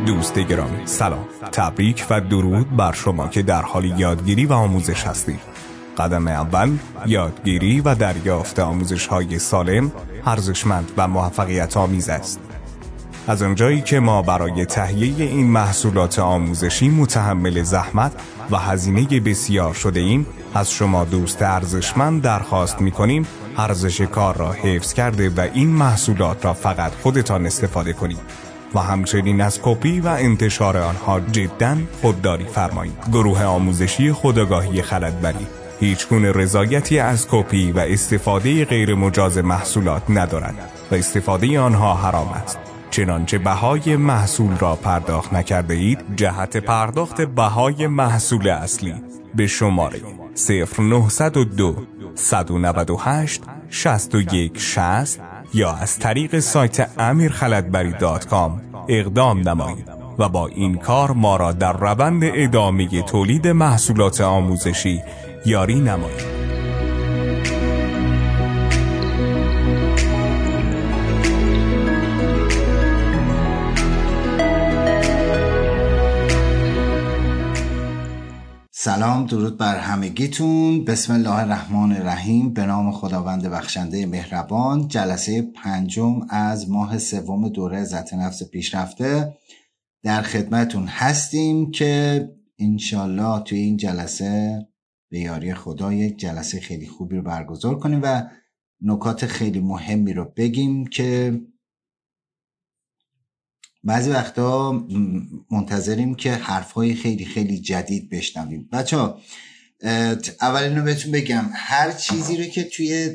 دوست گرامی، سلام، تبریک و درود بر شما که در حال یادگیری و آموزش هستید. قدم اول یادگیری و دریافت آموزش‌های سالم، ارزشمند و موفقیت آمیز است. از آنجایی که ما برای تهیه این محصولات آموزشی متحمل زحمت و هزینه بسیار شده ایم، از شما دوست ارزشمند درخواست می‌کنیم ارزش کار را حفظ کرده و این محصولات را فقط خودتان استفاده کنید و همچنین از کپی و انتشار آنها جداً خودداری فرمایید. گروه آموزشی خودآگاهی خلدبری هیچگونه رضایتی از کپی و استفاده غیر مجاز محصولات ندارد و استفاده آنها حرام است. چنانچه بهای محصول را پرداخت نکرده اید، جهت پرداخت بهای محصول اصلی به شماره 0902 198 6160 یا از طریق سایت amirkhaladbari.com اقدام نمایید و با این کار ما را در روند ادامه تولید محصولات آموزشی یاری نمایید. سلام، درود بر همگیتون. بسم الله الرحمن الرحیم. به نام خداوند بخشنده مهربان. جلسه 5 از ماه 3 دوره عزت نفس پیشرفته در خدمتون هستیم که انشالله توی این جلسه به یاری خدا یک جلسه خیلی خوبی رو برگزار کنیم و نکات خیلی مهمی رو بگیم که بعضی وقتا منتظریم که حرفهای خیلی خیلی جدید بشنویم. بچه‌ها، اول اینو بهتون بگم، هر چیزی رو که توی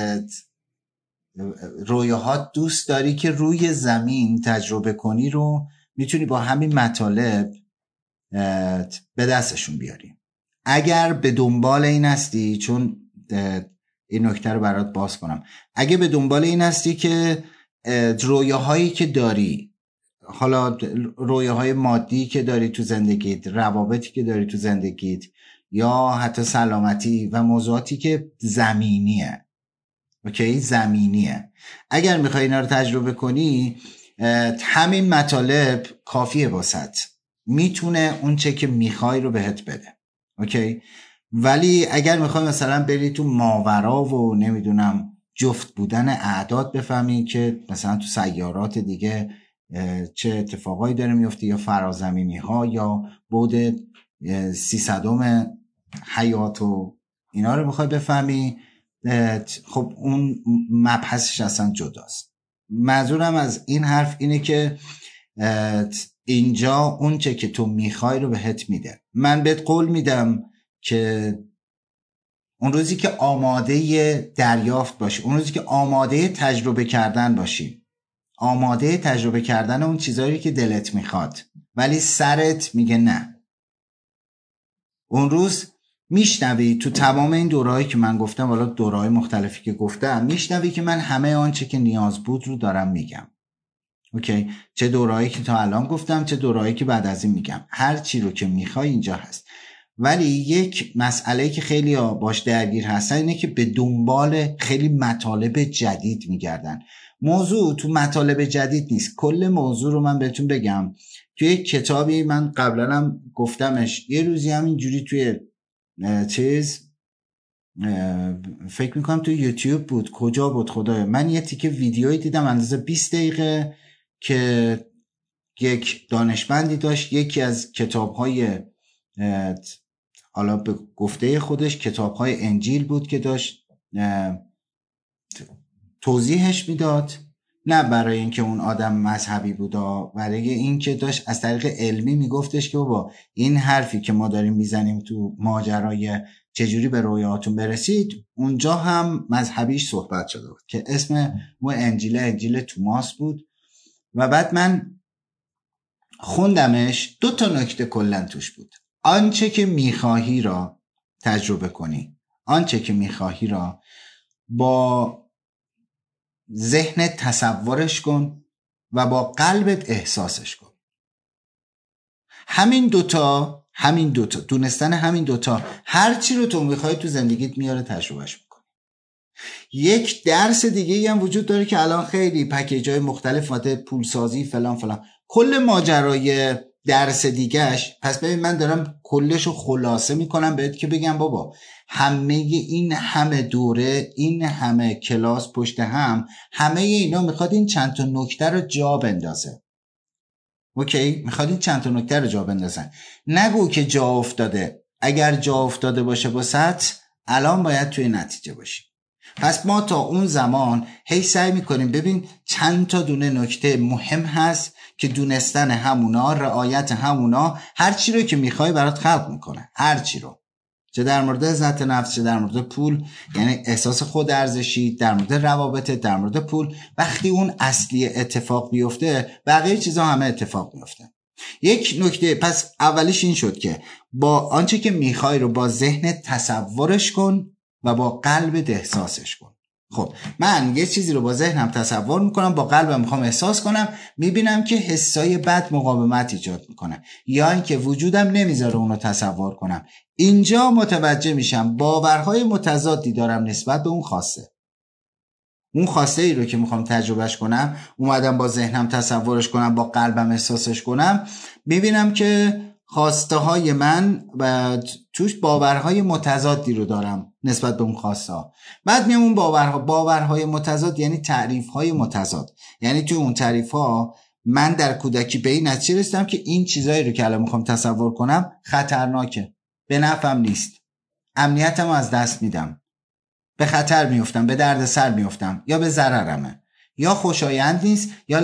رویاهات دوست داری که روی زمین تجربه کنی رو میتونی با همین مطالب به دستشون بیاری. اگر به دنبال این هستی، چون این نکته رو برات باز کنم، اگه به دنبال این هستی که رویاهایی که داری، حالا رویاهای مادی که داری تو زندگیت، روابطی که داری تو زندگیت، یا حتی سلامتی و موضوعاتی که زمینیه، اوکی، زمینیه، اگر میخوای اینا رو تجربه کنی، همین مطالب کافیه واسط، میتونه اون چه که میخوای رو بهت بده، اوکی. ولی اگر میخوای مثلا بری تو ماورا و نمیدونم جفت بودن اعداد بفهمی که مثلا تو سیارات دیگه چه اتفاقایی داره میفته، یا فرازمینی ها، یا بعد 300 حیات و اینا رو میخوای بفهمی، خب اون مبحثش اصلا جداست. منظورم از این حرف اینه که اینجا اون چه که تو میخوای رو بهت میده. من بهت قول میدم که اون روزی که آماده دریافت باشی، اون روزی که آماده تجربه کردن باشی، آماده تجربه کردن اون چیزایی که دلت میخواد ولی سرت میگه نه، اون روز میشنوی تو تمام این دورهایی که من گفتم، والا دورهای مختلفی که گفتم، میشنوی که من همه آنچه که نیاز بود رو دارم میگم، اوکی. چه دورهایی که تا الان گفتم، چه دورهایی که بعد از این میگم، هر چی رو که میخوای اینجا هست. ولی یک مسئله که خیلی باش درگیر هستن اینه که به دنبال خیلی مطالب جدید میگردن. موضوع تو مطالب جدید نیست. کل موضوع رو من بهتون بگم، توی یک کتابی من قبلا هم گفتمش، یه روزی هم اینجوری توی فکر میکنم توی یوتیوب بود، کجا بود خدایا، من یه تیکه ویدیویی دیدم اندازه 20 دقیقه که یک دانشمندی داشت یکی از کتاب‌های، حالا به گفته خودش کتاب‌های انجیل بود که داشت توضیحش میداد، نه برای اینکه اون آدم مذهبی بود، برای اینکه داشت از طریق علمی میگفتش که بابا این حرفی که ما داریم میزنیم تو ماجرای چجوری به رویاهاتون برسید، اونجا هم مذهبیش صحبت شده بود که اسم اون انجیل توماس بود. و بعد من خوندمش، 2 نکته کلن توش بود. آنچه که میخواهی را تجربه کنی، آنچه که میخواهی را با ذهن تصورش کن و با قلبت احساسش کن. همین دوتا دونستن همین دوتا هر چی رو تو میخوای تو زندگیت میاره تجربهش میکنی. یک درس دیگه هم وجود داره که الان خیلی پکیج‌های مختلف واسه پولسازی فلان فلان، کل ماجرای درس دیگهش. پس ببین من دارم کلشو خلاصه میکنم بهت که بگم بابا همه این همه دوره، این همه کلاس پشت هم، همه اینا میخواد این چند تا نکته رو جا بندازه. اوکی؟ میخواد این چند تا نکته رو جا بندازن. نگو که جا افتاده. اگر جا افتاده باشه واسط الان باید توی نتیجه باشی. پس ما تا اون زمان هی سعی میکنیم ببین چند تا دونه نکته مهم هست که دونستن همونا، رعایت همونا هر چی رو که میخوای برات خلق میکنه. هر چی رو، چه در مورد عزت نفس، چه در مورد پول، یعنی احساس خود ارزشی، در مورد روابط، در مورد پول. وقتی اون اصلی اتفاق بیفته بقیه چیزا همه اتفاق میفته. یک نکته پس اولیش این شد که با آنچه که میخوای رو با ذهن تصورش کن و با قلب احساسش کن. خب من یه چیزی رو با ذهنم تصور میکنم، با قلبم میخوام احساس کنم، میبینم که حسای بد مقاومت ایجاد میکنه یا اینکه وجودم نمیذاره اونو تصور کنم. اینجا متوجه میشم باورهای متضادی دارم نسبت به اون خواسته. اون خواسته ای رو که میخوام تجربهش کنم، اومدم با ذهنم تصورش کنم، با قلبم احساسش کنم، میبینم که خواسته های من و توش باورهای متضادی رو دارم نسبت به اون خواسته ها. بعد میام اون باورهای متضاد یعنی تعریف های متضاد، یعنی تو اون تعریف ها من در کودکی به این نتیجه رسیدم که این چیزایی رو که الان میخوام تصور کنم خطرناکه، به نفعم نیست، امنیتم از دست میدم، به خطر میفتم، به درد سر میفتم، یا به ضررمه، یا خوشایند نیست، یا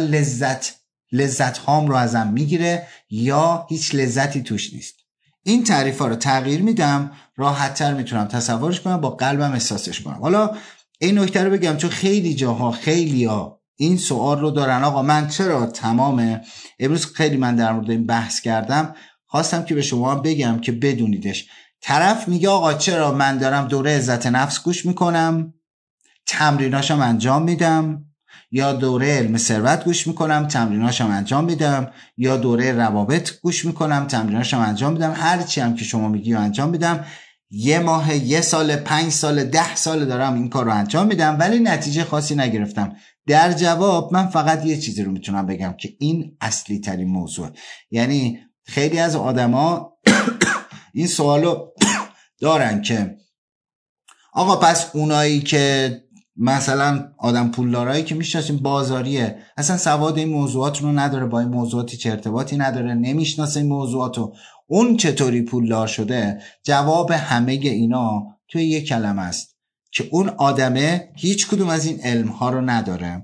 لذت هام رو ازم میگیره، یا هیچ لذتی توش نیست. این تعریف ها رو تغییر میدم، راحت تر میتونم تصورش کنم، با قلبم احساسش کنم. حالا این نکته رو بگم چون خیلی جاها خیلیا این سوال رو دارن، آقا من چرا تمامه امروز خیلی من در مورد این بحث کردم، خواستم که به شما بگم که بدونیدش. طرف میگه آقا چرا من دارم دوره عزت نفس گوش میکنم، تمریناشم انجام میدم، یا دوره علم ثروت گوش میکنم، تمریناشم انجام میدم، یا دوره روابط گوش میکنم، تمریناشم انجام میدم، هر چی هم که شما میگی انجام میدم، 1 ماه، 1 سال، 5 سال، 10 سال دارم این کار رو انجام میدم ولی نتیجه خاصی نگرفتم. در جواب من فقط یه چیزی رو میتونم بگم که این اصلی ترین موضوع. یعنی خیلی از آدما این سوالو دارن که آقا پس اونایی که مثلا آدم پولدارایی که میشناسیم بازاریه، اصلا سواد این موضوعات رو نداره، با این موضوعاتی چه ارتباطی نداره، نمیشناسه این موضوعاتو، اون چطوری پولدار شده؟ جواب همه اینا توی یک کلمه است که اون آدمه هیچ کدوم از این علمها رو نداره،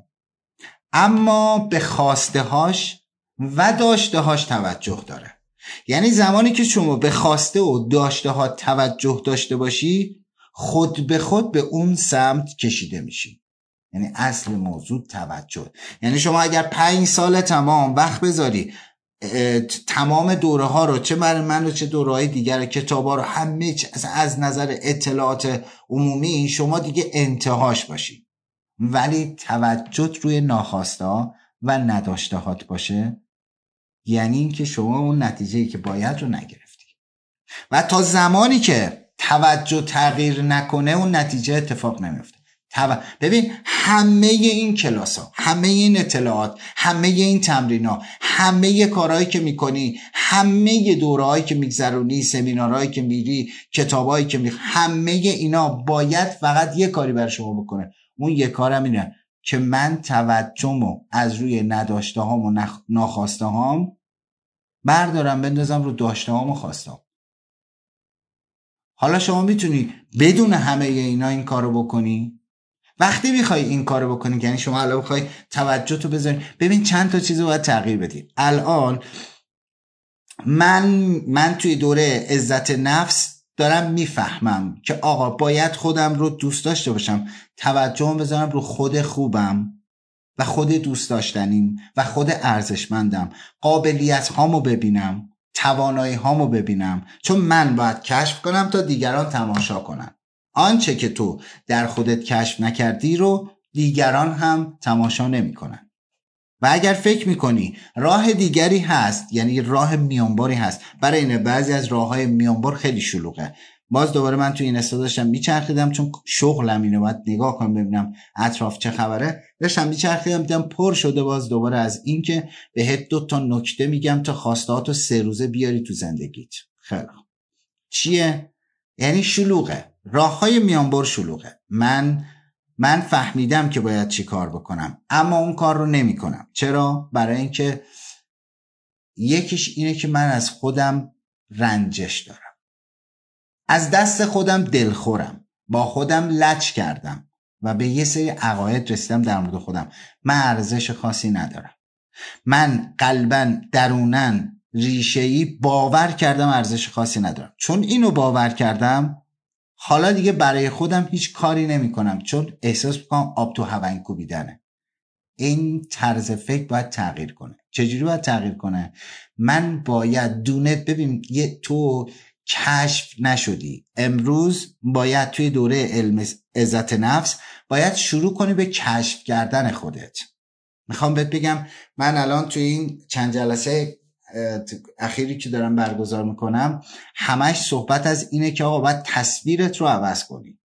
اما به خواسته هاش و داشته هاش توجه داره. یعنی زمانی که شما به خواسته و داشته ها توجه داشته باشی، خود به خود به اون سمت کشیده میشی. یعنی اصل موضوع توجه. یعنی شما اگر 5 سال تمام وقت بذاری تمام دوره ها رو، چه برای من و چه دوره های دیگر، کتاب ها رو، همه از نظر اطلاعات عمومی شما دیگه انتهاش باشی، ولی توجه روی ناخواسته ها و نداشته هات باشه، یعنی این که شما اون نتیجه‌ای که باید رو نگرفتی. و تا زمانی که توجه تغییر نکنه اون نتیجه اتفاق نمیفته. ببین همه این کلاس ها، همه این اطلاعات، همه این تمرین ها، همه کارهایی که میکنی، همه دورهایی که میگذرونی، سمینارهایی که میری، کتابایی که همه اینا باید فقط یه کاری برای شما بکنه. اون یه کارم اینه که من توجهمو از روی نداشته هام و ناخواسته هام بردارم بندازم رو داشته هام و خواسته هام. حالا شما میتونی بدون همه اینا این کارو بکنی. وقتی میخوای این کارو بکنی، یعنی شما الان بخوای توجه تو بذاری، ببین چند تا چیزو باید تغییر بدی. الان من توی دوره عزت نفس دارم میفهمم که آقا باید خودم رو دوست داشته باشم، توجهم بذارم رو خود خوبم و خود دوست داشتنیم و خود ارزشمندم، قابلیت هامو ببینم، توانایی هامو ببینم، چون من باید کشف کنم تا دیگران تماشا کنن. آنچه که تو در خودت کشف نکردی رو دیگران هم تماشا نمی کنن. و اگر فکر میکنی راه دیگری هست، یعنی راه میانباری هست، برای اینه بعضی از راههای میانبار خیلی شلوغه، باز دوباره من تو این استا داشتم میچرخیدم، چون شغلم اینه باید نگاه کنم ببینم اطراف چه خبره. داشتم میچرخیدم دیدم پر شده باز دوباره از این که بهت 2 تا نکته میگم تا خواستهاتو 3 روزه بیاری تو زندگیت. خیلی چیه؟ یعنی شلوغه، راههای میانبر شلوغه. من فهمیدم که باید چی کار بکنم، اما اون کار رو نمی کنم. چرا؟ برای اینکه یکیش اینه که من از خودم رنجش دارم، از دست خودم دلخورم، با خودم لج کردم و به یه سری عقاید رسیدم در مورد خودم. من ارزش خاصی ندارم. من قلباً دروناً ریشه‌ای باور کردم ارزش خاصی ندارم. چون اینو باور کردم حالا دیگه برای خودم هیچ کاری نمی کنم، چون احساس میکنم آب تو هون کوبیدنه. این طرز فکر باید تغییر کنه. چجوری باید تغییر کنه؟ من باید ببین تو کشف نشدی، امروز باید توی دوره علم عزت نفس باید شروع کنی به کشف کردن خودت. میخوام بهت بگم من الان توی این چند جلسه اخیری که دارم برگزار میکنم همش صحبت از اینه که آقا باید تصویرت رو عوض کنی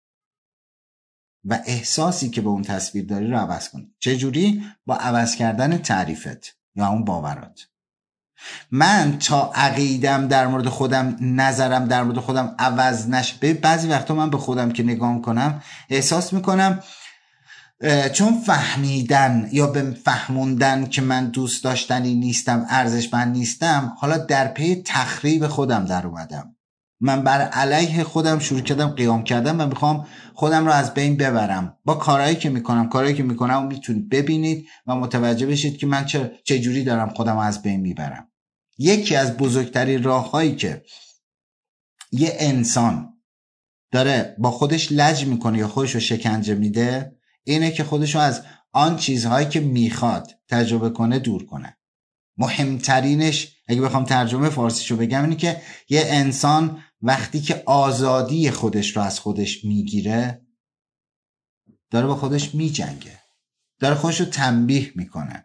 و احساسی که به اون تصویر داری رو عوض کنی. چجوری؟ با عوض کردن تعریفت یا اون باورات. من تا عقیدم در مورد خودم، نظرم در مورد خودم عوض نشه، بعضی وقتا من به خودم که نگاه میکنم احساس میکنم چون فهمیدن یا به فهموندن که من دوست داشتنی نیستم، ارزشمند نیستم، حالا در پی تخریب خودم در اومدم. من بر علیه خودم شروع کردم قیام کردم و میخوام خودم رو از بین ببرم با کارهایی که میکنم و میتونید ببینید و متوجه بشید که من چجوری دارم خودم رو از بین میبرم. یکی از بزرگترین راههایی که یه انسان داره با خودش لج میکنه یا خودش رو شکنجه میده اینه که خودش رو از آن چیزهایی که میخواد تجربه کنه دور کنه. مهمترینش اگه بخوام ترجمه فارسیشو بگم اینه که یه انسان وقتی که آزادی خودش رو از خودش میگیره داره با خودش میجنگه، داره خودش رو تنبیه میکنه.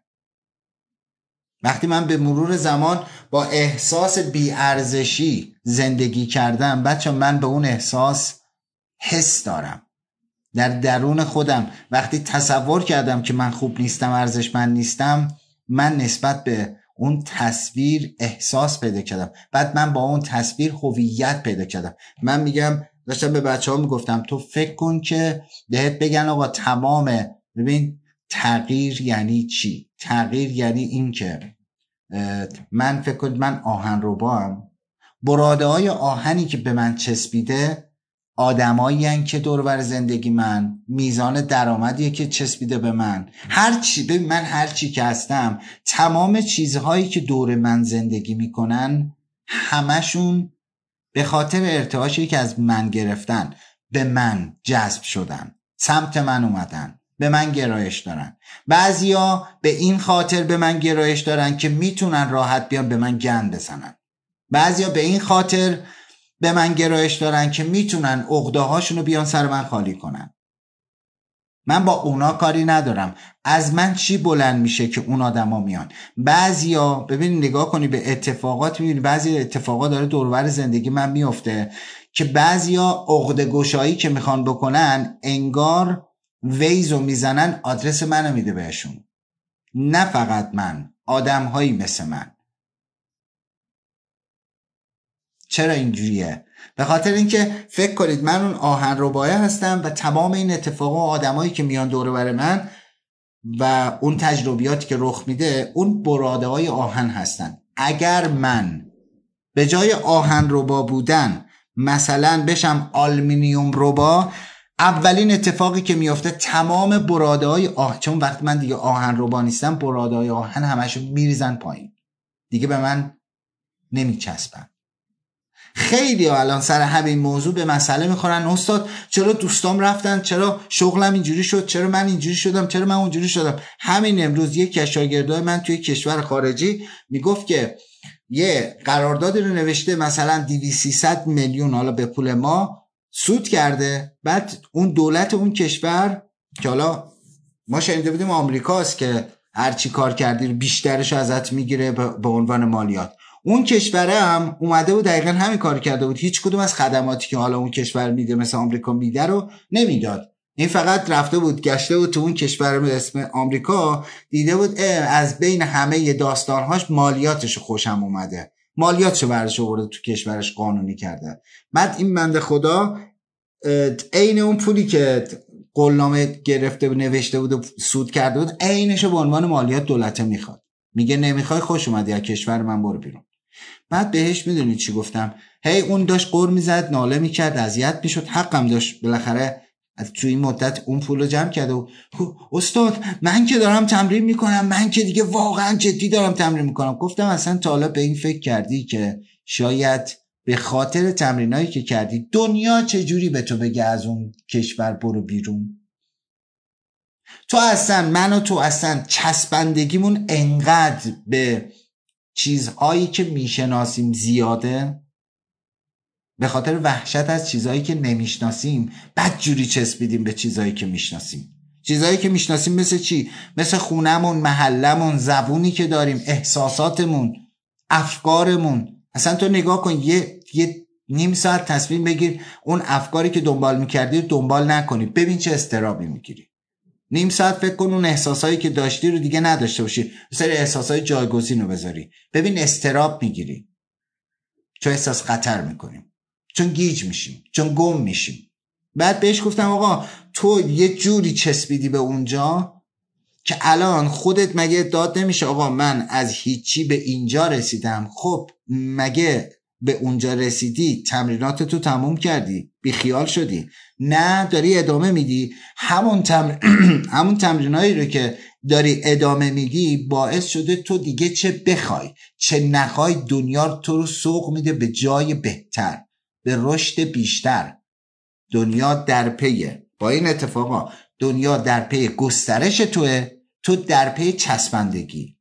وقتی من به مرور زمان با احساس بی‌ارزشی زندگی کردم، بچه من به اون احساس حس دارم در درون خودم. وقتی تصور کردم که من خوب نیستم، ارزشمند نیستم، من نسبت به اون تصویر احساس پیدا کردم. بعد من با اون تصویر هویت پیدا کردم. من میگم، داشتم به بچه‌ها میگفتم تو فکر کن که بهت بگن آقا تمامه. ببین تغییر یعنی چی؟ تغییر یعنی این که من فکر کنم من آهنربام، براده های آهنی که به من چسبیده آدمایی هستن که دور بر زندگی من، میزان درآمدیه که چسبیده به من، هر چی که هستم، تمام چیزهایی که دور من زندگی میکنن همشون به خاطر ارتعاشی که از من گرفتن به من جذب شدن، سمت من اومدن، به من گرایش دارن. بعضیا به این خاطر به من گرایش دارن که میتونن راحت بیان به من گند بزنن. بعضیا به این خاطر به من گرایش دارن که میتونن عقده هاشونو بیان سر من خالی کنن. من با اونا کاری ندارم. از من چی بلند میشه که اون آدما میان؟ بعضیا ببین نگاه کنی به اتفاقات، میبینی بعضی اتفاقات داره دور و بر زندگی من میفته که بعضیا عقده گشایی که میخوان بکنن انگار ویزو میزنن آدرس منو میده بهشون. نه فقط من، آدمهایی مثل من. چرا اینجوریه؟ به خاطر اینکه فکر کنید من اون آهنربایه هستم و تمام این اتفاقا و آدمایی که میان دور و بر من و اون تجربیاتی که رخ میده اون براده های آهن هستن. اگر من به جای آهنربا بودن مثلا بشم آلومینیوم ربا، اولین اتفاقی که میفته تمام براده های آهن، چون وقتی من دیگه آهنربا نیستم براده های آهن همشو میریزن پایین، دیگه به من نمیچسبن. خیلی الان سر همین موضوع به مسئله میخورن استاد چرا دوستام رفتن، چرا شغلم اینجوری شد، چرا من اینجوری شدم، چرا من اونجوری شدم. همین امروز یک از شاگردای من توی کشور خارجی میگفت که یه قراردادی رو نوشته مثلا 200-300 میلیون حالا به پول ما سود کرده، بعد اون دولت اون کشور که حالا ما شنیده بودیم آمریکاست که هر چی کار کردی بیشترش ازت میگیره به عنوان مالیات، اون کشوره هم اومده بود دقیقا همین کار کرده بود، هیچ کدوم از خدماتی که حالا اون کشور میده مثل آمریکا میده رو نمیداد. این فقط رفته بود گشته بود تو اون کشور به اسم آمریکا، دیده بود از بین همه داستانهاش مالیاتش خوشم اومده، مالیاتشو برش آورده تو کشورش قانونی کرده. بعد این بنده خدا عین اون پولی که قولنامه گرفته و نوشته بود و سود کرده بود عینشو به عنوان مالیات دولت میخواد. میگه نمیخوای خوش اومدی از کشور من برو بیرون. بعد بهش میدونید چی گفتم؟ اون داشت قر میزد، ناله میکرد، اذیت میشد، حقم داشت. بالاخره تو این مدت اون پولو جمع کرده و استاد من که دارم تمرین میکنم، من که دیگه واقعا جدی دارم تمرین میکنم. گفتم اصلا تا حالا به این فکر کردی که شاید به خاطر تمرینایی که کردی دنیا چجوری به تو بگه از اون کشور برو بیرون؟ تو اصلا من و تو اصلا چسبندگیمون انقدر به چیزهایی که میشناسیم زیاده، به خاطر وحشت از چیزهایی که نمیشناسیم بدجوری چسبیدیم به چیزهایی که میشناسیم. چیزهایی که میشناسیم مثل چی؟ مثل خونمون، محلمون، زبونی که داریم، احساساتمون، افکارمون. اصلا تو نگاه کن یه نیم ساعت تصمیم بگیر اون افکاری که دنبال میکردی رو دنبال نکنی، ببین چه اضطرابی میگیری. نیم ساعت فکر کن اون احساسایی که داشتی رو دیگه نداشته باشی، مثلا احساسای جایگزین رو بذاری، ببین اضطراب میگیری، چون احساس خطر میکنیم، چون گیج میشیم، چون گم میشیم. بعد بهش گفتم آقا تو یه جوری چسبیدی به اونجا که الان خودت مگه داد نمیشه آقا من از هیچی به اینجا رسیدم؟ خب مگه به اونجا رسیدی تمرینات تو تموم کردی بی خیال شدی؟ نه داری ادامه میدی. همون تمرینایی رو که داری ادامه میدی باعث شده تو دیگه چه بخوای چه نخوای دنیا تو رو سوق میده به جای بهتر، به رشد بیشتر. دنیا در پیه، با این اتفاقا دنیا در پی گسترش توه، تو در پی چسبندگی.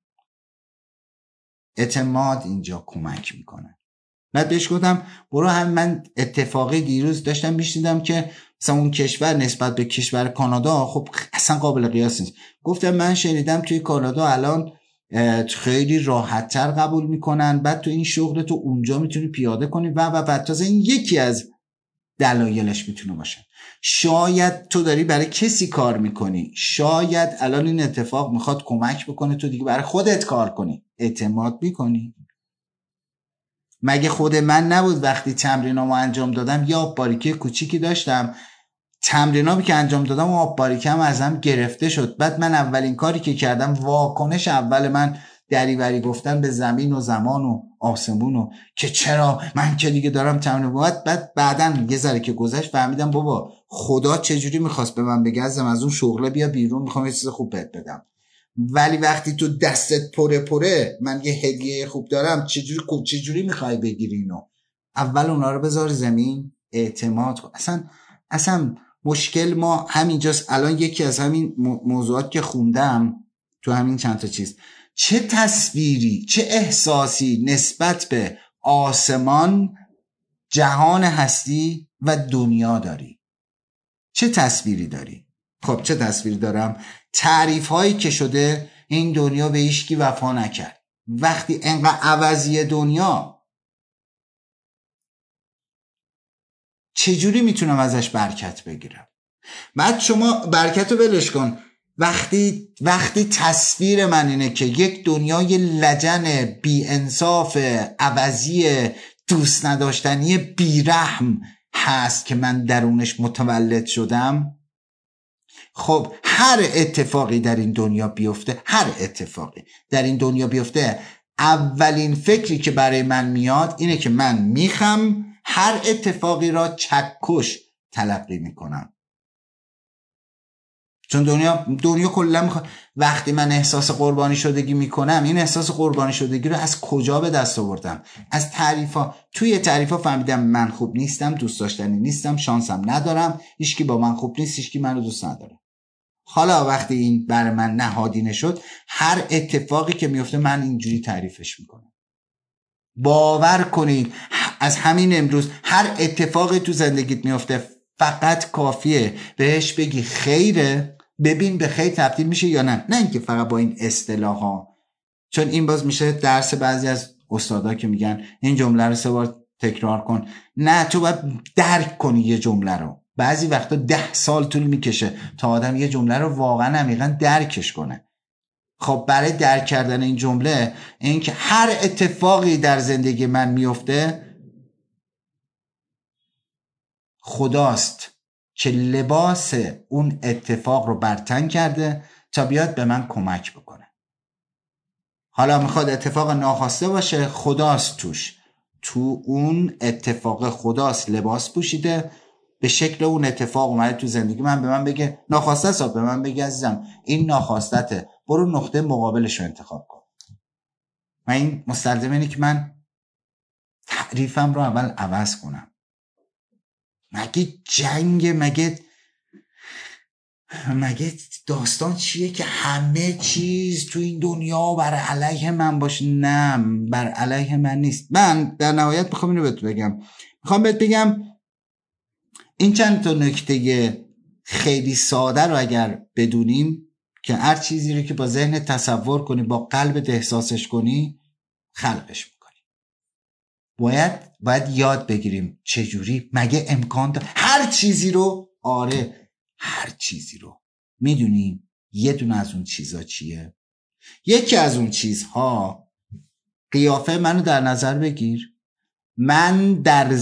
اعتماد اینجا کمک میکنه. بعد بهش گفتم برو هم من اتفاقی دیروز داشتم میشنیدم که مثلا اون کشور نسبت به کشور کانادا خب اصلا قابل قیاس نیست. گفتم من شنیدم توی کانادا الان خیلی راحت‌تر قبول میکنن، بعد تو این شغل تو اونجا میتونی پیاده کنی و تازه این یکی از دلایلش میتونه باشه. شاید تو داری برای کسی کار میکنی، شاید الان این اتفاق میخواد کمک بکنه تو دیگه برای خودت کار کنی. اعتماد میکنی؟ مگه خود من نبود وقتی تمرینامو انجام دادم یه آب باریکه کوچیکی داشتم، تمرینامی که انجام دادم و آب باریکم ازم گرفته شد. بعد من اولین کاری که کردم، واکنش اول من دریوری گفتن به زمین و زمان و آسمون و که چرا من که دیگه دارم تمرین. بعدن یه ذره که گذشت فهمیدم بابا خدا چجوری میخواست به من بگه از اون شغله بیا بیرون، میخوام یه چیز خوب بهت بدم. ولی وقتی تو دستت پره من یه هدیه خوب دارم، چجوری میخوای بگیری اینو؟ اول اونا رو بذار زمین، اعتماد کن. اصلا مشکل ما همینجاست. الان یکی از همین موضوعات که خوندم تو همین چند تا چیز، چه تصویری چه احساسی نسبت به آسمان، جهان هستی و دنیا داری؟ چه تصویری داری؟ خب چه تصویری دارم؟ تعریف هایی که شده این دنیا به هیچکی وفا نکرد. وقتی انقدر عوضی دنیا، چجوری میتونم ازش برکت بگیرم؟ بعد شما برکت رو ولش کن. وقتی تصویر من اینه که یک دنیای لجن بی انصاف عوضی دوست نداشتنی بیرحم هست که من درونش متولد شدم، خب هر اتفاقی در این دنیا بیفته اولین فکری که برای من میاد اینه که من میخوام هر اتفاقی را چکش تلقی میکنم. چون دنیا کلا میخواد. وقتی من احساس قربانی شدگی میکنم، این احساس قربانی شدگی رو از کجا به دست آوردم؟ از تعریفا. توی تعریفا فهمیدم من خوب نیستم، دوست داشتنی نیستم، شانسم ندارم، هیچکی با من خوب نیست، هیچکی منو دوست نداره. حالا وقتی این برای من نهادینه شد، هر اتفاقی که میفته من اینجوری تعریفش میکنم. باور کنید از همین امروز هر اتفاقی تو زندگیت میفته فقط کافیه بهش بگی خیره، ببین به خیر تبدیل میشه یا نه اینکه فقط با این اصطلاح ها. چون این باز میشه درس بعضی از استادا که میگن این جمله رو 3 بار تکرار کن. نه، تو باید درک کنی یه جمله رو. بعضی وقتا 10 سال طول میکشه تا آدم یه جمله رو واقعا عمیقا درکش کنه. خب برای درک کردن این جمله، این که هر اتفاقی در زندگی من میفته خداست که لباس اون اتفاق رو بر تن کرده تا بیاد به من کمک بکنه. حالا میخواد اتفاق ناخواسته باشه، خداست تو اون اتفاق خداست لباس پوشیده به شکل اون اتفاق اومده تو زندگی من، به من بگه ناخواسته است، به من بگه عزیزم این ناخواستته، برو نقطه مقابلش رو انتخاب کن. و این مستلزم اینه که من تعریفم رو اول عوض کنم. مگه جنگ، مگه داستان چیه که همه چیز تو این دنیا بر علیه من باشه؟ نه، بر علیه من نیست. من در نهایت میخوام اینو بهت بگم این چند تا نکته خیلی ساده رو اگر بدونیم که هر چیزی رو که با ذهن تصور کنی، با قلبت احساسش کنی، خلقش میکنی. باید یاد بگیریم چجوری. مگه امکان داره هر چیزی رو؟ آره، هر چیزی رو. میدونیم یه دونه از اون چیزها چیه؟ یکی از اون چیزها قیافه منو در نظر بگیر. من در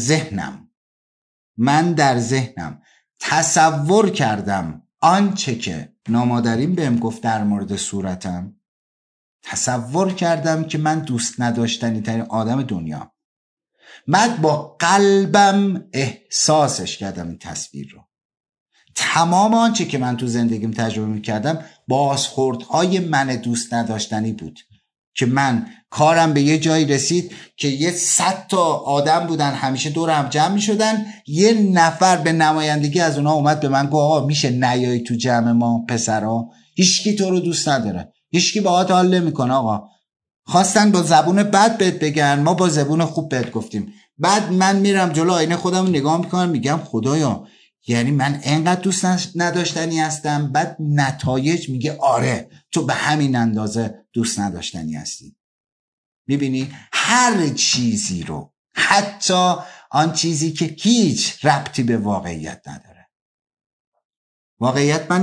ذهنم تصور کردم آنچه که نامادریم بهم گفت در مورد صورتم. تصور کردم که من دوست نداشتنی ترین آدم دنیا. بعد با قلبم احساسش کردم این تصویر رو. تمام آنچه که من تو زندگیم تجربه میکردم بازخوردهای من دوست نداشتنی بود که من کارم به یه جایی رسید که یه 100 تا آدم بودن همیشه دورم جمع میشدن، یه نفر به نمایندگی از اونا اومد به من گفت آقا میشه نیایی تو جمع ما پسرا، هیچکی تو رو دوست نداره، هیچکی باهات حال نمیکنه. آقا خواستن با زبون بد بهت بگن، ما با زبون خوب بهت گفتیم. بعد من میرم جلو آینه خودم نگاه میکنم، میگم خدایا یعنی من انقدر دوست نداشتنی هستم؟ بعد نتایج میگه آره تو به همین اندازه دوست نداشتنی هستی. میبینی هر چیزی رو، حتی آن چیزی که هیچ ربطی به واقعیت نداره. واقعیت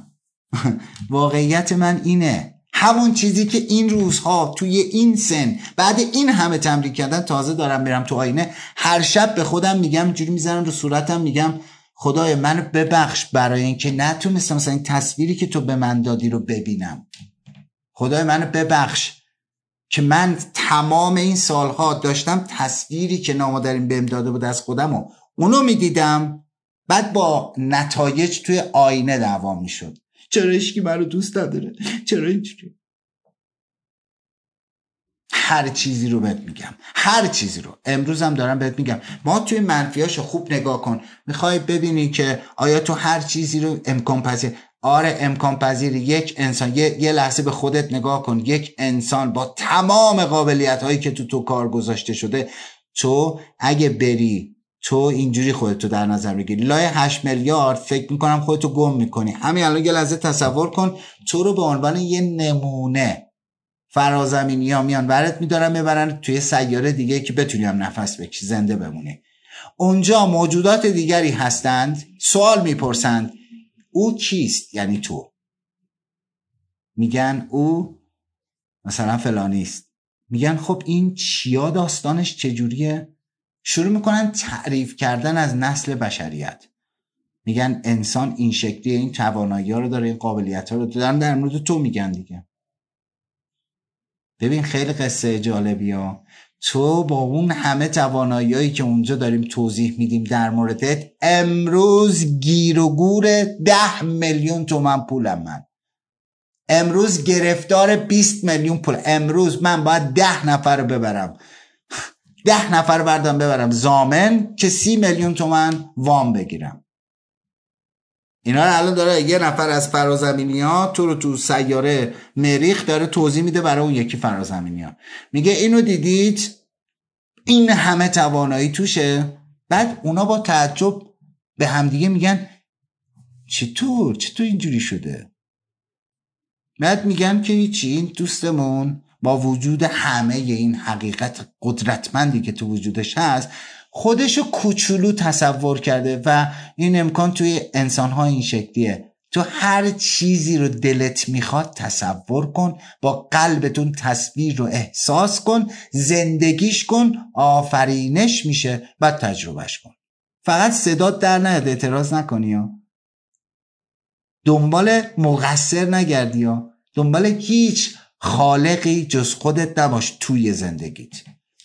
من اینه، همون چیزی که این روزها توی این سن بعد این همه تمرین کردن تازه دارم میرم تو آینه، هر شب به خودم میگم، جوری میزنم رو صورتم میگم خدای منو ببخش برای اینکه نتونستم مثلا این تصویری که تو به من دادی رو ببینم. خدای منو ببخش که من تمام این سالها داشتم تصویری که نامادریم بهم داده بود از خودم و اونو میدیدم، بعد با نتایج توی آینه دعوام میشد. چرا هیچکی منو دوست نداره؟ چرا اینجوری؟ هر چیزی رو بهت میگم، هر چیزی رو امروزم دارم بهت میگم. ما توی منفیاشو خوب نگاه کن. میخوای ببینی که آیا تو هر چیزی رو امکان پذیر؟ آره امکان پذیری. یک انسان، یه لحظه به خودت نگاه کن، یک انسان با تمام قابلیت هایی که تو کار گذاشته شده، تو اگه بری تو اینجوری خودتو در نظر بگیری لای 8 میلیارد، فکر میکنم خودتو گم میکنی. همین الان یه لحظه تصور کن تو رو به عنوان یه نمونه فرازمینی ها میان برات میدارن میبرن توی سیاره دیگه که بتونی هم نفس بکشی، زنده بمونی. اونجا موجودات دیگری هستند، سوال میپرسند او کیست؟ یعنی تو. میگن او مثلا فلانیست. میگن خب این چیا، داستانش چجوریه؟ شروع میکنن تعریف کردن از نسل بشریت. میگن انسان این شکلیه، این توانایی ها رو داره، این قابلیت ها رو دارن، در مورد تو میگن دیگه. ببین خیلی قصه جالبی ها. تو با اون همه توانایی‌هایی که اونجا داریم توضیح میدیم در موردت، امروز گیر و گور 10 میلیون تومان پولم. من امروز گرفتار 20 میلیون پول. امروز من باید 10 نفر رو ببرم، 10 نفر رو ببرم ضامن که 30 میلیون تومان وام بگیرم. اینا رو الان داره یه نفر از فرازمینی‌ها تو رو تو سیاره مریخ داره توضیح میده برای اون یکی فرازمینی‌ها. میگه اینو دیدید؟ این همه توانایی توشه. بعد اونا با تعجب به همدیگه میگن چطور اینجوری شده؟ بعد میگن که هیچی، این دوستمون با وجود همه این حقیقت قدرتمندی که تو وجودش هست خودشو کوچولو تصور کرده و این امکان توی انسان‌ها این شکلیه. تو هر چیزی رو دلت میخواد تصور کن، با قلبتون تصویر رو احساس کن، زندگیش کن، آفرینش میشه، بعد تجربهش کن. فقط صدات در نیاد، اعتراض نکنی ها. دنبال مقصر نگردی ها. دنبال هیچ خالقی جز خودت نباش توی زندگیت.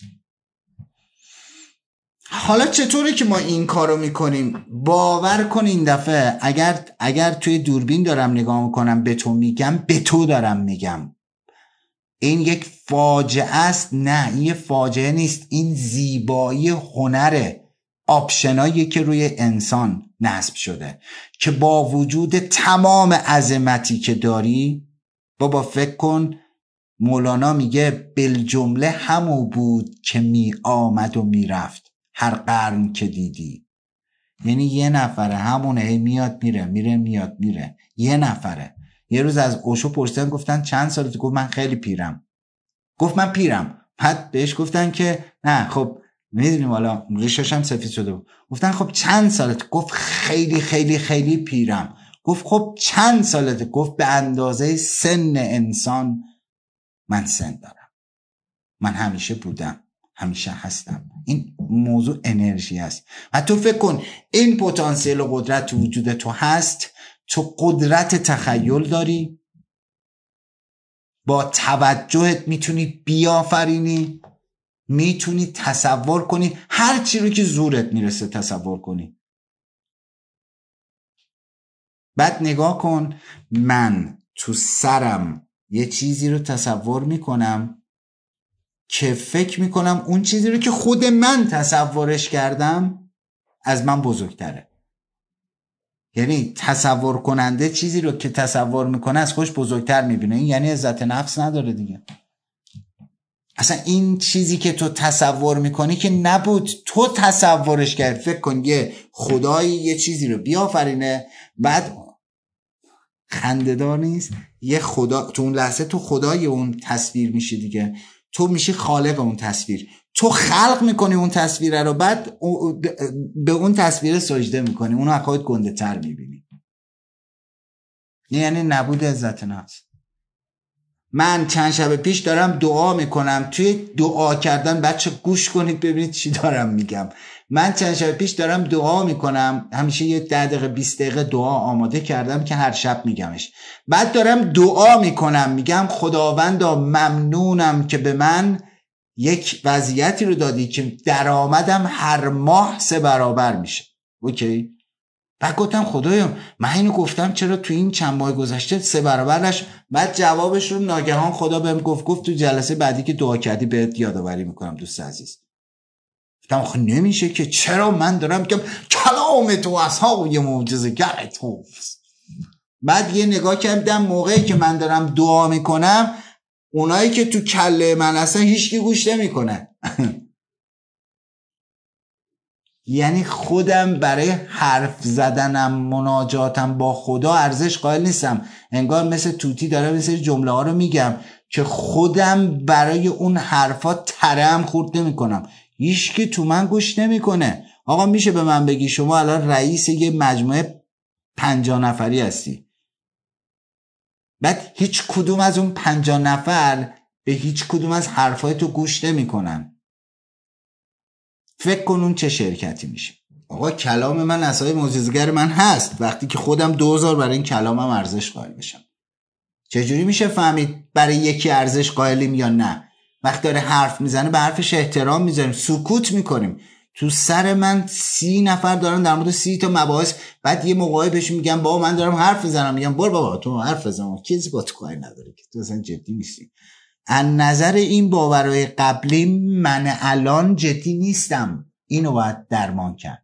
حالا چطوره که ما این کارو میکنیم؟ باور کن این دفعه اگر توی دوربین دارم نگاه میکنم به تو میگم، به تو دارم میگم. این یک فاجعه است؟ نه، این یه فاجعه نیست. این زیبایی هنره، آپشنایی که روی انسان نصب شده که با وجود تمام عظمتی که داری، بابا فکر کن مولانا میگه بالجمله همو بود که می آمد و میرفت هر قرن که دیدی. یعنی یه نفره همونه، هی میاد میره، میره میاد میره، یه نفره. یه روز از اوشو پرسیدن، گفتن چند سالته؟ گفت من خیلی پیرم. گفت من پیرم. بعد بهش گفتن که نه خب میدونیم حالا ریشش هم سفید شده بود. گفتن خب چند سالته؟ گفت خیلی خیلی خیلی پیرم. گفت خب چند سالته؟ گفت به اندازه سن انسان من سن دارم، من همیشه بودم، همیشه هستم. این موضوع انرژی است. و تو فکر کن این پتانسیل و قدرت تو وجود تو هست. تو قدرت تخیل داری، با توجهت میتونی بیافرینی، میتونی تصور کنی هر چی رو که زورت میرسه تصور کنی. بعد نگاه کن، من تو سرم یه چیزی رو تصور میکنم که فکر میکنم اون چیزی رو که خود من تصورش کردم از من بزرگتره. یعنی تصور کننده چیزی رو که تصور میکنه از خودش بزرگتر میبینه. این یعنی عزت نفس نداره دیگه. اصلا این چیزی که تو تصور میکنی که نبود، تو تصورش کرد. فکر کن یه خدایی یه چیزی رو بیافرینه، بعد خنده‌دار نیست؟ یه خدا تو اون لحظه تو خدای اون تصویر میشی دیگه. تو میشی خالق اون تصویر، تو خلق میکنی اون تصویر رو، بعد به اون تصویر سجده میکنی، اونو از خودت گنده تر میبینی. یعنی نبود عزت نفس. من چند شب پیش دارم دعا میکنم. توی دعا کردن بچه گوش کنید ببینید چی دارم میگم. من چند شب پیش دارم دعا میکنم، همیشه یه 10 دقیقه 20 دقیقه دعا آماده کردم که هر شب میگمش. بعد دارم دعا میکنم، میگم خداوندا ممنونم که به من یک وضعیتی رو دادی که درآمدم هر ماه 3 برابر میشه. اوکی؟ بعد گفتم خدایا من اینو گفتم چرا تو این چند ماه گذشته 3 برابرش؟ بعد جوابش رو ناگهان خدا بهم گفت تو جلسه بعدی که دعا کردی بهت یادآوری میکنم دوست عزیز. گفتم آخه نمیشه که. چرا؟ من دارم که کلام تو اصحاب یه معجزه‌گر تو. بعد یه نگاه کردم موقعی که من دارم دعا میکنم اونایی که تو کله من اصلا هیچکی گوش نمیکنه. یعنی خودم برای حرف زدنم، مناجاتم با خدا ارزش قائل نیستم. انگار مثل توتی دارم مثل جمله ها رو میگم که خودم برای اون حرفا ترم خورد نمی کنم. هیچکی تو من گوش نمیکنه. آقا میشه به من بگی شما الان رئیس یه مجموعه 50 نفری هستی، بعد هیچ کدوم از اون 50 نفر به هیچ کدوم از حرفای تو گوش نمیکنن. فکر کن اون چه شرکتی میشه. آقا کلام من اساس معجزه‌گر من هست وقتی که خودم 2000 برای این کلامم ارزش قائل بشم. چجوری میشه فهمید برای یکی ارزش قائلیم یا نه؟ وقتی داره حرف میزنه به حرفش احترام میذاریم، سکوت میکنیم. تو سر من 30 نفر دارن در مورد 30 تا مباحث، بعد یه موقعی بهش میگم بابا من دارم حرف میزنم، میگم برو بابا تو حرف بزن، کسی با تو کاری نداره که تو اصلا جدی نیستی. از نظر این باورهای قبلی من الان جدی نیستم، اینو باید درمان کرد.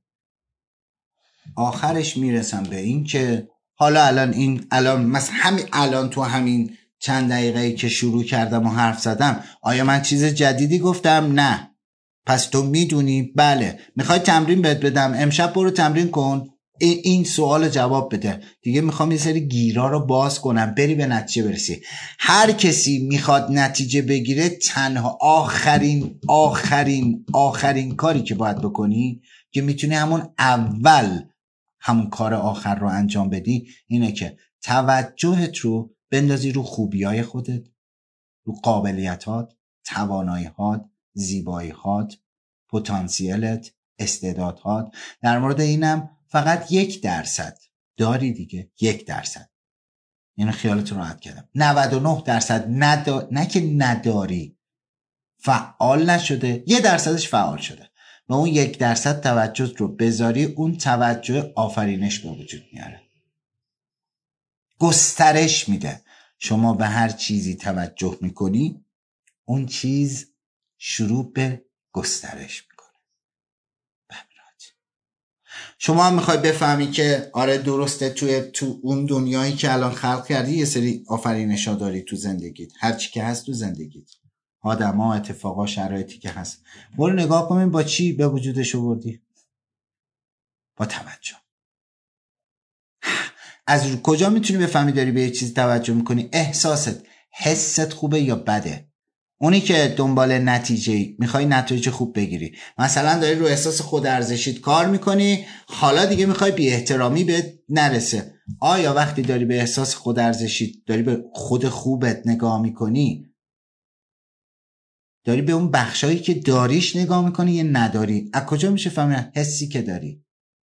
آخرش میرسم به این که حالا الان مثلا همین الان تو همین چند دقیقه‌ای که شروع کردم و حرف زدم آیا من چیز جدیدی گفتم؟ نه. پس تو میدونی؟ بله. میخوای تمرین بهت بدم؟ امشب برو تمرین کن، این سوال جواب بده دیگه. میخوام یه سری گیرا رو باز کنم، بری به نتیجه برسی. هر کسی میخواد نتیجه بگیره، تنها آخرین کاری که باید بکنی که میتونی همون اول همون کار آخر رو انجام بدی، اینه که توجهت رو بندازی رو خوبیای خودت، رو قابلیتات، توانایی‌هات، زیبایی‌هات، پتانسیلت، استعدادهات. در مورد اینم فقط 1% داری دیگه، 1%. اینو خیالتون راحت کردم. 99% نه که نداری، فعال نشده، 1%ش فعال شده و اون 1% توجه رو بذاری، اون توجه آفرینش به وجود میاره، گسترش میده. شما به هر چیزی توجه میکنی، اون چیز شروع به گسترش میکنه. شما هم میخوای بفهمی که آره درسته، تو اون دنیایی که الان خلق کردی یه سری آفرینشا داری تو زندگیت، هرچی که هست تو زندگیت، آدما، اتفاقا، شرایطی که هست، برو نگاه کنیم با چی به وجودش آوردی. با توجه. از کجا میتونی بفهمی داری به یه چیز توجه میکنی؟ احساست، حست خوبه یا بده. اونی که دنبال نتیجه میخوای نتیجه خوب بگیری، مثلا داری رو احساس خود ارزشیت کار میکنی، حالا دیگه میخوای بی احترامی به نرسه. آیا وقتی داری به احساس خود ارزشیت، داری به خود خوبت نگاه میکنی، داری به اون بخشایی که داریش نگاه میکنی یا نداری؟ از کجا میشه فهمید؟ حسی که داری.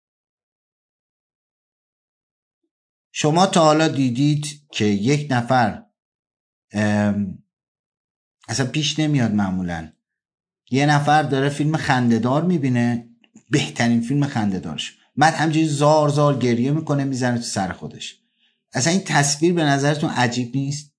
شما تا حالا دیدید که یک نفر اصلا پیش نمیاد معمولا، یه نفر داره فیلم خنده‌دار میبینه، بهترین فیلم خنده‌دارش، بعد همجوری زار زار گریه میکنه، میزنه تو سر خودش. اصلا این تصویر به نظرتون عجیب نیست؟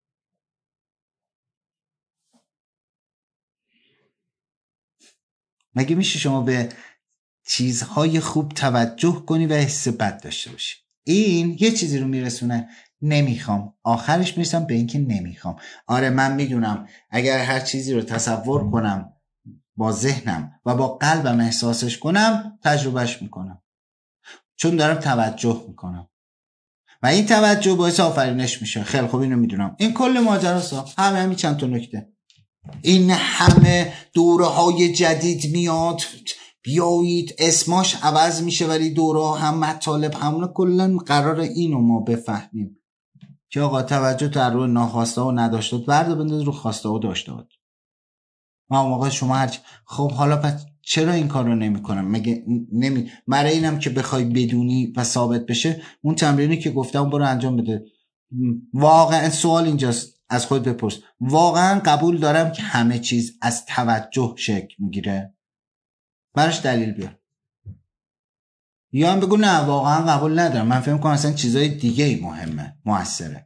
مگه میشه شما به چیزهای خوب توجه کنی و حس بد داشته باشی؟ این یه چیزی رو میرسونه، نمیخوام، آخرش میرسم به این که نمیخوام. آره من میدونم اگر هر چیزی رو تصور کنم با ذهنم و با قلبم احساسش کنم، تجربهش میکنم، چون دارم توجه میکنم و این توجه باعث آفرینش میشه. خیلی خوب اینو میدونم. این کل ماجراست. همین چند تا نکته. این همه دوره های جدید میاد، بیایید اسماش عوض میشه، ولی دوره هم مطالب همونه. کلا قرار اینو ما بفهمیم که آقا توجه تو رو ناخواسته و نداشته برد بنداز رو خواسته و داشته بود. ما موقع شما خب حالا پس چرا این کار رو نمی کنم؟ مگه برای اینم که بخوای بدونی و ثابت بشه، اون تمرینی که گفتم برو انجام بده. واقعا سوال اینجاست، از خود بپرس، واقعا قبول دارم که همه چیز از توجه شکل میگیره؟ براش دلیل بیار. یا هم بگو نه واقعا قبول ندارم، من فهم کنم اصلا چیزای دیگه ای مهمه، موثره.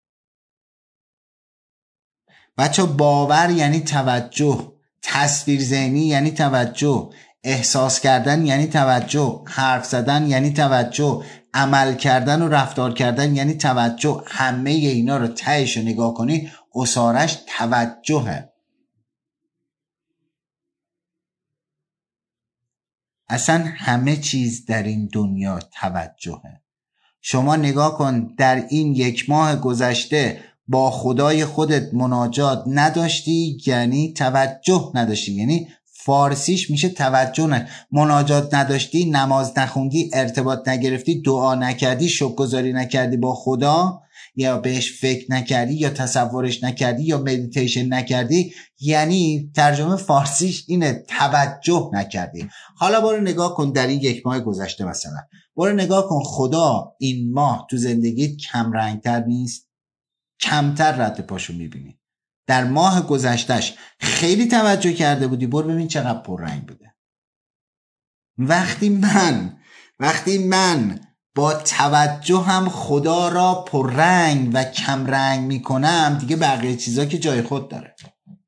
بچه باور یعنی توجه، تصویر ذهنی یعنی توجه، احساس کردن یعنی توجه، حرف زدن یعنی توجه، عمل کردن و رفتار کردن یعنی توجه. همه اینا رو تهش نگاه کنی، اسارش توجهه. اصلا همه چیز در این دنیا توجهه. شما نگاه کن، در این 1 ماه گذشته با خدای خودت مناجات نداشتی، یعنی توجه نداشتی. یعنی فارسیش میشه توجه نه. مناجات نداشتی، نماز نخوندی، ارتباط نگرفتی، دعا نکردی، شکرگزاری نکردی با خدا، یا بهش فکر نکردی، یا تصورش نکردی، یا مدیتیشن نکردی، یعنی ترجمه فارسیش اینه، توجه نکردی. حالا برو نگاه کن در این 1 ماه گذشته، مثلا برو نگاه کن خدا این ماه تو زندگیت کم رنگتر نیست؟ کمتر رد پاشو میبینی. در ماه گذشتش خیلی توجه کرده بودی، برو ببین چقدر پررنگ بوده. وقتی من با توجه هم خدا را پررنگ و کم رنگ میکنم، دیگه بقیه چیزا که جای خود داره.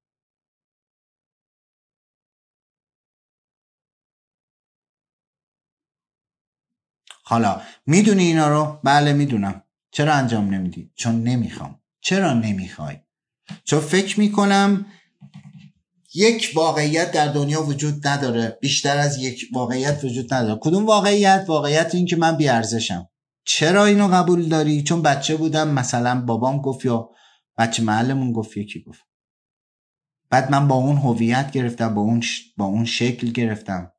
حالا میدونی اینا رو؟ بله میدونم. چرا انجام نمیدی؟ چون نمیخوام. چرا نمیخوای؟ چون فکر میکنم یک واقعیت در دنیا وجود نداره، بیشتر از یک واقعیت وجود نداره. کدوم واقعیت؟ واقعیت این که من بی‌ارزشم. چرا اینو قبول داری؟ چون بچه بودم مثلا بابام گفت یا بچه محلمون گفت، یکی گفت، بعد من با اون هویت گرفتم، با اون شکل گرفتم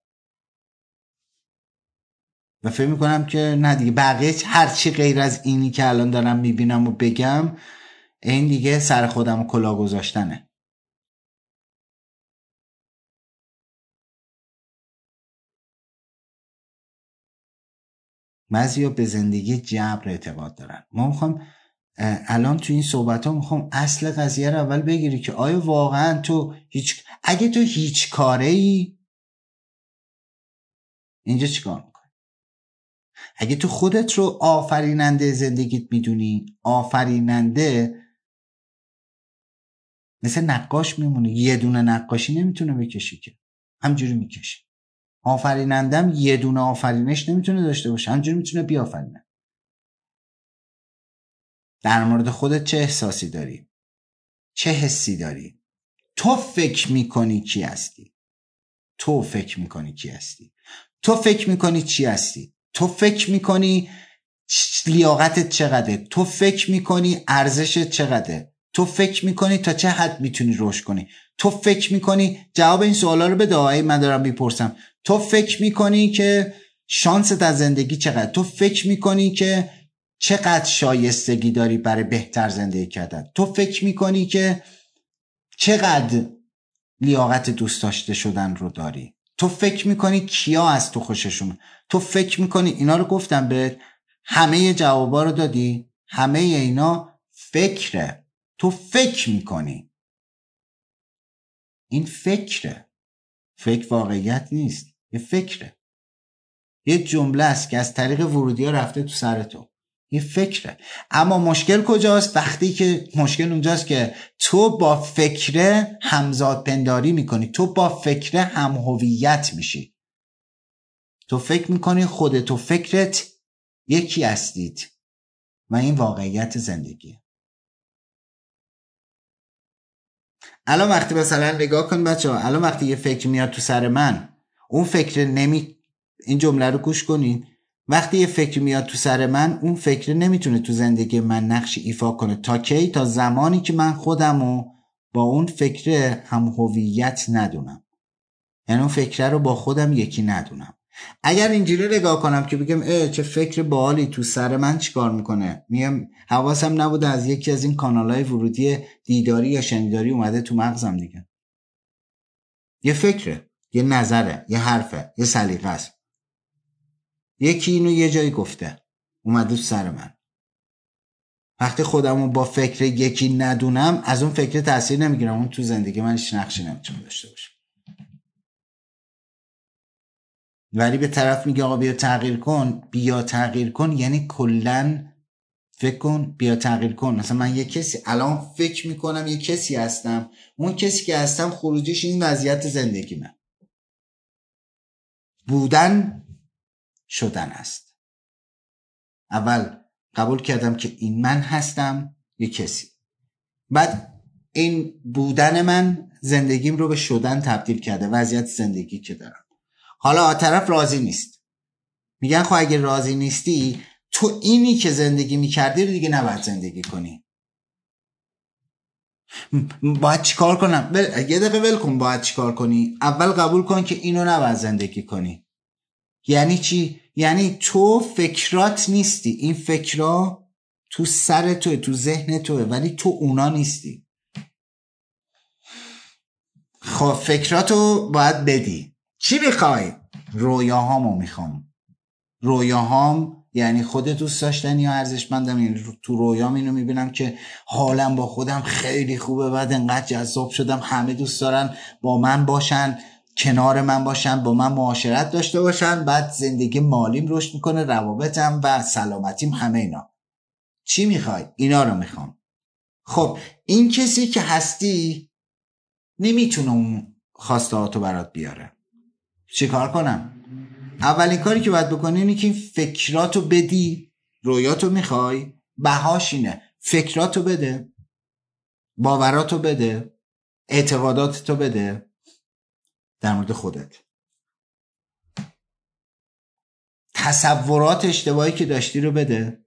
و فکر میکنم که نه دیگه بقیه هر چی غیر از اینی که الان دارم میبینم و بگم، این دیگه سر خودم کلاه گذاشتنه. بعضیا به زندگی جبر اعتقاد دارن. ما میخوام الان تو این صحبت ها میخوام اصل قضیه رو اول بگیری که آیا واقعا تو اگه تو هیچ کاره ای اینجا چیکار میکنی؟ اگه تو خودت رو آفریننده زندگیت میدونی، آفریننده مثل نقاش میمونی، یه دونه نقاشی نمیتونه بکشی که همجوری میکشی. آفرینندم یه دونه آفرینش نمیتونه داشته باشه، همجوری میتونه بیافرینه. در مورد خودت چه احساسی داری؟ چه حسی داری؟ تو فکر میکنی کی هستی؟ تو فکر میکنی کی هستی؟ تو فکر میکنی چی هستی؟ تو فکر میکنی لیاقتت چقدره؟ تو فکر میکنی ارزشت چقدره؟ تو فکر میکنی تا چه حد میتونی رشد کنی؟ تو فکر میکنی جواب این سوالا رو بده. من دارم میپرسم. تو فکر میکنی که شانست از زندگی چقدر؟ تو فکر میکنی که چقدر شایستگی داری برای بهتر زندگی کردن؟ تو فکر میکنی که چقدر لیاقت دوست داشته شدن رو داری؟ تو فکر میکنی کیا از تو خوششون؟ تو فکر میکنی اینا رو گفتم به همه جوابا رو دادی؟ همه اینا فکره. تو فکر میکنی. این فکره. فکر واقعیت نیست. یه فکره. یه جمله است که از طریق ورودی ها رفته تو سر تو. یه فکره. اما مشکل کجاست؟ وقتی که مشکل اونجاست که تو با فکره همزاد پنداری میکنی. تو با فکره هم هویت میشی. تو فکر میکنی خودت و فکرت یکی هستید و این واقعیت زندگیه. الان وقتی مثلا نگاه کن بچه ها، الان وقتی یه فکر میاد تو سر من، اون فکر این جمله رو گوش کنین. وقتی یه فکر میاد تو سر من، اون فکر نمیتونه تو زندگی من نقشی ایفا کنه. تا کی؟ تا زمانی که من خودمو با اون فکر هم هویت ندونم. یعنی اون فکر رو با خودم یکی ندونم. اگر اینجوری نگاه کنم که بگم چه فکر باحالی تو سر من چیکار میکنه، میگم حواسم نبوده از یکی از این کانالهای ورودی دیداری یا شنیداری اومده تو مغزم دیگه. یه فکره، یه نظره، یه حرفه، یه سلیقه است. یکی اینو یه جایی گفته، اومده تو سر من. وقتی خودمو با فکر یکی ندونم، از اون فکر تاثیر نمیگیرم. اون تو زندگی من هیچ نقشی نمیتونه داشته باشه. ولی به طرف میگه آقا بیا تغییر کن. بیا تغییر کن یعنی کلن فکر کن، بیا تغییر کن. مثلا من یه کسی الان فکر میکنم یه کسی هستم، اون کسی که هستم خروجیش این وضعیت زندگی من. بودن شدن است. اول قبول کردم که این من هستم، یه کسی. بعد این بودن من زندگیم رو به شدن تبدیل کرده، وضعیت زندگی که دارم. حالا طرف راضی نیست. میگن خب اگه راضی نیستی، تو اینی که زندگی میکردی رو دیگه نباید زندگی کنی. باید چیکار کنم؟ یه دقیقه ول کن. باید چیکار کنی؟ اول قبول کن که اینو نباید زندگی کنی. یعنی چی؟ یعنی تو فکرات نیستی. این فکرها تو سر توه، تو ذهن توه، ولی تو اونا نیستی. خب فکراتو باید بدی. چی میخوای؟ رویاهامو میخوام. رویاهام یعنی خودت دوست داشتنی یا ارزشمندم. یعنی تو رویام اینو میبینم که حالم با خودم خیلی خوبه، بعد انقدر جذاب شدم، همه دوست دارن با من باشن، کنار من باشن، با من معاشرت داشته باشن، بعد زندگی مالیم رشد میکنه، روابطم و سلامتیم، همه اینا. چی میخوای؟ اینا رو میخوام. خب این کسی که هستی نمیتونه اون خواستهاتو برات بیاره. چی کار کنم؟ اولین کاری که باید بکنی اینه که این فکراتو بدی. رویاتو میخوای؟ بهاش اینه فکراتو بده، باوراتو بده، اعتقادات تو بده در مورد خودت، تصورات اشتباهی که داشتی رو بده،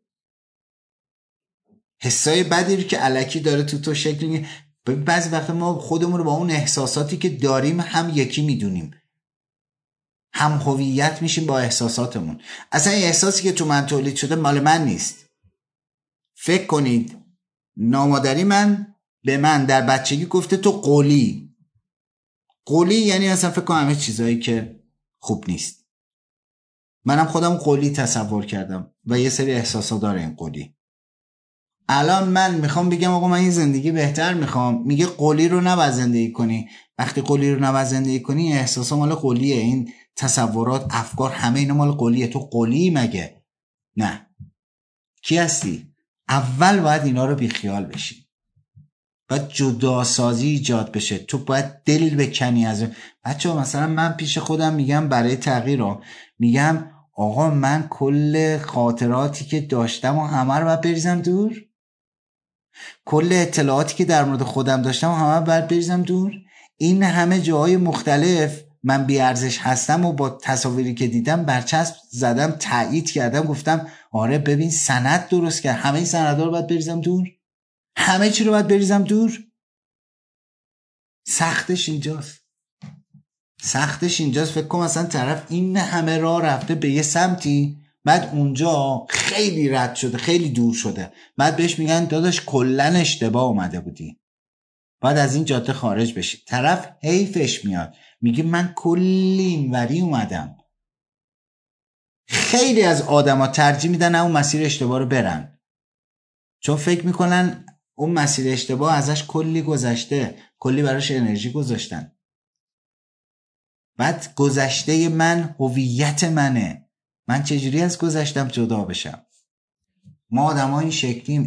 حسای بدی رو که الکی داره تو شکل میگه. بعضی وقتا ما خودمون رو با اون احساساتی که داریم هم یکی میدونیم، هم هویت میشیم با احساساتمون. اصلا این احساسی که تو من تولید شده مال من نیست. فکر کنید نامادری من به من در بچگی گفته تو قولی. قولی یعنی اصلا فکر کنم همه چیزایی که خوب نیست. منم خودم قولی تصور کردم و یه سری احساسا داره این قولی. الان من میخوام بگم آقا من یه زندگی بهتر میخوام، میگه قولی رو نباید زندگی کنی. وقتی قولی رو نباید زندگی کنی احساسا مال قولیه، این تصورات افکار همه اینا مال قولیه. تو قولی مگه؟ نه. کی هستی؟ اول باید اینا رو بیخیال بشی، باید جداسازی ایجاد بشه. تو باید دل بکنی از بچه ها. مثلا من پیش خودم میگم برای تغییر رو میگم آقا من کل خاطراتی که داشتم و همه رو باید بریزم دور، کل اطلاعاتی که در مورد خودم داشتم و همه رو باید بریزم دور. این همه جاهای مختلف من بیارزش هستم و با تصاویری که دیدم برچسب زدم، تایید کردم، گفتم آره ببین سند درست کرد. همه این سندها رو باید بریزم دور، همه چی رو باید بریزم دور. سختش اینجاست. فکر کنم مثلا طرف این همه راه رفته به یه سمتی، بعد اونجا خیلی رد شده، خیلی دور شده، بعد بهش میگن داداش کلن اشتباه اومده بودی، بعد از این جاده خارج بشی. طرف حیفش میاد میگه من کلی اینوری اومدم. خیلی از آدما ترجیح میدن اون مسیر اشتباه رو برن، چون فکر میکنن اون مسیر اشتباه ازش کلی گذشته، کلی براش انرژی گذاشتن. بعد گذشته من هویت منه، من چجوری از گذشتم جدا بشم؟ ما آدم ها این شکلیم.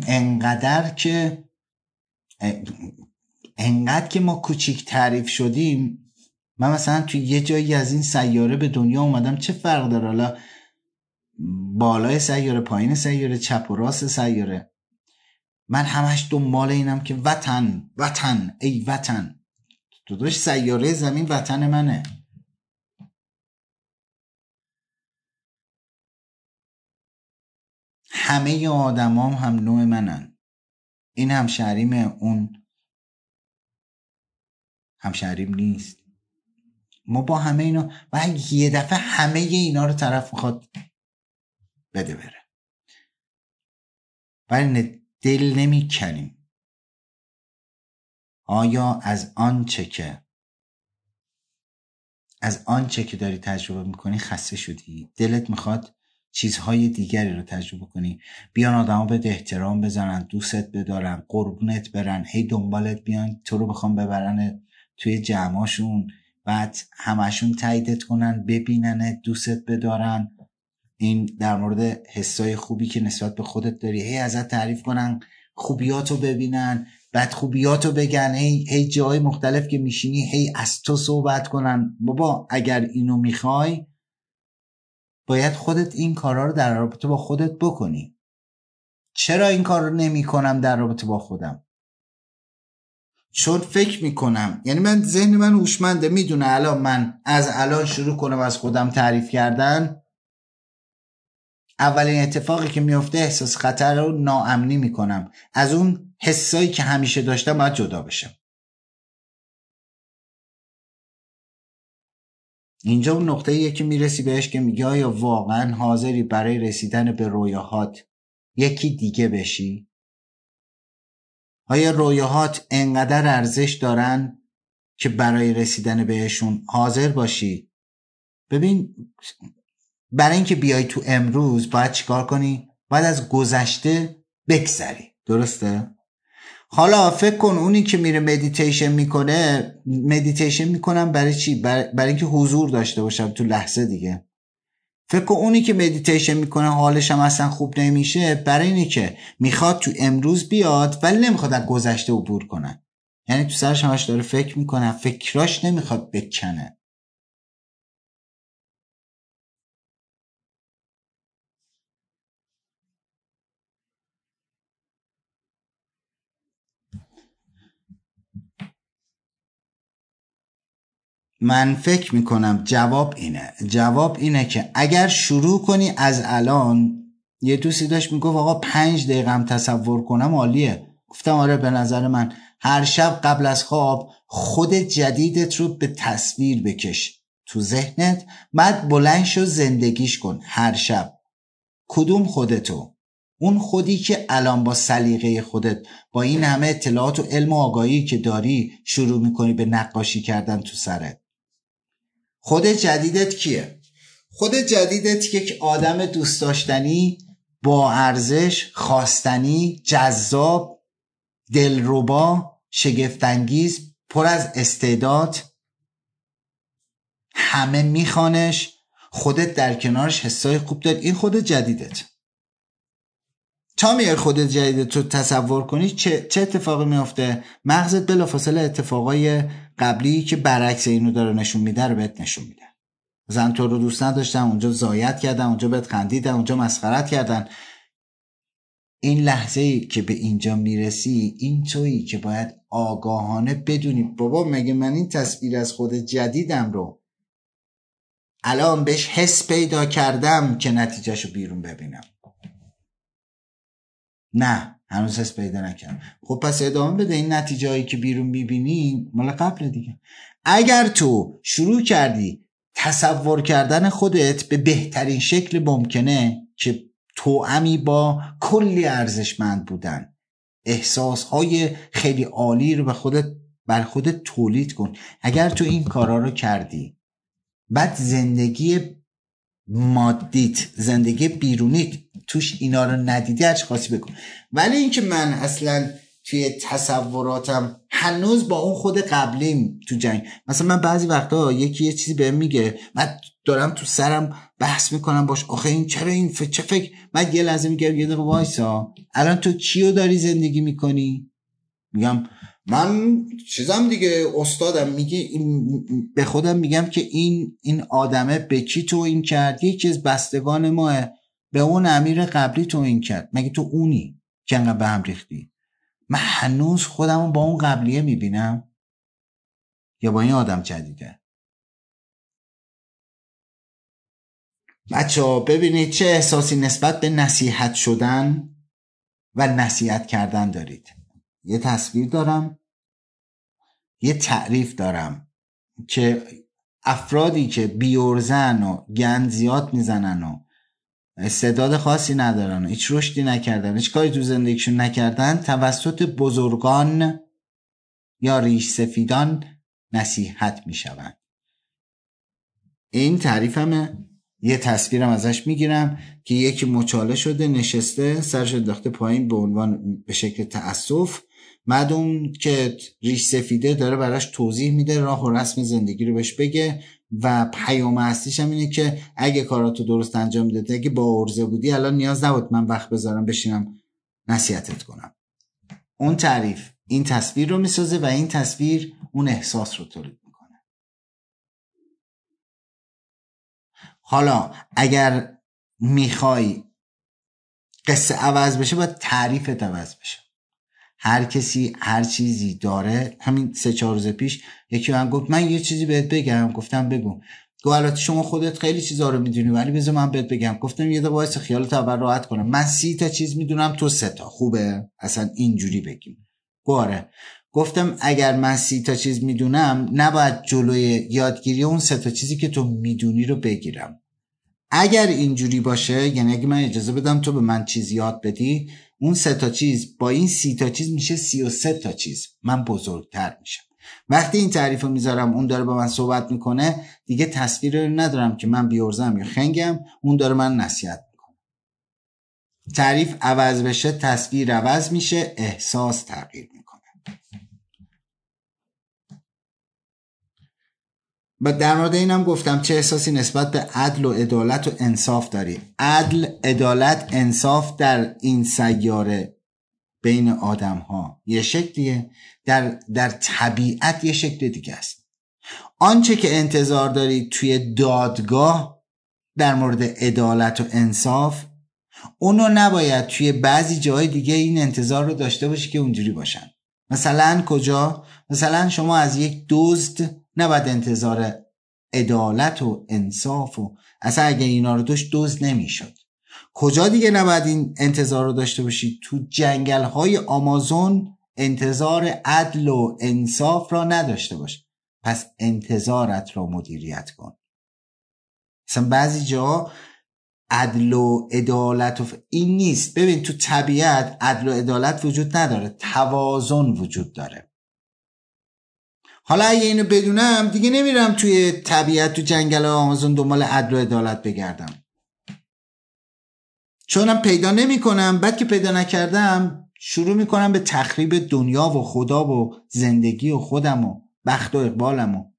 انقدر که ما کوچیک تعریف شدیم. من مثلا توی یه جایی از این سیاره به دنیا اومدم، چه فرق داره حالا بالای سیاره، پایین سیاره، چپ و راست سیاره؟ من همش دنبال اینم که وطن ای وطن. داداش سیاره زمین وطن منه. همه آدمام هم نوع منن. این همشهریم، اون همشهریم نیست. ما با همه اینا و یه دفعه همه اینا رو طرف میخواد بده بره، ولی دل نمی کنیم. آیا از آنچه که داری تجربه میکنی خسته شدی؟ دلت میخواد چیزهای دیگری رو تجربه کنی؟ بیان آدما بهت احترام بزنن، دوستت بدارن، قربونت برن، هی دنبالت بیان، تو رو بخوام ببرن توی جمعاشون، بعد همشون تاییدت کنن، ببیننت، دوستت بدارن. این در مورد حسای خوبی که نسبت به خودت داری، هی ازت تعریف کنن، خوبیاتو ببینن، بعد خوبیاتو بگن، هی جای مختلف که میشینی هی از تو صحبت کنن. بابا اگر اینو میخوای باید خودت این کارا رو در رابطه با خودت بکنی. چرا این کار رو نمی کنم در رابطه با خودم؟ چون فکر میکنم، یعنی من ذهن من هوشمنده، میدونه الان من از الان شروع کنم از خودم تعریف کردن، اولین اتفاقی که میفته احساس خطر و ناامنی میکنم. از اون حسایی که همیشه داشتم باید جدا بشم. اینجا اون نقطه ایه که میرسی بهش که میگه آیا واقعا حاضری برای رسیدن به رویاهات یکی دیگه بشی؟ آیا رویاهات انقدر ارزش دارن که برای رسیدن بهشون حاضر باشی؟ ببین، برای اینکه بیای تو امروز باید چیکار کنی؟ باید از گذشته بگذری. درسته؟ حالا فکر کن اونی که میره مدیتیشن میکنه، مدیتیشن میکنم برای چی؟ برای اینکه حضور داشته باشم تو لحظه دیگه. فکر کن اونی که مدیتیشن میکنه حالش هم اصلا خوب نمیشه، برای اینه که میخواد تو امروز بیاد ولی نمیخواد از گذشته عبور کنه. یعنی تو سرش همش داره فکر میکنه، فکراش نمیخواد بکنه. من فکر میکنم جواب اینه که اگر شروع کنی از الان، یه دوستی داشت میگفت آقا 5 دقیقه هم تصور کنم عالیه. گفتم آره، به نظر من هر شب قبل از خواب خود جدیدت رو به تصویر بکش تو ذهنت، بعد بلند شو زندگیش کن هر شب. کدوم خودتو؟ اون خودی که الان با سلیقه خودت، با این همه اطلاعات و علم و آگاهی که داری شروع میکنی به نقاشی کردن تو سرت. خود جدیدت کیه؟ خود جدیدت یک آدم دوست داشتنی، با ارزش، خواستنی، جذاب، دلربا، شگفت‌انگیز، پر از استعداد، همه میخوانش، خودت در کنارش حسای خوب داری. این خود جدیدت. تا میای خودت جدیدت رو تصور کنی چه اتفاقی میفته؟ مغزت بلافاصله اتفاقای قبلی که برعکس اینو داره نشون میده رو بهت نشون میده. مثلا تو رو دوست نداشتن، اونجا ضایعت کردن، اونجا بهت خندیدن، اونجا مسخرت کردن. این لحظه‌ای که به اینجا میرسی، این تویی که باید آگاهانه بدونی بابا مگه من این تصویر از خود جدیدم رو الان بهش حس پیدا کردم که نتیجهشو بیرون ببینم؟ نه، هنوز حس پیدا نکردم. خب پس ادامه بده. این نتیجه هایی که بیرون میبینی مال قبل دیگه. اگر تو شروع کردی تصور کردن خودت به بهترین شکل ممکنه که توأمی با کلی ارزشمند بودن، احساسهای خیلی عالی رو بر خودت تولید کن. اگر تو این کارا رو کردی، بعد زندگی مادیت، زندگی بیرونیت توش اینا رو ندیدی، هرچی خاصی بکن. ولی اینکه من اصلا توی تصوراتم هنوز با اون خود قبلیم تو جنگ. مثلا من بعضی وقتا یکی یه چیزی بهم میگه، من دارم تو سرم بحث میکنم باش، آخه این چرا این چه فکر. من یه لحظه میگم یه دقیقه وایسا، الان تو کیو داری زندگی میکنی؟ میگم من چیزم دیگه، استادم میگه به خودم میگم که این آدمه به کی تو این کرد؟ یکی از بستگان ماه، به اون امیر قبلی تو این کرد. مگه تو اونی که انقدر به هم ریختی؟ من هنوز خودمو با اون قبلیه میبینم یا با این آدم جدیده؟ بچه‌ها ببینید چه احساسی نسبت به نصیحت شدن و نصیحت کردن دارید. یه تصویر دارم، یه تعریف دارم که افرادی که بیورزن و گند زیاد میزنن و استعداد خاصی ندارن و هیچ رشدی نکردن، هیچ کاری تو زندگیشون نکردن، توسط بزرگان یا ریش سفیدان نصیحت میشون. این تعریفمه. یه تصویرم ازش میگیرم که یکی مچاله شده، نشسته، سرش انداخته پایین به عنوان به شکل تأسف. بعد اون که ریش سفیده داره براش توضیح میده، راه و رسم زندگی رو بهش بگه و پیام اصلیش هم اینه که اگه کاراتو درست انجام میدادی، اگه با عرضه بودی، الان نیاز نبود من وقت بذارم بشینم نصیحتت کنم. اون تعریف این تصویر رو میسازه و این تصویر اون احساس رو تولید میکنه. حالا اگر میخوای قصه عوض بشه، باید تعریفت عوض بشه. هر کسی هر چیزی داره. همین 3-4 روز پیش یکی من گفت من یه چیزی بهت بگم. گفتم بگو. گفت البته شما خودت خیلی چیزا رو میدونی، ولی بذار من بهت بگم. گفتم یه دقیقه وایس خیالت اول راحت کنم. من 30 تا چیز میدونم، تو 3 تا. خوبه اصلا اینجوری بگیم؟ گفت گفتم اگر من 30 تا چیز میدونم، نباید جلوی یادگیری اون 3 تا چیزی که تو میدونی رو بگیرم. اگر اینجوری باشه، یعنی اگه من اجازه بدم تو به من چیز یاد بدی، اون 3 تا چیز با این 30 تا چیز میشه 33 تا چیز. من بزرگتر میشم. وقتی این تعریف رو میذارم، اون داره با من صحبت میکنه، دیگه تصویر رو ندارم که من بیورزم یا خنگم، اون داره من نصیحت میکنه. تعریف عوض بشه، تصویر عوض میشه، احساس تغییر میکنه. و در مورد اینم گفتم چه احساسی نسبت به عدل و عدالت و انصاف داری. عدل، عدالت، انصاف در این سیاره بین آدم ها یه شکلیه، در طبیعت یه شکل دیگه است. آنچه که انتظار داری توی دادگاه در مورد عدالت و انصاف، اونو نباید توی بعضی جای دیگه این انتظار رو داشته باشی که اونجوری باشن. مثلا کجا؟ مثلا شما از یک دزد نباید انتظار عدالت و انصاف و اصلا اگه اینا رو داشت دزد نمیشد. کجا دیگه نباید این انتظار رو داشته باشید؟ تو جنگل های آمازون انتظار عدل و انصاف را نداشته باش. پس انتظارت را مدیریت کن. مثلا بعضی جا عدل و عدالت این نیست. ببین تو طبیعت عدل و عدالت وجود نداره، توازن وجود داره. حالا اگه اینو بدونم دیگه نمیرم توی طبیعت تو جنگل آمازون دنبال عدل و عدالت بگردم، چونم پیدا نمی کنم. بعد که پیدا نکردم شروع میکنم به تخریب دنیا و خدا و زندگی و خودم و بخت و اقبالم و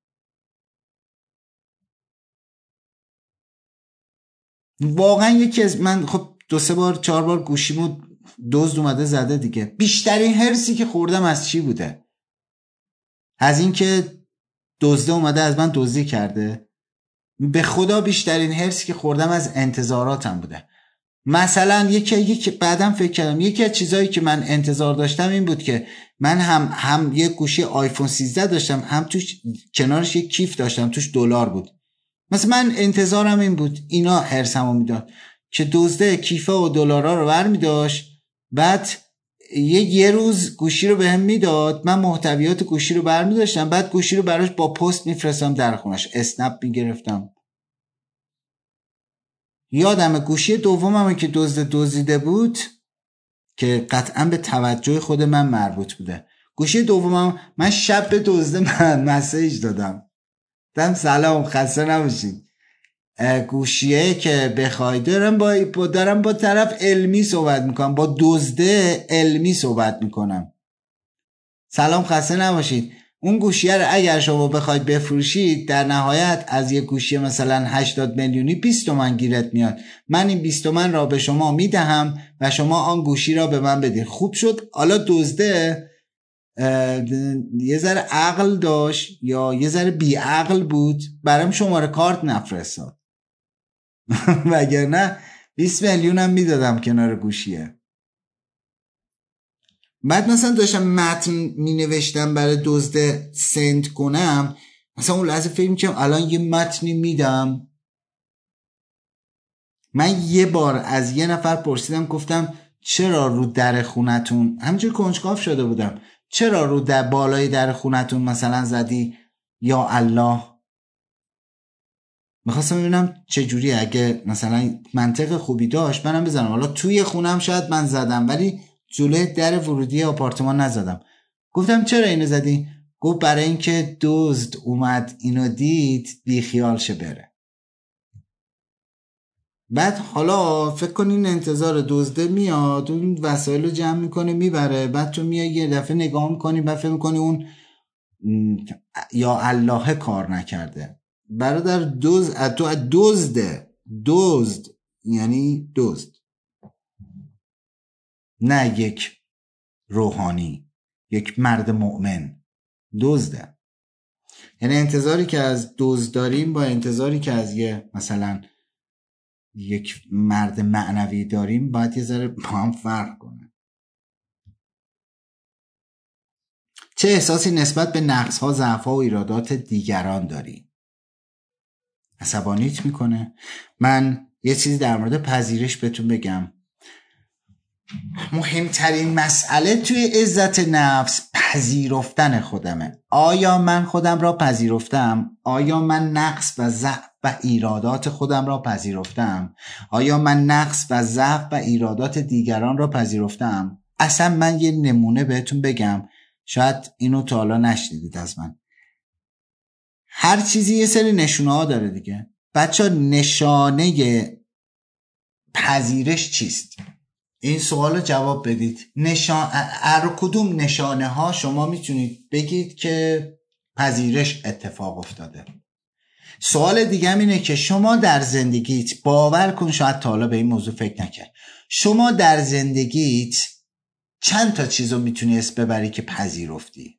واقعا یکی از من خب 2-3 بار 4 بار گوشیمو دزد اومده زده دیگه. بیشترین هرسی که خوردم از چی بوده؟ از این که دزده اومده از من دزدی کرده؟ به خدا بیشترین هرسی که خوردم از انتظاراتم بوده. مثلا یکی بعدم فکر کردم یکی از چیزایی که من انتظار داشتم این بود که من هم یک گوشی آیفون 13 داشتم، هم توش کنارش یک کیف داشتم توش دلار بود. مثلا من انتظارم این بود، اینا هرسمو میداد که دزده کیفه و دلارا رو برمی داشت، بعد یه روز گوشی رو بهم میداد، من محتویات گوشی رو برمی داشتم، بعد گوشی رو براش با پست میفرستم در خونش، اسنپ میگرفتم. یادم گوشی دومم که دزدیده بود که قطعا به توجه خود من مربوط بوده. گوشی دومم من شب به دزده مسیج دادم سلام خسته نباشید، گوشیه که بخوای دارم با طرف علمی صحبت میکنم، با دزده علمی صحبت میکنم، سلام خسته نباشید. اون گوشیه رو اگر شما بخواید بفروشید در نهایت از یک گوشی مثلا 80 میلیونی 20 تومن گیرت میاد. من این 20 تومن را به شما میدهم و شما آن گوشی را به من بدید. خوب شد. حالا دزده یه ذره عقل داشت یا یه ذره بی عقل بود، برام شماره کارت نفرستاد وگرنه 20 میلیون هم میدادم کنار گوشیه. بعد مثلا داشتم متن می نوشتم برای دزده سند کنم، مثلا اون لحظه فکر میکنم الان یه متنی میدم. من یه بار از یه نفر پرسیدم، گفتم چرا رو در خونتون، همینجور کنجکاو شده بودم، چرا رو در بالای در خونتون مثلا زدی یا الله؟ میخواستم ببینم چجوریه، اگه مثلا منطق خوبی داشت منم بزنم. حالا توی خونم شاید من زدم ولی جلوی در ورودی آپارتمان نزدم. گفتم چرا اینو زدی؟ گفت برای اینکه دزد اومد اینو دید بیخیال شه بره. بعد حالا فکر کنین انتظار دزده میاد اون وسایل رو جمع میکنه میبره، بعد تو میای یه دفعه نگاه میکنی بعد فکر میکنی اون یا الله کار نکرده. برادر دزد یعنی دزد، نه یک روحانی، یک مرد مؤمن. دزده. یعنی انتظاری که از دزد داریم با انتظاری که از یه مثلا یک مرد معنوی داریم باید یه ذره با هم فرق کنه. چه احساسی نسبت به نقص‌ها، ضعف‌ها و ایرادات دیگران داری؟ عصبانیت میکنه؟ من یه چیزی در مورد پذیرش بهتون بگم. مهمترین مسئله توی عزت نفس پذیرفتن خودمه. آیا من خودم را پذیرفتم؟ آیا من نقص و ضعف و ایرادات خودم را پذیرفتم؟ آیا من نقص و ضعف و ایرادات دیگران را پذیرفتم؟ اصلا من یه نمونه بهتون بگم، شاید اینو تا حالا نشنیدید از من. هر چیزی یه سری نشونه ها داره دیگه. بچه نشانه پذیرش چیست؟ این سوال رو جواب بدید. کدوم نشانه ها شما میتونید بگید که پذیرش اتفاق افتاده؟ سوال دیگه هم اینه که شما در زندگیت، باور کن شاید تا حالا به این موضوع فکر نکرد، شما در زندگیت چند تا چیزو میتونی اسم ببری که پذیرفتی؟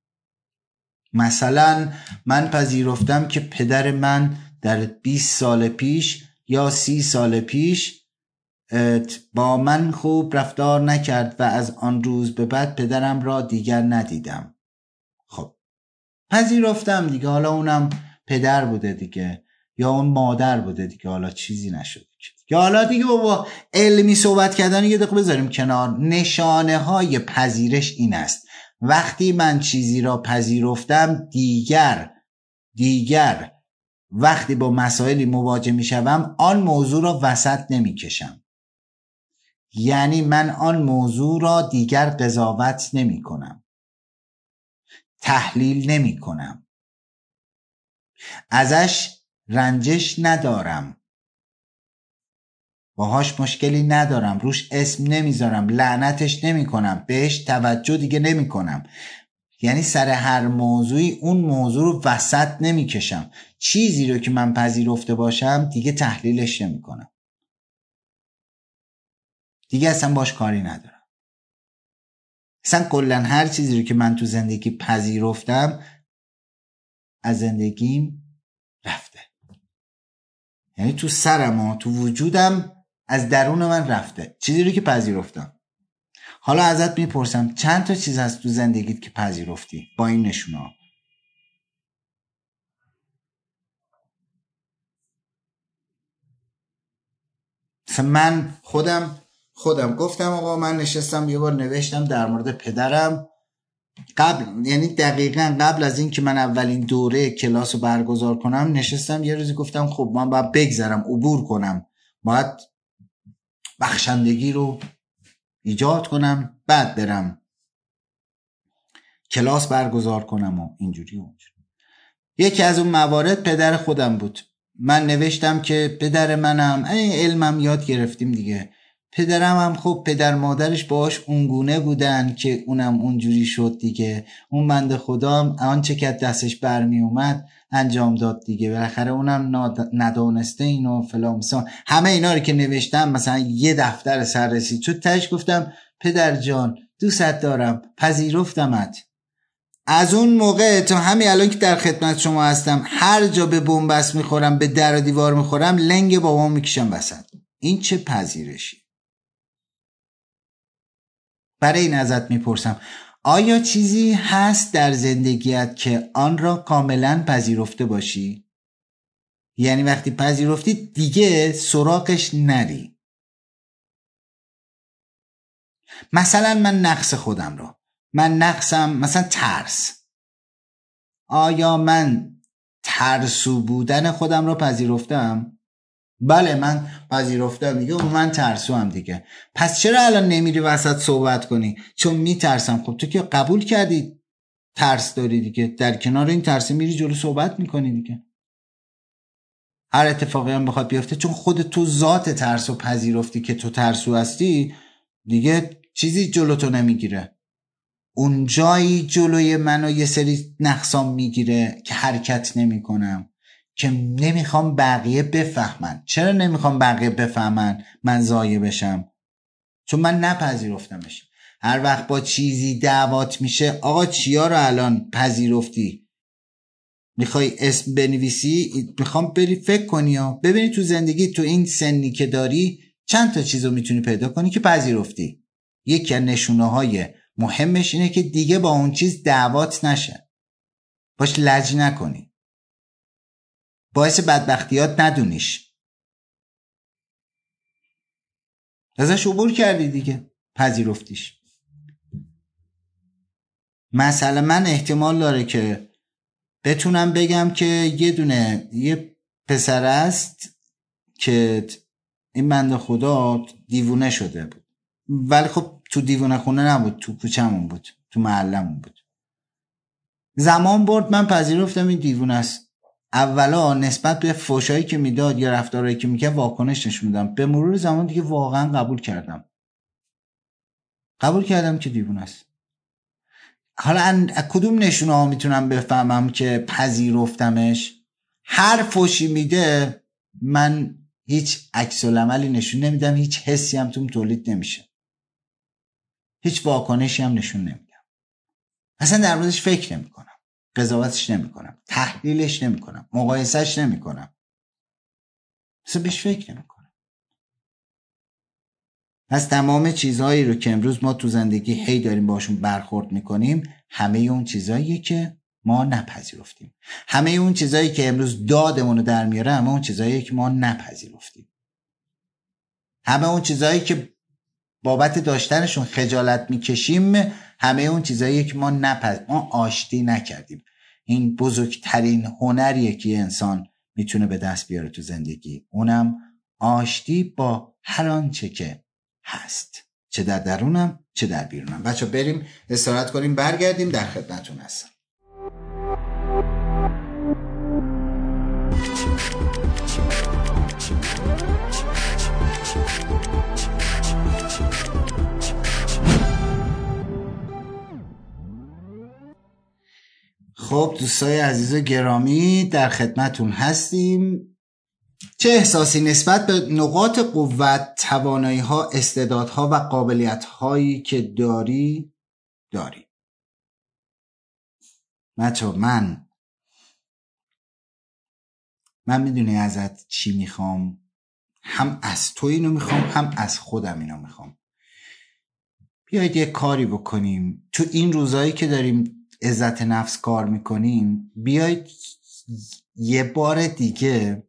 مثلا من پذیرفتم که پدر من در 20 سال پیش یا 30 سال پیش با من خوب رفتار نکرد و از آن روز به بعد پدرم را دیگر ندیدم. خب پذیرفتم دیگه، حالا اونم پدر بوده دیگه یا اون مادر بوده دیگه، حالا چیزی نشده یا حالا دیگه بابا علمی صحبت کردن یه دقیقه بذاریم کنار. نشانه های پذیرش این است وقتی من چیزی را پذیرفتم دیگر وقتی با مسائلی مواجه می شوم آن موضوع را وسط نمی کشم. یعنی من آن موضوع را دیگر قضاوت نمی کنم، تحلیل نمی کنم، ازش رنجش ندارم، باهاش مشکلی ندارم، روش اسم نمیذارم، لعنتش نمی کنم، بهش توجه دیگه نمی کنم. یعنی سر هر موضوعی اون موضوع رو وسط نمی کشم. چیزی رو که من پذیرفته باشم دیگه تحلیلش نمی کنم، دیگه اصلا باش کاری ندارم. اصلا کلن هر چیزی رو که من تو زندگی پذیرفتم از زندگیم رفته. یعنی تو سرم و تو وجودم از درون من رفته چیزی رو که پذیرفتم. حالا ازت میپرسم چند تا چیز هست تو زندگیت که پذیرفتی با این نشونه؟ من خودم گفتم آقا من نشستم یه بار نوشتم در مورد پدرم یعنی دقیقاً قبل از این که من اولین دوره کلاس رو برگزار کنم نشستم یه روزی گفتم خب من باید بگذرم، عبور کنم، باید بخشندگی رو ایجاد کنم، بعد برم کلاس برگزار کنم و اینجوری اونجوری. یکی از اون موارد پدر خودم بود. من نوشتم که پدر منم علمم یاد گرفتیم دیگه، پدرم هم خب پدر مادرش باهاش اونگونه بودن که اونم اونجوری شد دیگه، اون بنده خدا هم آنچه که دستش برمی اومد انجام داد دیگه، بالاخره اونم ندانسته اینو فلان مثلا همه اینا رو که نوشتم مثلا یه دفتر سر رسید. چون تاش گفتم پدر جان دوست دارم، پذیرفتمت. از اون موقع تا همین الان که در خدمت شما هستم هر جا به بنبست میخورم، به در و دیوار میخورم، لنگ بابام میکشم وسط. این چه پذیرشی؟ برای این ازت میپرسم آیا چیزی هست در زندگیت که آن را کاملا پذیرفته باشی؟ یعنی وقتی پذیرفتی دیگه سراغش نری. مثلا من نقص خودم را، من نقصم مثلا ترس، آیا من ترسو بودن خودم را پذیرفتم؟ بله من پذیرفتم دیگه، من ترسو هم دیگه. پس چرا الان نمیری وسط صحبت کنی؟ چون میترسم. خب تو که قبول کردی ترس داری دیگه، در کنار این ترس میری جلو صحبت میکنی دیگه. هر اتفاقی هم بخواد بیفته چون خود تو ذات ترسو پذیرفتی که تو ترسو هستی دیگه چیزی جلو تو نمیگیره. اون جایی جلوی منو یه سری نقصام میگیره که حرکت نمی کنم، که نمیخوام بقیه بفهمن. چرا نمیخوام بقیه بفهمن من ضایع بشم؟ چون من نپذیرفتمش. هر وقت با چیزی دعوات میشه آقا چیا رو الان پذیرفتی؟ میخوای اسم بنویسی؟ میخوام بری فکر کنی و ببینی تو زندگی تو این سنی که داری چند تا چیزو میتونی پیدا کنی که پذیرفتی. یکی از نشونه های مهمش اینه که دیگه با اون چیز دعوات نشه، باش لج نکنی، باعث بدبختیات ندونیش، ازش عبور کردی دیگه، پذیرفتیش. مثلا من احتمال داره که بتونم بگم که یه پسر است که این بنده خدا دیوونه شده بود، ولی خب تو دیوونه خونه نبود، تو کوچمون بود، تو محلمون بود. زمان برد من پذیرفتم این دیوونه است. اولا نسبت به فحشایی که میداد یا رفتارهایی که میکرد واکنش نشون میدم. به مرور زمان دیگه واقعا قبول کردم که دیوونه است. حالا کدوم نشونه ها میتونم بفهمم که پذیرفتمش؟ هر فحشی میده من هیچ عکس العملی نشون نمیدم، هیچ حسی هم توم تولید نمیشه، هیچ واکنشی هم نشون نمیدم، اصلا در موردش فکر نمیکنم، قضاوتش نمیکنم، تحلیلش نمیکنم، مقایسهش نمیکنم، اصلا بهش فکر نمیکنم. از تمام چیزهایی رو که امروز ما تو زندگی هی داریم باشون برخورد میکنیم، همه اون چیزهاییه که ما نپذیرفتیم. همه اون چیزایی که امروز دادمون رو در میاره همه اون چیزایی که ما نپذیرفتیم. همه اون چیزایی که بابت داشتنشون خجالت میکشیم همه اون چیزایی که ما آشتی نکردیم. این بزرگترین هنریه که انسان میتونه به دست بیاره تو زندگی، اونم آشتی با هر آنچه که هست، چه در درونم چه در بیرونم. بچه بریم استراحت کنیم، برگردیم در خدمتتون هستم. خب دوستای عزیز و گرامی در خدمتتون هستیم. چه احساسی نسبت به نقاط قوت، توانایی‌ها، استعدادها و قابلیت‌هایی که داری؟ بچه من میدونی ازت چی میخوام؟ هم از تو اینو میخوام، هم از خودم اینو میخوام. بیایید یه کاری بکنیم تو این روزایی که داریم عزت نفس کار میکنیم. بیایید یه بار دیگه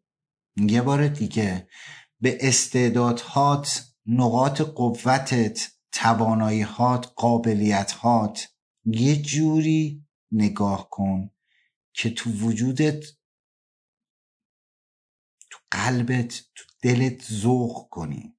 به استعدادهات، نقاط قوتت، توانایی‌هات، قابلیت‌هات یه جوری نگاه کن که تو وجودت، تو قلبت، تو دلت ذوق کنی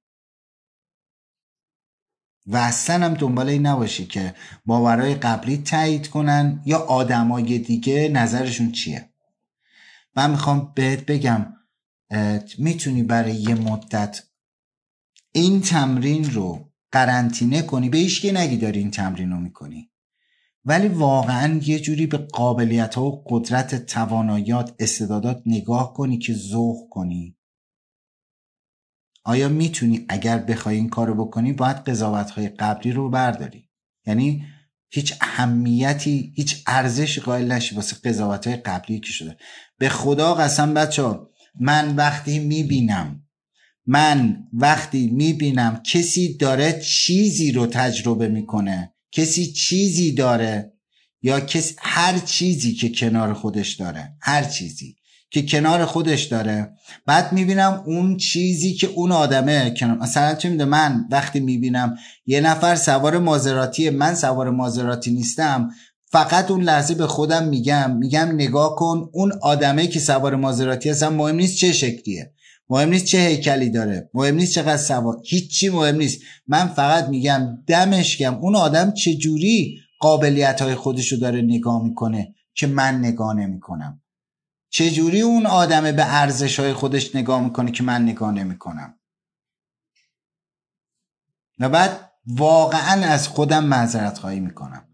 و اصلا هم دنبال این نباشی که باورهای قبلی تایید کنن یا آدمای دیگه نظرشون چیه. من میخوام بهت بگم میتونی برای یه مدت این تمرین رو قرنطینه کنی، به هیچ کی نگی داری این تمرین رو میکنی، ولی واقعا یه جوری به قابلیت ها و قدرت، تواناییات، استعدادات نگاه کنی که ذوق کنی. آیا میتونی؟ اگر بخوای این کارو بکنی باید قضاوت‌های قبلی رو برداری، یعنی هیچ اهمیتی، هیچ ارزشی قائل نشی واسه قضاوت‌های قبلی که شده. به خدا قسم بچه‌ها، من وقتی میبینم کسی داره چیزی رو تجربه میکنه، کسی چیزی داره یا کسی هر چیزی که کنار خودش داره، بعد میبینم اون چیزی که اون آدمه مثلا چه میده، من وقتی میبینم یه نفر سوار مازراتی، من سوار مازراتی نیستم، فقط اون لحظه به خودم میگم نگاه کن اون آدمه که سوار مازراتی هستم، مهم نیست چه شکلیه، مهم نیست چه هیکلی داره، مهم نیست چقدر سوار، هیچی مهم نیست. من فقط میگم دمش گرم اون آدم چه جوری قابلیت‌های خودشو داره نگاه میکنه که من نگاه نمیکنم، چه جوری اون آدمه به ارزش‌های خودش نگاه میکنه که من نگاه نمیکنم. و بعد واقعا از خودم معذرت خواهی میکنم.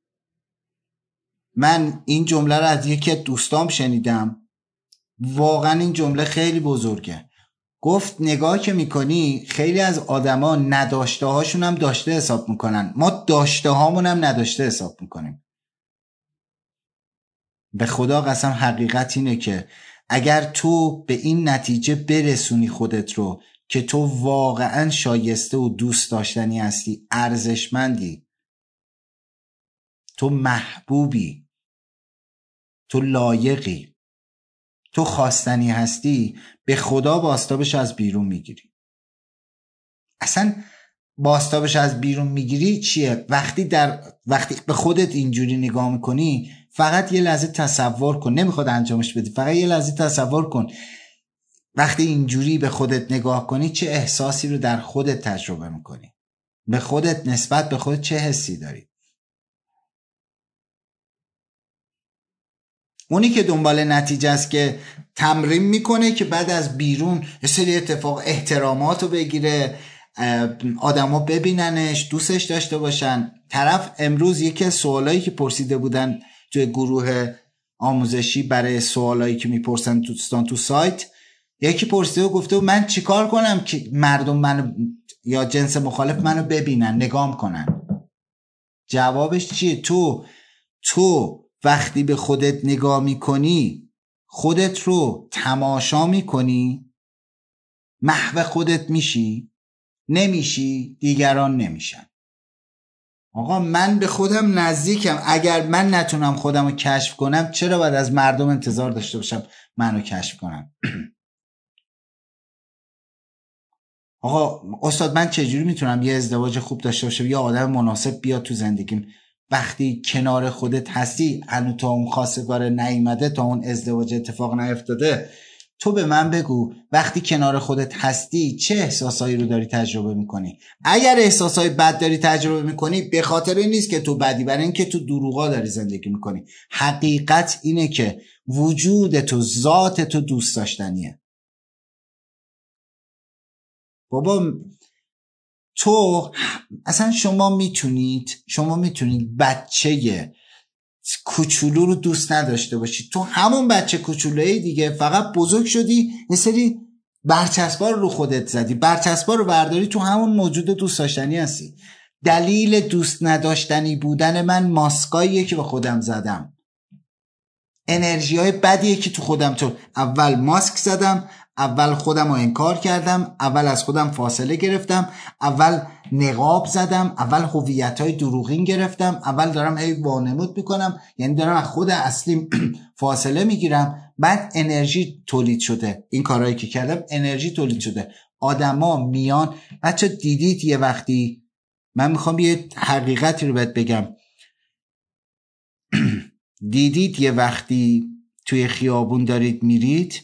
من این جمله رو از یکی از دوستام شنیدم، واقعا این جمله خیلی بزرگه. گفت نگاه که میکنی خیلی از آدما نداشته هاشون هم داشته حساب میکنن، ما داشته هامون هم نداشته حساب میکنیم. به خدا قسم حقیقت اینه که اگر تو به این نتیجه برسونی خودت رو که تو واقعا شایسته و دوست داشتنی هستی، ارزشمندی، تو محبوبی، تو لایقی، تو خواستنی هستی، به خدا بازتابش از بیرون میگیری. اصلا بازتابش از بیرون میگیری چیه؟ وقتی به خودت اینجوری نگاه میکنی، فقط یه لحظه تصور کن، نمیخواد انجامش بدی، فقط یه لحظه تصور کن وقتی اینجوری به خودت نگاه کنی چه احساسی رو در خودت تجربه میکنی، به خودت، نسبت به خودت چه حسی داری. اونی که دنبال نتیجه است که تمرین میکنه که بعد از بیرون یه سری اتفاق، احترامات رو بگیره، آدما ببیننش، دوستش داشته باشن. طرف امروز یکی از سوالایی که پرسیده بودن توی گروه آموزشی برای سوالایی که میپرسن دوستان تو سایت، یکی پرسیده و گفته من چیکار کنم که مردم منو یا جنس مخالف منو ببینن، نگام کنن؟ جوابش چیه؟ تو وقتی به خودت نگاه میکنی، خودت رو تماشا میکنی، محو خودت میشی، نمیشی، دیگران نمیشن. آقا من به خودم نزدیکم. اگر من نتونم خودم رو کشف کنم چرا باید از مردم انتظار داشته باشم منو کشف کنم؟ آقا استاد من چجوری میتونم یه ازدواج خوب داشته باشم، یا آدم مناسب بیاد تو زندگیم؟ وقتی کنار خودت هستی، هنوز تا اون خواستگار نیامده، تا اون ازدواج اتفاق نیفتاده، تو به من بگو وقتی کنار خودت هستی چه احساسایی رو داری تجربه میکنی؟ اگر احساسای بد داری تجربه میکنی به خاطر این نیست که تو بدی، برای اینکه تو دروغا داری زندگی میکنی. حقیقت اینه که وجود تو، ذات تو دوست داشتنیه. بابا تو اصلا شما میتونید بچه کوچولو رو دوست نداشته باشی، تو همون بچه کوچولوی دیگه، فقط بزرگ شدی یه سری برچسبا رو خودت زدی، برچسبا رو برداری، تو همون موجود دوست داشتنی هستی. دلیل دوست نداشتنی بودن من ماسکاییه که به خودم زدم، انرژی های بدیه که تو خودم، تو اول ماسک زدم، اول خودم رو انکار کردم، اول از خودم فاصله گرفتم، اول نقاب زدم، اول هویت‌های دروغین گرفتم، اول دارم هی وانمود میکنم، یعنی دارم از خود اصلیم فاصله میگیرم. بعد انرژی تولید شده، این کارهایی که کردم انرژی تولید شده. آدما میان، بچه دیدید یه وقتی، من میخوام یه حقیقتی رو بهت بگم، دیدید یه وقتی توی خیابون دارید میرید،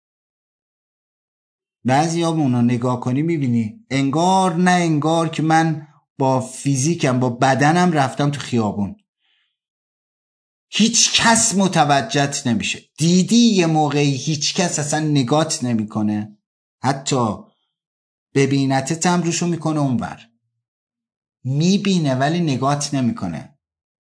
بعضی همونو نگاه کنی میبینی انگار نه انگار که من با فیزیکم، با بدنم رفتم تو خیابون، هیچ کس متوجهت نمیشه. دیدی یه موقعی هیچ کس اصلا نگات نمیکنه، حتی ببینتت هم روشو میکنه اونور، میبینه ولی نگات نمیکنه،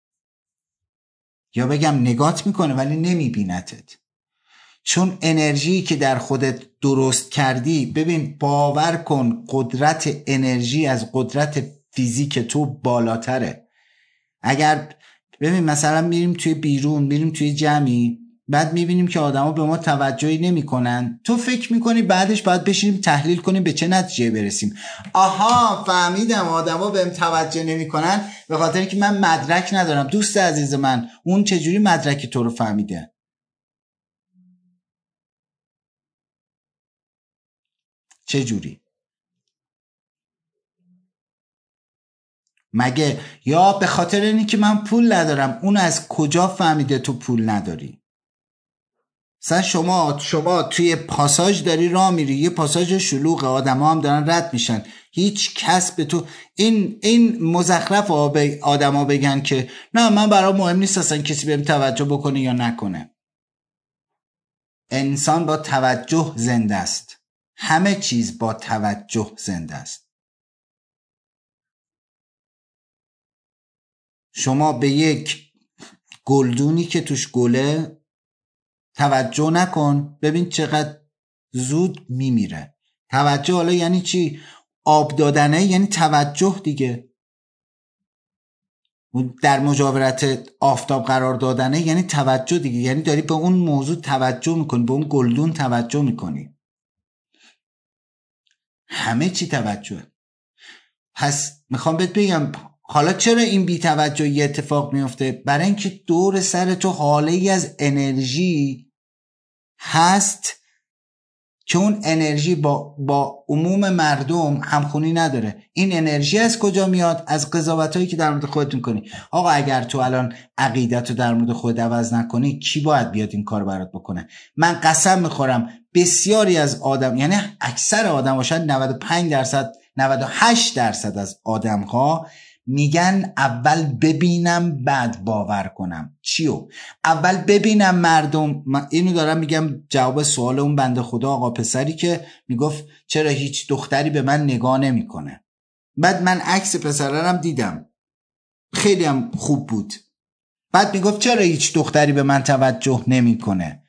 یا بگم نگات میکنه ولی نمیبینتت، چون انرژی که در خودت درست کردی. ببین باور کن قدرت انرژی از قدرت فیزیک تو بالاتره. اگر ببین مثلا میریم توی جمعی، بعد میبینیم که آدما به ما توجهی نمیکنن، تو فکر میکنی بعدش باید بشینیم تحلیل کنیم به چه نتیجه برسیم. آها فهمیدم آدما بهم توجه نمیکنن به خاطر که من مدرک ندارم. دوست عزیز من، اون چجوری مدرک تو رو فهمیده؟ چجوری؟ مگه یا به خاطر اینی که من پول ندارم؟ اون از کجا فهمیده تو پول نداری؟ مثلا شما توی پاساژ داری راه میری، یه پاساژ شلوغه، آدما هم دارن رد میشن، هیچ کس به تو این مزخرف آدما بگن که نه من برام مهم نیست اصلا کسی بهم توجه بکنه یا نکنه. انسان با توجه زنده است، همه چیز با توجه زنده است. شما به یک گلدونی که توش گله توجه نکن، ببین چقدر زود میمیره. توجه حالا یعنی چی؟ آب دادنه یعنی توجه دیگه. در مجاورت آفتاب قرار دادنه یعنی توجه دیگه، یعنی داری به اون موضوع توجه میکنی، به اون گلدون توجه میکنی. همه چی توجه. پس میخوام بهت بگم حالا چرا این بی‌توجهی اتفاق میفته؟ برای اینکه دور سر تو حاله ای از انرژی هست که اون انرژی با عموم مردم همخونی نداره. این انرژی از کجا میاد؟ از قضاوتایی که در مورد خودت میکنی. آقا اگر تو الان عقیدتو در مورد خودت عوض نکنی، کی باید بیاد این کار برات بکنه؟ من قسم میخورم بسیاری از آدم، یعنی اکثر آدم ها، شاید 95% 98% از آدم ها میگن اول ببینم بعد باور کنم. چیو؟ اول ببینم مردم، اینو دارم میگم جواب سوال اون بنده خدا آقا پسری که میگفت چرا هیچ دختری به من نگاه نمیکنه. بعد من عکس پسرم دیدم، خیلی هم خوب بود. بعد میگفت چرا هیچ دختری به من توجه نمیکنه.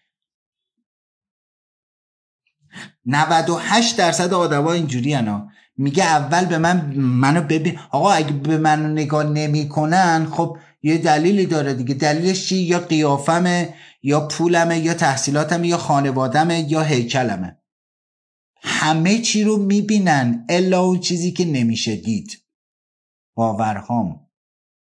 98% آدم‌ها اینجوری انا، میگه اول به منو ببین. آقا اگه به منو نگاه نمیکنن خب یه دلیلی داره دیگه. دلیلش چی؟ یا قیافمه، یا پولمه، یا تحصیلاتمه، یا خانوادمه، یا هیکلمه. همه چی رو میبینن الا اون چیزی که نمیشه دید، باورهام.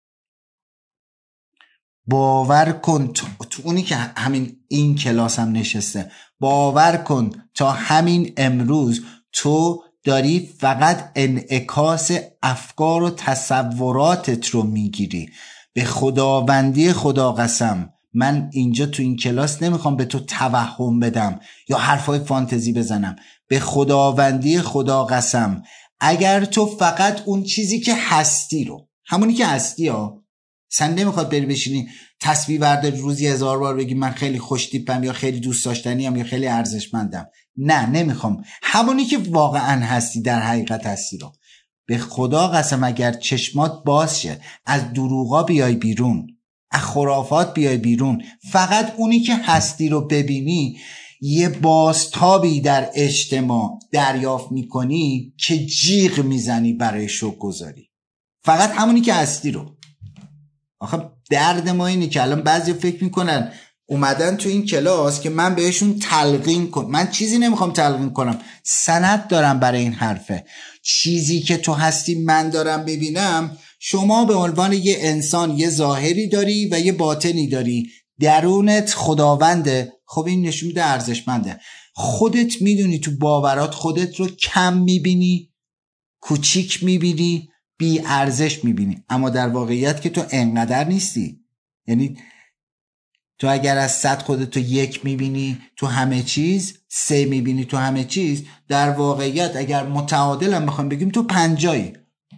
باور کن تو اونی که این کلاس هم نشسته، باور کن تا همین امروز تو داری فقط انعکاس افکار و تصوراتت رو میگیری. به خداوندی خدا قسم من اینجا تو این کلاس نمیخوام به تو توهم بدم یا حرفای فانتزی بزنم. به خداوندی خدا قسم اگر تو فقط اون چیزی که هستی رو، همونی که هستی سن نمیخواد بری بشینی تصویر برداری روزی 1000 بار بگی من خیلی خوش تیپم یا خیلی دوست داشتنیم یا خیلی ارزشمندم. نه، نمیخوام. همونی که واقعا هستی، در حقیقت هستی رو. به خدا قسم اگر چشمات باز شه، از دروغا بیای بیرون، از خرافات بیای بیرون، فقط اونی که هستی رو ببینی، یه بازتابی در اجتماع دریافت میکنی که جیغ میزنی برای شکرگزاری. فقط همونی که هستی رو. آخه درد ما اینه که الان بعضی فکر میکنن اومدن تو این کلاس که من بهشون تلقین کنم. من چیزی نمیخوام تلقین کنم، سند دارم برای این حرفه. چیزی که تو هستی من دارم ببینم. شما به عنوان یه انسان یه ظاهری داری و یه باطنی داری، درونت خداونده. خب این نشون میده ارزشمنده. خودت میدونی تو باورات خودت رو کم میبینی، کوچیک میبینی، بی ارزش میبینی، اما در واقعیت که تو انقدر نیستی. یعنی تو اگر از 100 خودتو 1 میبینی تو همه چیز، 3 میبینی تو همه چیز، در واقعیت اگر متعادل هم بخوایم بگیم تو 50.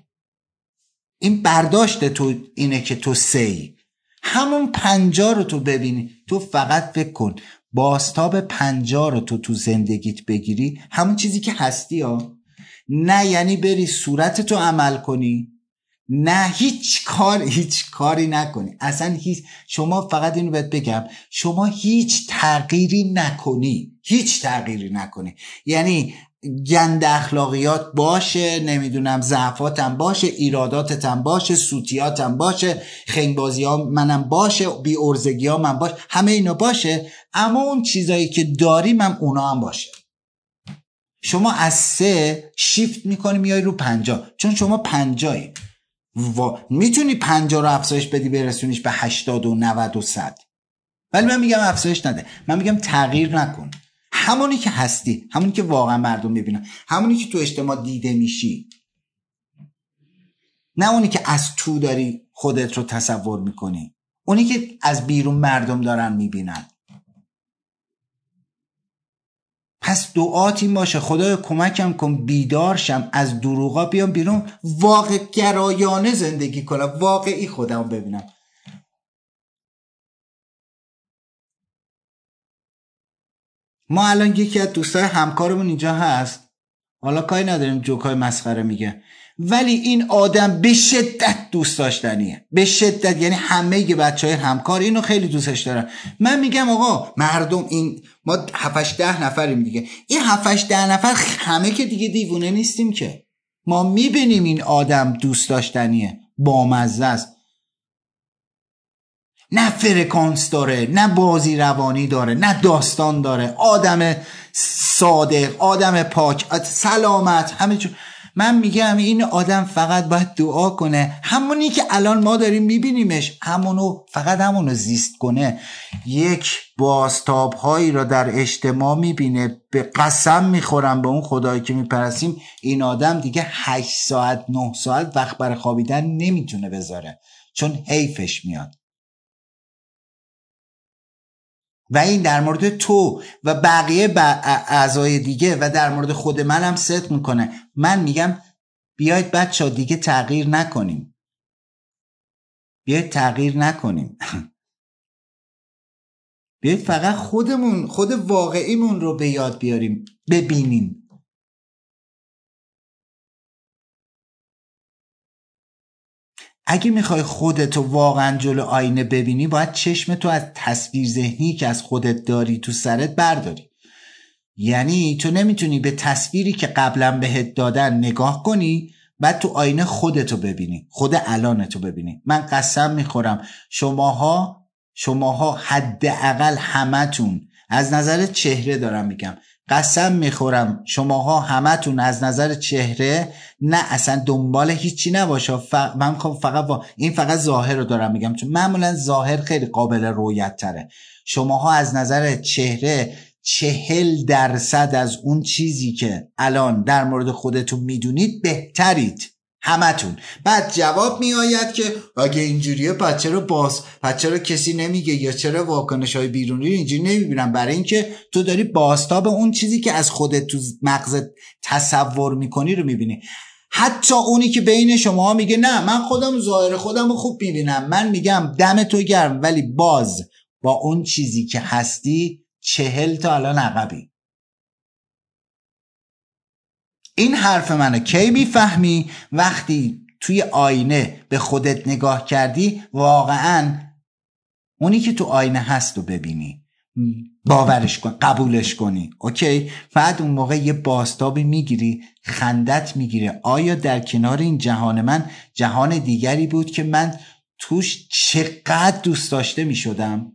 این برداشت تو اینه که تو 3. همون 50 رو تو ببینی. تو فقط فکر کن بازتاب 50 رو تو زندگیت بگیری، همون چیزی که هستی نه یعنی بری صورتتو عمل کنی، نه هیچ کاری نکنی اصلا. شما فقط اینو بهت بگم، شما هیچ تغییری نکنی. یعنی گند اخلاقیات باشه، نمیدونم ضعفاتم باشه، ایراداتتم باشه، سوتیاتم باشه، خنگبازی ها منم باشه، بی ارزگی ها من باشه، همه اینا باشه، اما اون چیزایی که داریم هم اونا هم باشه. شما از 3 شیفت میکنی میای رو 50، چون شما 50 میتونی 50 رو افزایش بدی برسونیش به 80 و 90 و 100. ولی من میگم افزایش نده، من میگم تغییر نکن. همونی که هستی، همونی که واقعا مردم ببینن، همونی که تو اجتماع دیده میشی، نه اونی که از تو داری خودت رو تصور میکنی، اونی که از بیرون مردم دارن میبینن. پس دعات این باشه خدایا کمکم کن بیدار شم، از دروغا بیام بیرون، واقع گرایانه زندگی کنم، واقعی خودم ببینم. ما الان یکی از دوستای همکارمون اینجا هست، حالا کاری نداریم جوکای مسخره میگه، ولی این آدم به شدت دوست داشتنیه، به شدت. یعنی همه بچهای همکار اینو خیلی دوستش دارن. من میگم آقا مردم، این ما 7-8-10 نفریم دیگه، این 7-8-10 نفر همه که دیگه دیوونه نیستیم که. ما میبینیم این آدم دوست داشتنیه، بامزه است، نه فرکانس داره، نه بازی روانی داره، نه داستان داره، آدم صادق، آدم پاک، سلامت، همه چون. من میگم این آدم فقط باید دعا کنه، همونی که الان ما داریم میبینیمش، فقط همونو زیست کنه. یک بازتاب هایی را در اجتماع میبینه. به قسم میخورم به اون خدایی که میپرستیم، این آدم دیگه 8 ساعت 9 ساعت وقت برای خوابیدن نمیتونه بذاره، چون حیفش میاد. و این در مورد تو و بقیه اعضای دیگه و در مورد خود منم صدق میکنه. من میگم بیاید بچه‌ها دیگه تغییر نکنیم، بیاید تغییر نکنیم. بیاید فقط خود واقعیمون رو به یاد بیاریم، ببینیم. اگه میخوای خودتو واقعا جلو آینه ببینی، باید چشمتو از تصویر ذهنی که از خودت داری تو سرت برداری. یعنی تو نمیتونی به تصویری که قبلا بهت دادن نگاه کنی بعد تو آینه خودتو ببینی، خود الانتو ببینی. من قسم میخورم شماها حداقل همتون، از نظر چهره دارم میگم، قسم میخورم شماها همتون از نظر چهره نه اصلا دنبال هیچی نباشه. من فقط این فقط ظاهر رو دارم میگم، چون معمولا ظاهر خیلی قابل رؤیت تره. شماها از نظر چهره 40% از اون چیزی که الان در مورد خودتون میدونید بهترید همتون. بعد جواب می آید که اگه اینجوریه پس چرا کسی نمیگه، یا چرا واکنش‌های بیرونی اینجوری نمیبینن؟ برای اینکه تو داری بازتاب اون چیزی که از خودت تو مغزت تصور میکنی رو میبینی. حتی اونی که بین شما میگه نه من خودم ظاهر خودم رو خوب میبینم، من میگم دم تو گرم، ولی باز با اون چیزی که هستی 40 تا الان عقبی. این حرف منو کی میفهمی؟ وقتی توی آینه به خودت نگاه کردی، واقعا اونی که تو آینه هست رو ببینی، باورش کن، قبولش کنی. اوکی؟ بعد اون موقع یه بازتابی میگیری، خندت میگیره. آیا در کنار این جهان من جهان دیگری بود که من توش چقدر دوست داشته میشدم؟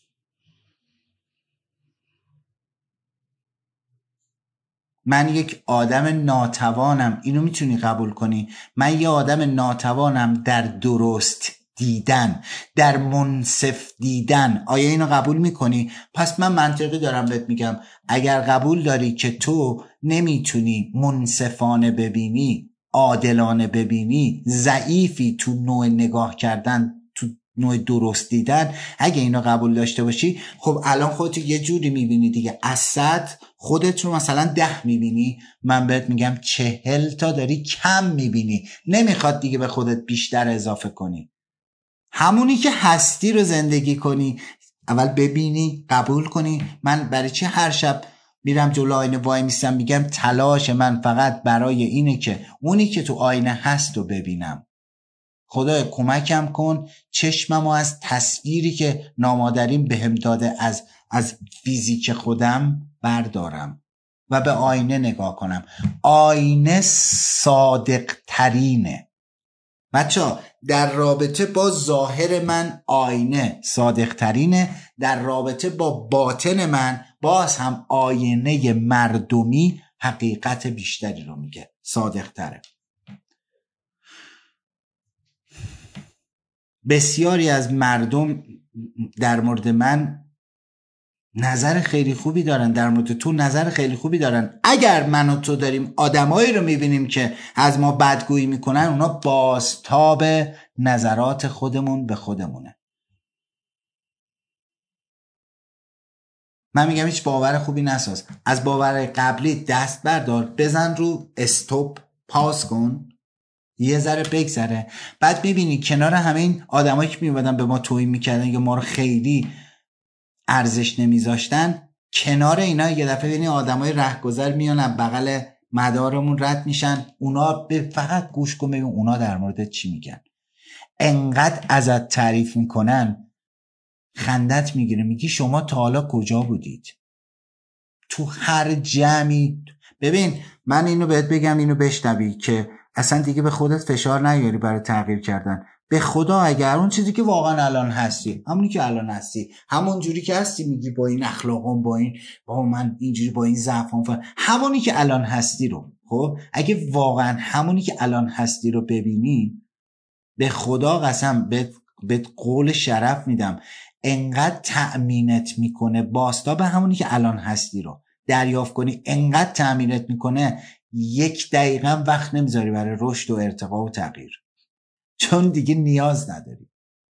من یک آدم ناتوانم، اینو میتونی قبول کنی؟ من یه آدم ناتوانم در درست دیدن، در منصف دیدن. آیا اینو قبول میکنی؟ پس من منطقی دارم بهت میگم، اگر قبول داری که تو نمیتونی منصفانه ببینی، عادلانه ببینی، ضعیفی تو نوع نگاه کردن، تو نوع درست دیدن، اگه اینو قبول داشته باشی، خب الان خودت یه جوری میبینی دیگه. از 100 خودت رو مثلا 10 میبینی، من بهت میگم 40 تا داری کم میبینی. نمیخواد دیگه به خودت بیشتر اضافه کنی، همونی که هستی رو زندگی کنی. اول ببینی، قبول کنی. من برای چی هر شب میرم جلو آینه وای میستم میگم تلاش من فقط برای اینه که اونی که تو آینه هست رو ببینم. خدای کمکم کن چشممو از تصویری که نامادریم بهم داده از فیزیک خودم بردارم و به آینه نگاه کنم. آینه صادق ترینه بچه‌ها. در رابطه با ظاهر من آینه صادق ترینه، در رابطه با باطن من باز هم آینه مردمی حقیقت بیشتری رو میگه، صادق تره. بسیاری از مردم در مورد من نظر خیلی خوبی دارن، در مورد تو نظر خیلی خوبی دارن. اگر من و تو داریم آدمایی رو میبینیم که از ما بدگویی میکنن، اونا بازتاب نظرات خودمون به خودمونه. من میگم هیچ باور خوبی نساز، از باور قبلی دست بردار، بزن رو استوب، پاس کن، یه ذره بگذره. بعد میبینی کنار همه این آدمایی که میومدن به ما توهین میکردن یا ما رو خیلی ارزش نمیذاشتن، کنار اینا یه دفعه ببینی آدمای رهگذر میان از بغل مدارمون رد میشن، اونا فقط گوش کن ببین اونا در مورد چی میگن. انقدر ازت تعریف میکنن خندت میگیره، میگی شما تا حالا کجا بودید؟ تو هر جمعی. ببین من اینو بهت بگم، اینو بشنوی که اصلا دیگه به خودت فشار نیاری برای تغییر کردن. به خدا اگر اون چیزی که واقعا الان هستی، همونی که الان هستی، همون جوری که هستی، میگی با این اخلاقم، با من اینجوری، با این ضعفم، همونی که الان هستی رو، خب اگه واقعا همونی که الان هستی رو ببینی، به خدا قسم بهت قول شرف میدم، انقدر تأمینت میکنه باستا به همونی که الان هستی رو دریافت کنی، انقدر تأمینت میکنه 1 دقیقه وقت نمیذاری برای رشد و ارتقا و تغییر، چون دیگه نیاز نداری.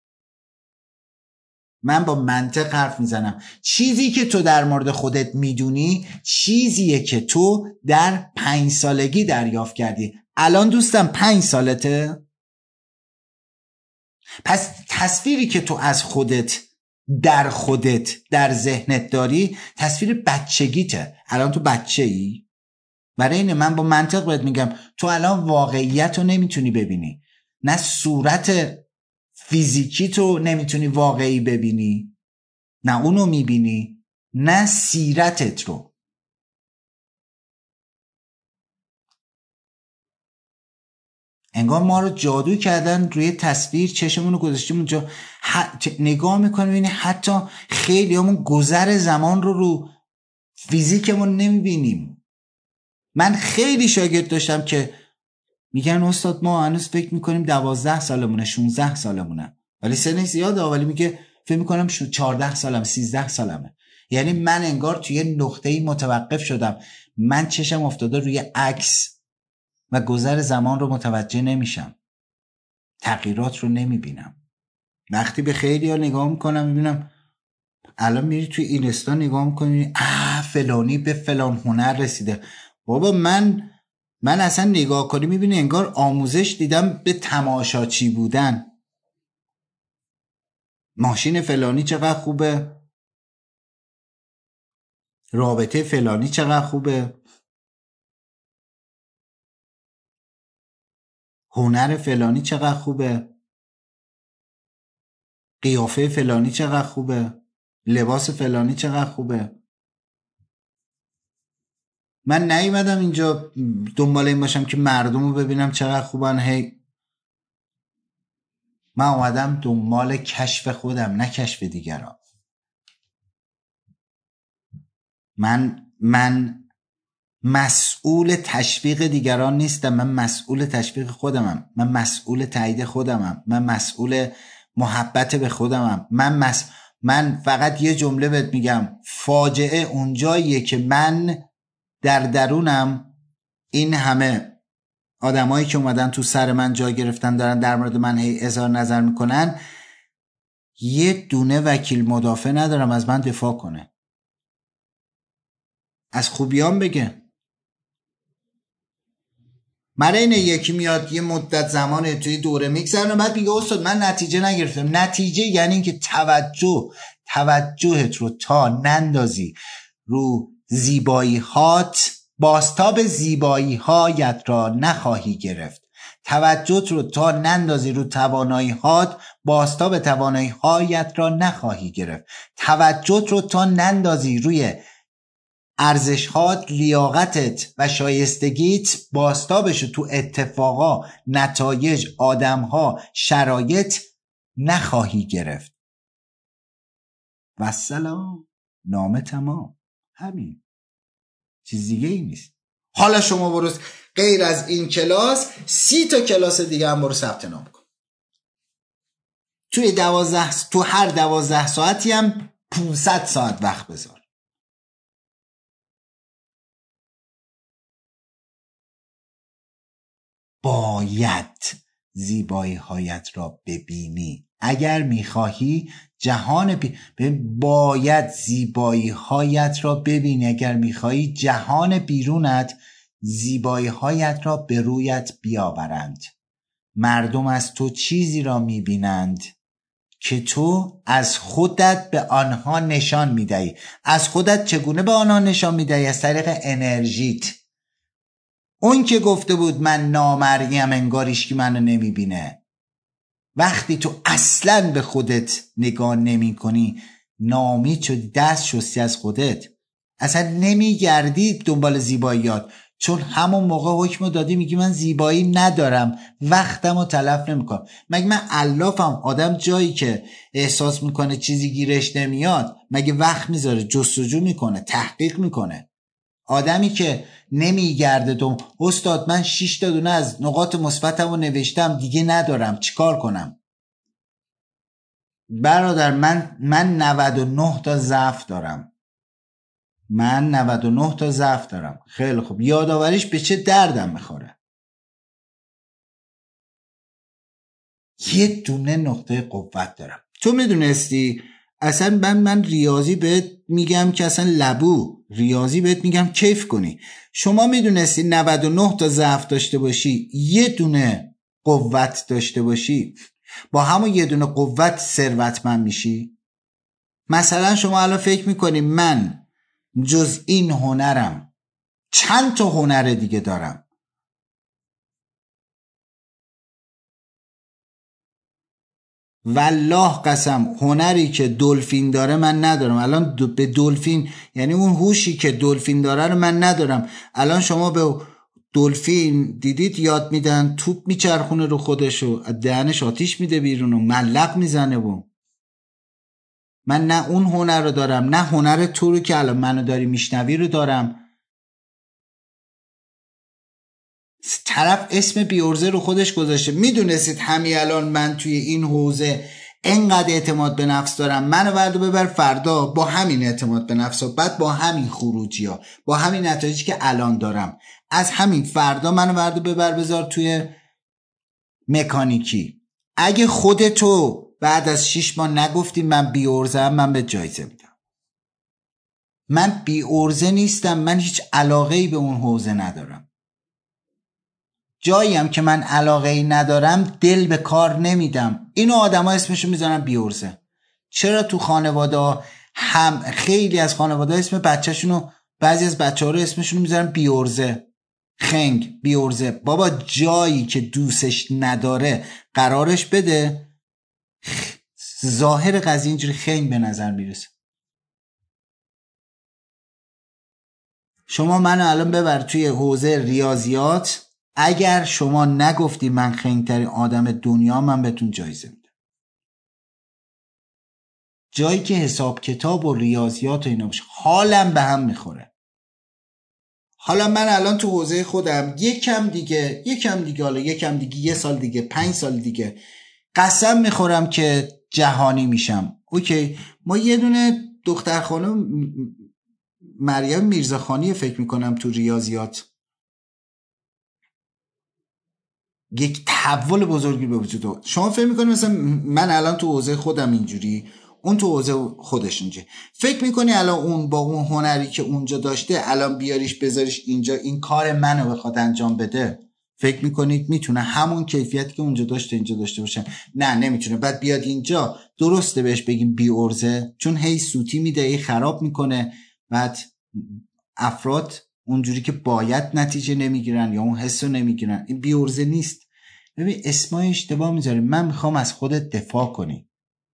من با منطق حرف میزنم. چیزی که تو در مورد خودت میدونی چیزیه که تو در 5 سالگی دریافت کردی. الان دوستم 5 سالته؟ پس تصویری که تو از خودت در ذهنت داری تصویر بچگیته. الان تو بچه ای؟ برای اینه من با منطق بهت میگم تو الان واقعیت رو نمیتونی ببینی، نه صورت فیزیکی تو نمیتونی واقعی ببینی، نه اونو میبینی، نه سیرتت رو. انگار ما رو جادو کردن روی تصویر، چشمون رو گذاشتیم اونجا، نگاه میکنیم ببینی حتی خیلی همون گذر زمان رو فیزیکمون نمیبینیم. من خیلی شاگرد داشتم که میگن استاد ما هنوز فکر میکنیم 12 سالمونه 16 سالمونه، ولی سنش زیاده، ولی میگه فکر میکنم 14 سالم 13 سالمه. یعنی من انگار توی نقطه‌ای متوقف شدم، من چشم افتاده روی عکس و گذر زمان رو متوجه نمیشم، تغییرات رو نمیبینم. وقتی به خیلی ها نگاه میکنم میبینم الان میری توی اینستا نگاه میکنی فلانی به فلان هنر رسیده. بابا من اصلا نگاه کنی میبینی انگار آموزش دیدم به تماشاچی بودن. ماشین فلانی چقدر خوبه، رابطه فلانی چقدر خوبه، هنر فلانی چقدر خوبه، قیافه فلانی چقدر خوبه، لباس فلانی چقدر خوبه. من نیومدم اینجا دنبال این باشم که مردم رو ببینم چقدر خوبن. من اومدم دنبال کشف خودم، نه کشف دیگران. من مسئول تشویق دیگران نیستم، من مسئول تشویق خودمم، من مسئول تایید خودمم، من مسئول محبت به خودمم. من فقط یه جمله بهت میگم، فاجعه اونجاییه که من در درونم این همه آدمایی که اومدن تو سر من جا گرفتن دارن در مورد من اظهار نظر میکنن، یه دونه وکیل مدافع ندارم از من دفاع کنه، از خوبیام بگه. من اینه یکی میاد یه مدت زمانه توی دوره میگذرن و بعد میگه استاد من نتیجه نگرفتم. نتیجه یعنی این که توجهت رو تا نندازی رو زیبایی هات، بازتاب زیبایی هایت را نخواهی گرفت. توجهت رو تا نندازی رو توانایی هات، بازتاب توانایی هایت را نخواهی گرفت. توجهت رو تا نندازی روی ارزش‌هات، لیاقتت و شایستگیت، بازتابش تو اتفاقا، نتایج، آدم‌ها، شرایط نخواهی گرفت. و سلام، نامه تمام. همین، چیز دیگه ای نیست. حالا شما برو غیر از این کلاس 30 تا کلاس دیگه هم برو ثبت نام کن. تو هر 12 ساعتی هم 500 ساعت وقت بذار. باید زیبایی هایت را ببینی اگر میخواهی باید زیبایی هایت را ببینی اگر میخواهی جهان بیرونت زیبایی هایت را به رویت بیاورند. مردم از تو چیزی را میبینند که تو از خودت به آنها نشان میدهی. از خودت چگونه به آنها نشان میدهی؟ از طریق انرژیت. اون که گفته بود من نامرئیم انگاریش که منو نمیبینه. وقتی تو اصلا به خودت نگاه نمی کنی، نامید شدی، دست شستی از خودت، اصلا نمیگردی دنبال زیباییات، چون همون موقع حکمو دادی میگی من زیبایی ندارم، وقتمو تلف نمیکنم. مگه من علافم؟ آدم جایی که احساس میکنه چیزی گیرش نمیاد مگه وقت میذاره جستجو میکنه، تحقیق میکنه؟ آدمی که نمیگرده استاد من 6 تا دونه از نقاط مثبتمو نوشتم دیگه ندارم چیکار کنم؟ برادر من 99 تا ضعف دارم. من 99 تا ضعف دارم. خیلی خوب، یادآوریش به چه دردم میخوره؟ یه دونه نقطه قوت دارم. تو میدونستی اصلا من ریاضی بهت میگم که اصلا ریاضی بهت میگم کیف کنی. شما میدونستی 99 تا ضعف داشته باشی یه دونه قوت داشته باشی، با همون یه دونه قوت ثروتمند میشی؟ مثلا شما الان فکر میکنی من جز این هنرم چند تا هنر دیگه دارم. والله قسم هنری که دلفین داره من ندارم. الان به دلفین، یعنی اون هوشی که دلفین داره رو من ندارم. الان شما به دلفین دیدید یاد میدن توپ میچرخونه رو خودشو، دهنش آتیش میده بیرون و ملق میزنه و من نه اون هنر رو دارم، نه هنر تو رو که الان منو داری میشنوی رو دارم. طرف اسم بیورزه رو خودش گذاشته. میدونستید همین الان من توی این حوزه انقدر اعتماد به نفس دارم، منو بردو ببر فردا با همین اعتماد به نفس و بعد با همین خروجی ها، با همین نتایجی که الان دارم، از همین فردا منو بردو ببر بذار توی مکانیکی. اگه خودتو بعد از 6 ماه نگفتی من بیورزم، من به جایزه میدم. من بیورزه نیستم، من هیچ علاقه‌ای به اون حوزه ندارم. جاییم که من علاقه‌ای ندارم دل به کار نمیدم. اینو آدما اسمشو میذارن بیورزه. چرا تو خانواده هم خیلی از خانواده اسم بچه‌شونو، بعضی از بچه‌ها رو اسمشون میذارن بیورزه، خنگ، بیورزه. بابا جایی که دوستش نداره قرارش بده. ظاهر قضیه اینجوری خنگ به نظر میرسه. شما منو الان ببر توی حوزه ریاضیات، اگر شما نگفتی من خنگ‌ترین آدم دنیا، من بهتون جایزه میدم. جایی که حساب کتاب و ریاضیات و اینا باشه، حالم به هم میخوره. حالا من الان تو حوزه خودم یکم دیگه حالا یکم دیگه، 1 سال دیگه، 5 سال دیگه قسم میخورم که جهانی میشم. اوکی، ما یه دونه دختر خانم مریم میرزاخانی فکر میکنم تو ریاضیات یک تحول بزرگی به وجود آورد. شما فکر میکنی مثلا من الان تو حوزه خودم اینجوری، اون تو حوزه خودش اینجوری، فکر میکنی الان اون با اون هنری که اونجا داشته الان بیاریش بذاریش اینجا این کار منو بخواد انجام بده؟ فکر میکنید میتونه همون کیفیتی که اونجا داشته اینجا داشته باشه؟ نه، نمیتونه. بعد بیاد اینجا درسته بهش بگیم بی ارزه، چون هی سوتی میده، هی خراب میکنه. بعد افراد اونجوری که باید نتیجه نمیگیرن یا اون حسو نمیگیرن. این بی ارزه نیست. ببین اسمای اشتباه میذاریم. من میخوام از خودت دفاع کنی.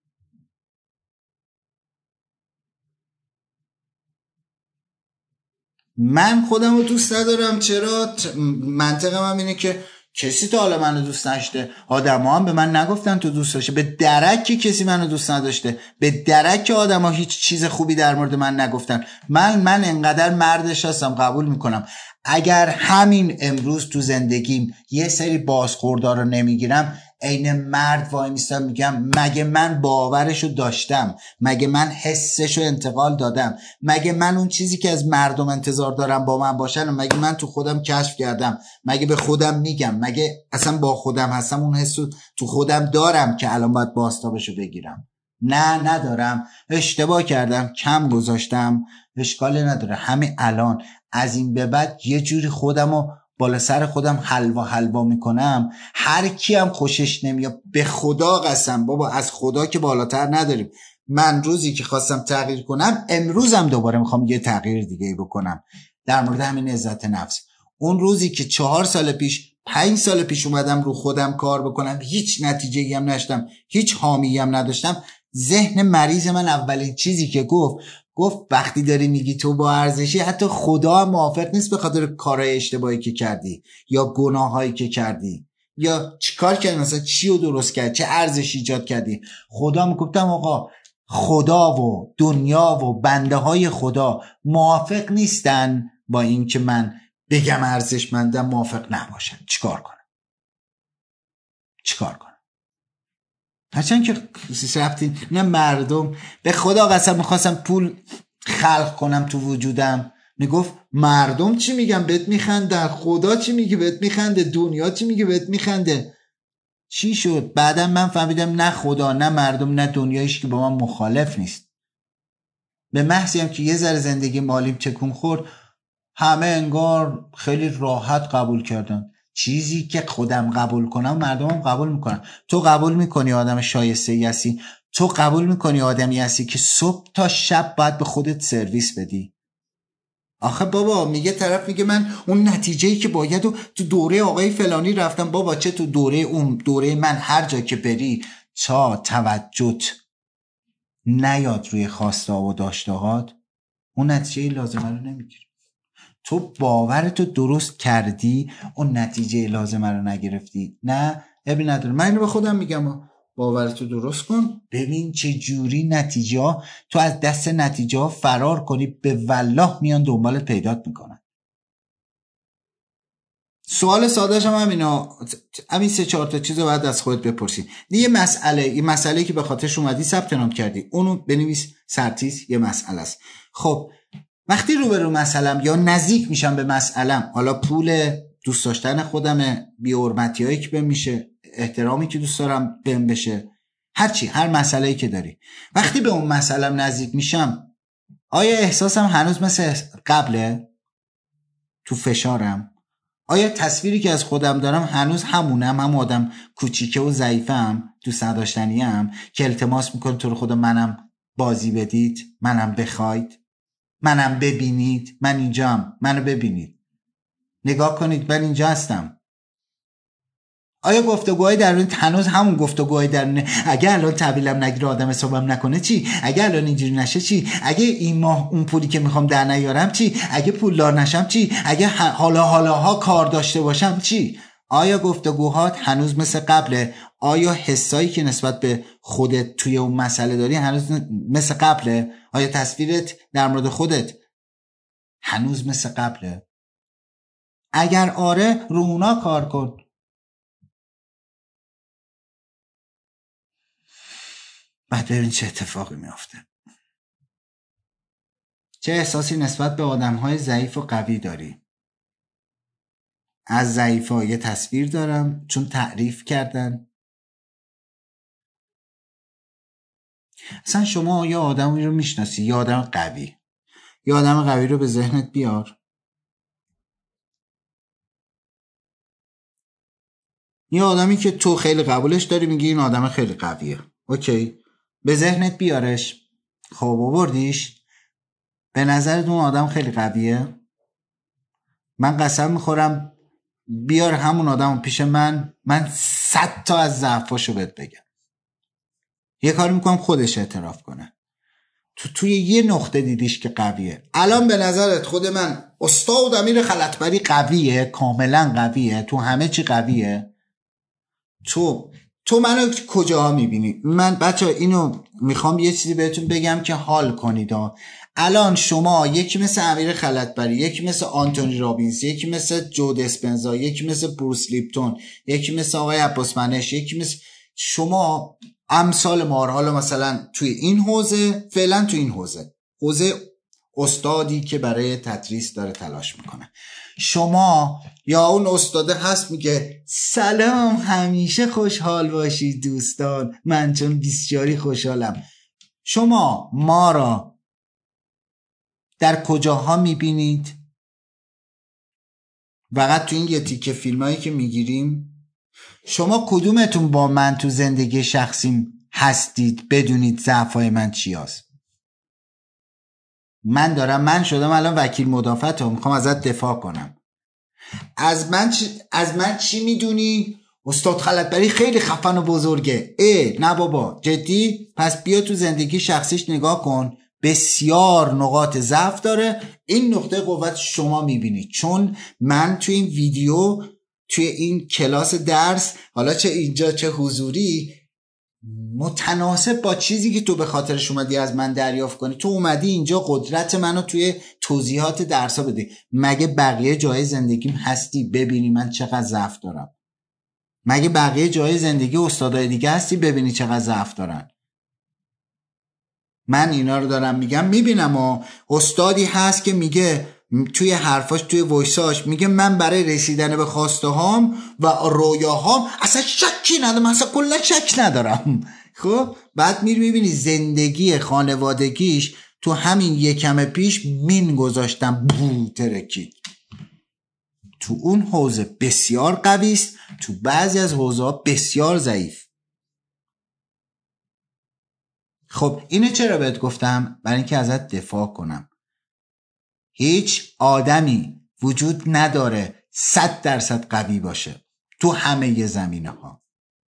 من خودم رو دوست ندارم. چرا؟ منطقم هم اینه که کسی تا حالا منو دوست نشته. آدم ها هم به من نگفتن تو دوست داشته. به درک که کسی منو دوست نداشته. به درک که آدم ها هیچ چیز خوبی در مورد من نگفتن. من انقدر مردش هستم، قبول میکنم اگر همین امروز تو زندگیم یه سری بازخوردار رو نمیگیرم، عین مرد وای میستم میگم مگه من باورشو داشتم؟ مگه من حسشو انتقال دادم؟ مگه من اون چیزی که از مردم انتظار دارم با من باشن مگه من تو خودم کشف کردم؟ مگه به خودم میگم؟ مگه اصلا با خودم هستم؟ اون حسو تو خودم دارم که الان باید بازتابشو بگیرم؟ نه، ندارم. اشتباه کردم، کم گذاشتم، اشکال نداره. همین الان از این به بعد یه جوری خودمو بالا سر خودم حلوا میکنم، هر کی هم خوشش نمیاد. به خدا قسم، بابا از خدا که بالاتر نداریم. من روزی که خواستم تغییر کنم، امروزم دوباره میخوام یه تغییر دیگه بکنم در مورد همین عزت نفس. اون روزی که 4 سال پیش 5 سال پیش اومدم رو خودم کار بکنم، هیچ نتیجه‌ای هم نداشتم، هیچ حامی هم نداشتم، ذهن مریض من اولین چیزی که گفت وقتی داری میگی تو با ارزشی، حتی خدا هم موافق نیست به خاطر کارهای اشتباهی که کردی یا گناهایی که کردی یا چیکار کردی، مثلا چی رو درست کردی، چه ارزشی ایجاد کردی. خدا میگفتم آقا خدا و دنیا و بنده های خدا موافق نیستن با این که من بگم ارزشمندم، موافق نباشن. چیکار کنم؟ هرچند که رفتین نه مردم، به خدا قسم میخواستم پول خلق کنم تو وجودم، میگفت مردم چی میگن بهت میخنده، خدا چی میگه بهت میخنده، دنیا چی میگه بهت میخنده. چی شد؟ بعدا من فهمیدم نه خدا نه مردم نه دنیایش که با من مخالف نیست. به محضی هم که یه ذره زندگی مالیم تکون خورد، همه انگار خیلی راحت قبول کردن. چیزی که خودم قبول کنم مردمم قبول میکنن. تو قبول میکنی آدم شایسته‌ای هستی؟ تو قبول میکنی آدمی هستی که صبح تا شب باید به خودت سرویس بدی؟ آخه بابا میگه طرف میگه من اون نتیجه‌ای که باید و تو دوره آقای فلانی رفتم. بابا چه تو دوره اون، دوره من، هر جا که بری تا توجهت نیاد روی خواسته و داشتهات، اون نتیجه لازمه رو نمیگیری. تو باورتو درست کردی، اون نتیجه لازمه رو نگرفتی، نه ابی نداره. من اینو به خودم میگم باورتو درست کن، ببین چه جوری نتیجه تو از دست نتیجه فرار کنی، به والله میان دنبالت پیدات میکنن. سوال سادهش هم همین 3-4 تا چیزو باید از خودت بپرسی. یه مسئله که به خاطرش اومدی ثبت نام کردی، اونو بنویس سرتیز، یه مسئله است. خب وقتی روبرو مسئله‌ام یا نزدیک میشم به مسئله‌ام، حالا پول دوست داشتن خودمه، بی‌حرمتیایی که بهم میشه، احترامی که دوست دارم بهم بشه، هر مسئله‌ای که داری، وقتی به اون مسئله‌ام نزدیک میشم، آیا احساسم هنوز مثل قبله؟ تو فشارم؟ آیا تصویری که از خودم دارم هنوز همونم، هم آدم کوچیکه و ضعیفم، دوست نداشتنیم که التماس میکنه تو رو خدا منم بازی بدید، منم بخواید، منم ببینید، من اینجام، منو ببینید، نگاه کنید، من اینجا هستم. آیا گفتگوهای درونی هنوز همون گفتگوهای درونی؟ اگه الان تحویلم نگیره، آدم حسابم نکنه چی؟ اگه الان اینجوری نشه چی؟ اگه این ماه اون پولی که میخوام در نیارم چی؟ اگه پولدار نشم چی؟ اگه حالاها کار داشته باشم چی؟ آیا گفتگوهات هنوز مثل قبله؟ آیا حسایی که نسبت به خودت توی اون مسئله داری هنوز مثل قبله؟ آیا تصویرت در مورد خودت هنوز مثل قبله؟ اگر آره، رو اونا کار کن. بعد ببین چه اتفاقی میافته. چه احساسی نسبت به آدم‌های ضعیف و قوی داری؟ از ضعیف‌ها یه تصویر دارم چون تعریف کردن. اصلا شما یه آدمی رو میشناسی، یه آدم قوی، یه آدم قوی رو به ذهنت بیار. یه آدمی که تو خیلی قبولش داری، میگی این آدم خیلی قویه، اوکی، به ذهنت بیارش. خب آوردیش، به نظرت اون آدم خیلی قویه؟ من قسم میخورم بیار همون آدم پیش من 100 تا از ضعفاشو بهت بگم. یه کاری میکنم خودش اعتراف کنه. توی یه نقطه دیدیش که قویه. الان به نظرت خود من استاد امیر خلطبری قویه؟ کاملا قویه، تو همه چی قویه. تو منو کجاها میبینی؟ من بچه اینو میخوام یه چیزی بهتون بگم که حال کنید. الان شما یکی مثل امیر خلطبری، یکی مثل آنتونی رابینز، یکی مثل جو دسپنزا، یکی مثل بروس لیپتون، یکی مثل آقای عباس منش، یکی مثل شما امثال ما، حالا مثلا توی این حوزه، فعلا توی این حوزه استادی که برای تدریس داره تلاش میکنه، شما یا اون استاده هست میگه سلام، همیشه خوشحال باشید دوستان، من چون بسیاری خوشحالم. شما ما را در کجاها میبینید؟ فقط تو این یه تیکه فیلمایی که میگیریم؟ شما کدومتون با من تو زندگی شخصیم هستید بدونید ضعفای من چی هست؟ من شدم الان وکیل مدافعت، میخوام ازت دفاع کنم. از من چی میدونی؟ استاد خلطبری خیلی خفن و بزرگه. نه بابا، جدی؟ پس بیا تو زندگی شخصیش نگاه کن، بسیار نقاط ضعف داره. این نقطه قوت شما میبینید، چون من توی این ویدیو، توی این کلاس درس، حالا چه اینجا چه حضوری، متناسب با چیزی که تو به خاطرش اومدی از من دریافت کنی، تو اومدی اینجا قدرت منو توی توضیحات درسا بدی. مگه بقیه جای زندگیم هستی ببینی من چقدر ضعف دارم؟ مگه بقیه جای زندگی استادای دیگه هستی ببینی چقدر ضعف دارن؟ من اینا رو دارم میگم، میبینم استادی هست که میگه توی حرفاش، توی وایساش میگه من برای رسیدن به خواسته هام و رویاهام اصلا شکی ندارم، اصلا کلا شک ندارم. خب بعد میبینی زندگی خانوادگیش تو همین یکم پیش مین گذاشتم ترکید. تو اون حوزه بسیار قوی است، تو بعضی از حوزه ها بسیار ضعیف. خب اینو چرا بهت گفتم؟ برای اینکه ازت دفاع کنم. هیچ آدمی وجود نداره 100% قوی باشه تو همه زمینه ها.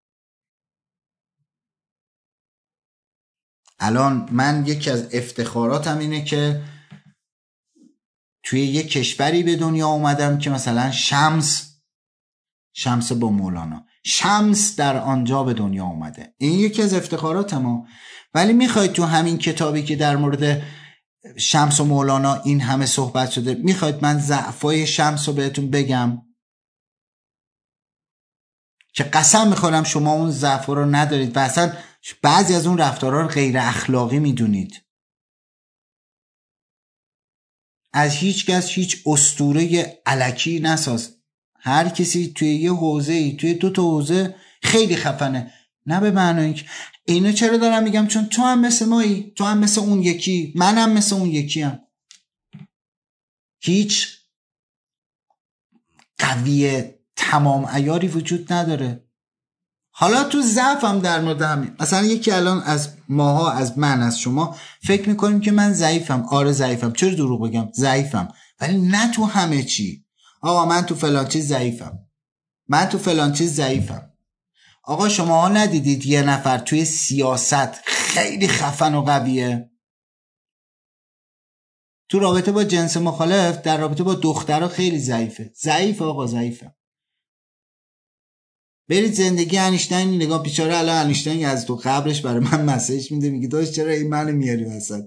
الان من یکی از افتخاراتم اینه که توی یک کشوری به دنیا اومدم که مثلا شمس با مولانا، شمس در آنجا به دنیا اومده. این یکی از افتخارات ما. ولی میخواید تو همین کتابی که در مورد شمس و مولانا این همه صحبت شده، میخواید من ضعفای شمس رو بهتون بگم که قسم میخورم شما اون ضعفا رو ندارید و اصلا بعضی از اون رفتارها رو غیر اخلاقی میدونید. از هیچ کس هیچ اسطوره الکی نساز. هر کسی توی یه حوزه‌ای، توی 2 تا حوزه خیلی خفنه. نه به معنی اینکه اینو چرا دارم میگم؟ چون تو هم مثل مایی، تو هم مثل اون یکی، منم مثل اون یکی هم. هیچ قوی تمام عیاری وجود نداره. حالا تو ضعفم در مورد همین، مثلا یکی الان از ماها، از من، از شما فکر میکنیم که من ضعیفم. آره ضعیفم، چرا دروغ بگم؟ ضعیفم، ولی نه تو همه چی. آقا من تو فلان چیز ضعیفم، من تو فلان چیز ضعیفم. آقا شما ها ندیدید یه نفر توی سیاست خیلی خفن و قویه، تو رابطه با جنس مخالف، در رابطه با دخترها خیلی ضعیفه. ضعیف آقا، ضعیفه. برید زندگی انیشتین نگاه. بیچاره الان انیشتین از تو قبرش برای من مسیج میده، میگه داشت چرا این منو میاری وسط.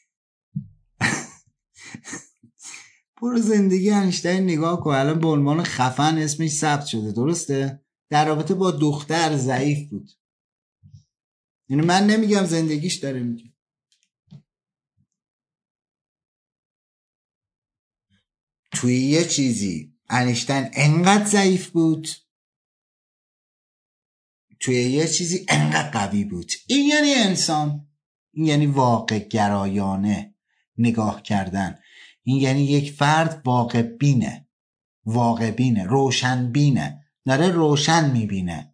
برو زندگی انیشتین نگاه کن، الان به عنوان خفن اسمش ثبت شده، درسته؟ در رابطه با دختر ضعیف بود. یعنی من نمیگم زندگیش داره میگه. توی یه چیزی انیشتین انقدر ضعیف بود، توی یه چیزی انقدر قوی بود. این یعنی انسان، این یعنی واقع گرایانه نگاه کردن. این یعنی یک فرد واقع بینه، واقع بینه، روشن بینه، داره روشن میبینه.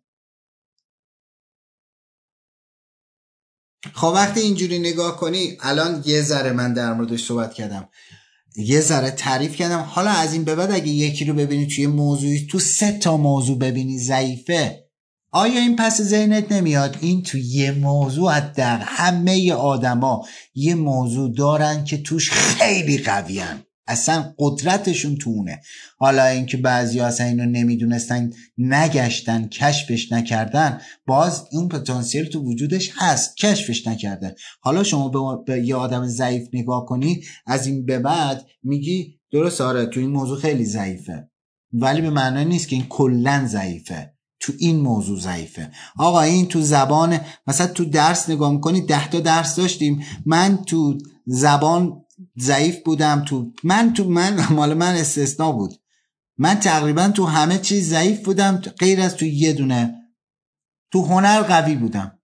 خب وقتی اینجوری نگاه کنی، الان یه ذره من در موردش صحبت کردم، یه ذره تعریف کردم. حالا از این به بعد اگه یکی رو ببینی توی موضوعی، تو 3 تا موضوع ببینی ضعیفه، آیا این پس ذهنت نمیاد این تو یه موضوع در همه آدما یه موضوع دارن که توش خیلی قویان، اصلا قدرتشون تو اونه. حالا اینکه بعضی ها اصلا اینو نمیدونستن، نگشتن، کشفش نکردن، باز اون پتانسیل تو وجودش هست، کشفش نکردن. حالا شما به یه آدم ضعیف نگاه کنی، از این به بعد میگی درست، آره تو این موضوع خیلی ضعیفه، ولی به معنی نیست که این کلن ضعیفه، تو این موضوع ضعیفه. آقا این تو زبان، مثلا تو درس نگاه میکنی، 10 تا درس داشتیم، من تو زبان ضعیف بودم، مال من استثناء بود، من تقریبا تو همه چیز ضعیف بودم غیر از تو یه دونه. تو هنر قوی بودم،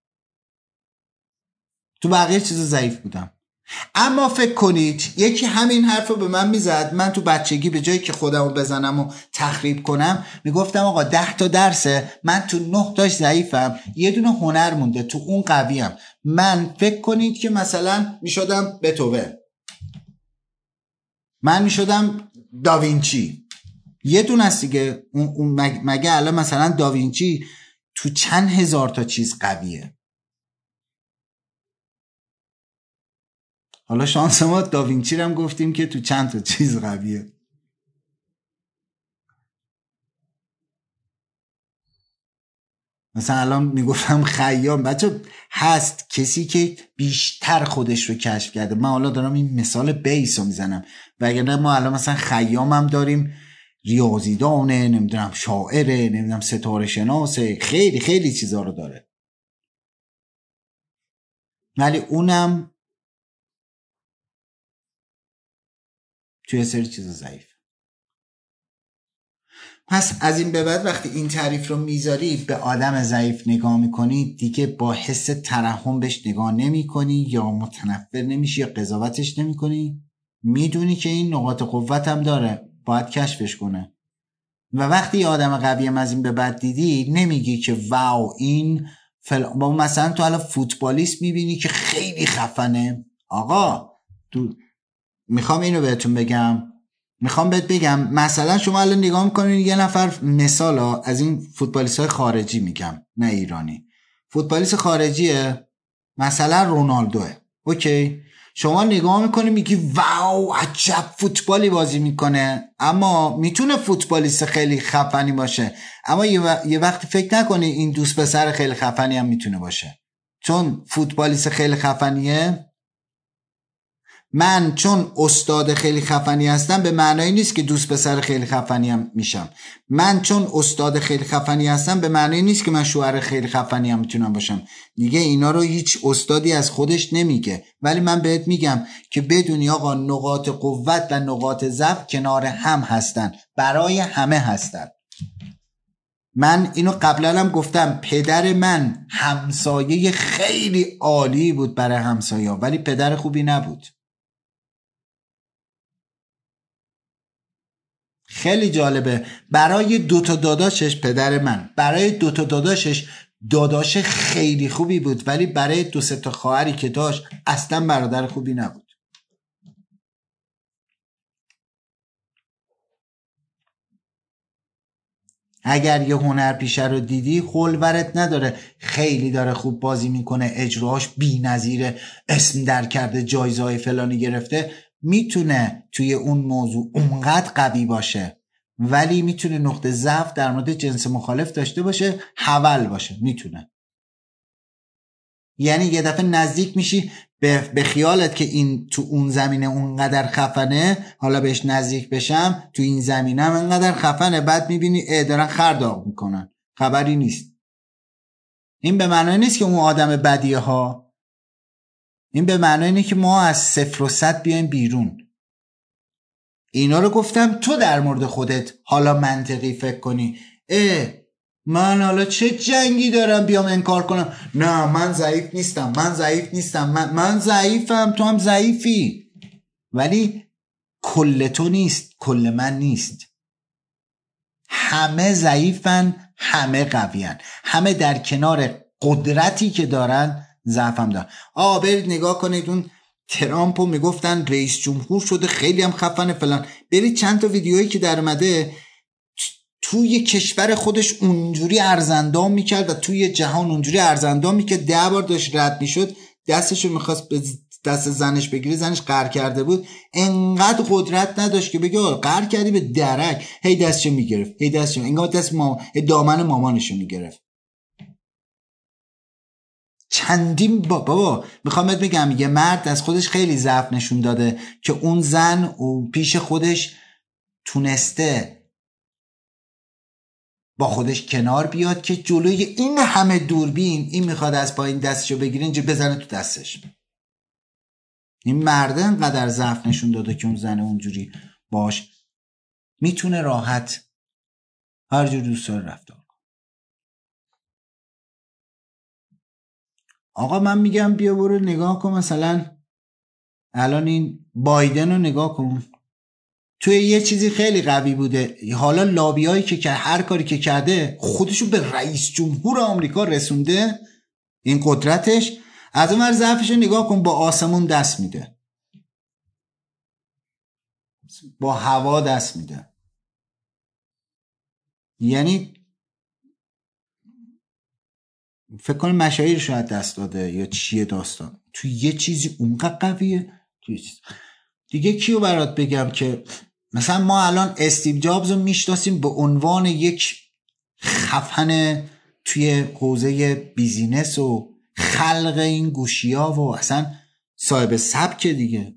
تو بقیه چیزا ضعیف بودم. اما فکر کنید یکی همین حرف رو به من میزد، من تو بچگی به جایی که خودم رو بزنم و تخریب کنم میگفتم آقا 10 تا درسه، من تو 9 تاش ضعیفم، یه دونه هنر مونده تو اون قویم. من فکر کنید که مثلا میشدم بتوون، من میشدم داوینچی، یه دونه است دیگه. مگه الان مثلا داوینچی تو چند هزار تا چیز قویه؟ حالا شانس ما داوینچی رو هم گفتیم که تو چند تا چیز قویه. مثلا الان میگفتم خیام، بچه هست کسی که بیشتر خودش رو کشف کرده. من حالا دارم این مثال بیس رو میزنم، وگرنه ما الان مثلا خیام هم داریم، ریاضیدانه، نمیدونم شاعره، نمیدونم ستاره شناسه، خیلی خیلی چیزا رو داره، ولی اونم توی سری چیزا ضعیف. پس از این به بعد وقتی این تعریف رو میذاری، به آدم ضعیف نگاه میکنی، دیگه با حس ترحم بهش نگاه نمی کنی، یا متنفر نمیشی یا قضاوتش نمی کنی. میدونی که این نقاط قوت هم داره، باید کشفش کنه. و وقتی آدم قوی از این به بعد دیدی، نمیگی که واو این مثلا تو حالا فوتبالیست میبینی که خیلی خفنه. آقا میخوام اینو بهتون بگم، میخوام بهت بگم مثلا شما الان نگاه میکنین یه نفر، مثلا از این فوتبالیست های خارجی میگم نه ایرانی، فوتبالیست خارجیه مثلا رونالدوه، اوکی، شما نگاه میکنی میگی واو عجب فوتبالی بازی میکنه، اما میتونه فوتبالیست خیلی خفنی باشه، اما یه وقتی فکر نکنی این دوست پسر خیلی خفنی هم میتونه باشه. چون فوتبالیست خیلی خفنیه، من چون استاد خیلی خفنی هستم به معنای نیست که دوست پسر خیلی خفنی هم میشم. من چون استاد خیلی خفنی هستم به معنای نیست که من شوهر خیلی خفنی هم میتونم باشم. دیگه اینا رو هیچ استادی از خودش نمیگه، ولی من بهت میگم که بدونی آقا نقاط قوت و نقاط ضعف کنار هم هستن، برای همه هستن. من اینو قبلا هم گفتم، پدر من همسایه خیلی عالی بود برای همسایه، ولی پدر خوبی نبود. خیلی جالبه، برای دوتا داداشش پدر من، برای دوتا داداشش داداش خیلی خوبی بود، ولی برای دو سه تا خواهری که داشت اصلا برادر خوبی نبود. اگر یه هنرپیشه رو دیدی خلورت نداره، خیلی داره خوب بازی میکنه، اجراش بی نظیره، اسم در کرده، جایزه‌های فلانی گرفته، میتونه توی اون موضوع اونقدر قوی باشه، ولی میتونه نقطه ضعف در مورد جنس مخالف داشته باشه، حول باشه، میتونه. یعنی یه دفعه نزدیک میشی به خیالت که این تو اون زمینه اونقدر خفنه، حالا بهش نزدیک بشم تو این زمینه هم انقدر خفنه، بعد میبینی دارن خرداغ میکنن، خبری نیست. این به معنی نیست که اون آدم بدیه ها، این به معنی اینه که ما از 0 و 100 بیایم بیرون. اینا رو گفتم تو در مورد خودت حالا منطقی فکر کنی، من حالا چه جنگی دارم بیام انکار کنم؟ نه من ضعیف نیستم، من ضعیفم، تو هم ضعیفی، ولی کل تو نیست، کل من نیست. همه ضعیفن، همه قویان، همه در کنار قدرتی که دارن ضعف هم دارن. برید نگاه کنید، اون ترامپو میگفتن رئیس جمهور شده، خیلی هم خفنه فلان. برید چند تا ویدیویی که در اومده توی کشور خودش اونجوری ارزندام میکرد و توی جهان اونجوری ارزندام میکرد، 10 بار داشت رد میشد، دستشو میخواست به دست زنش بگیره، زنش قهر کرده بود، انقدر قدرت نداشت که بگه قهر کردی به درک، هی دستشو میگرفت، هی دستشو انگار دست دامن مامانشو میگرفت. چندین بابا میخوام بهت بگم، یه مرد از خودش خیلی ضعف نشون داده که اون زن و پیش خودش تونسته با خودش کنار بیاد که جلوی این همه دوربین این میخواد از پایین دستشو بگیره اینجا بزنه تو دستش. این مرده انقدر ضعف نشون داده که اون زن اونجوری باش میتونه راحت هر جور دوست داره رفتار کنه. آقا من میگم بیا برو نگاه کن، مثلا الان این بایدن رو نگاه کن، توی یه چیزی خیلی قوی بوده، حالا لابیایی که هر کاری که کرده خودشو به رئیس جمهور آمریکا رسونده، این قدرتش. از اون ور ضعفش رو نگاه کن، با آسمون دست میده، با هوا دست میده. یعنی فکر کنم مشاهیر شاید دست داده یا چیه داستان، توی یه چیزی اونقدر قویه. دیگه کیو برات بگم که مثلا ما الان استیو جابز رو میشناسیم به عنوان یک خفن توی حوزه بیزینس و خلق این گوشی‌ها و اصلا صاحب سبک دیگه.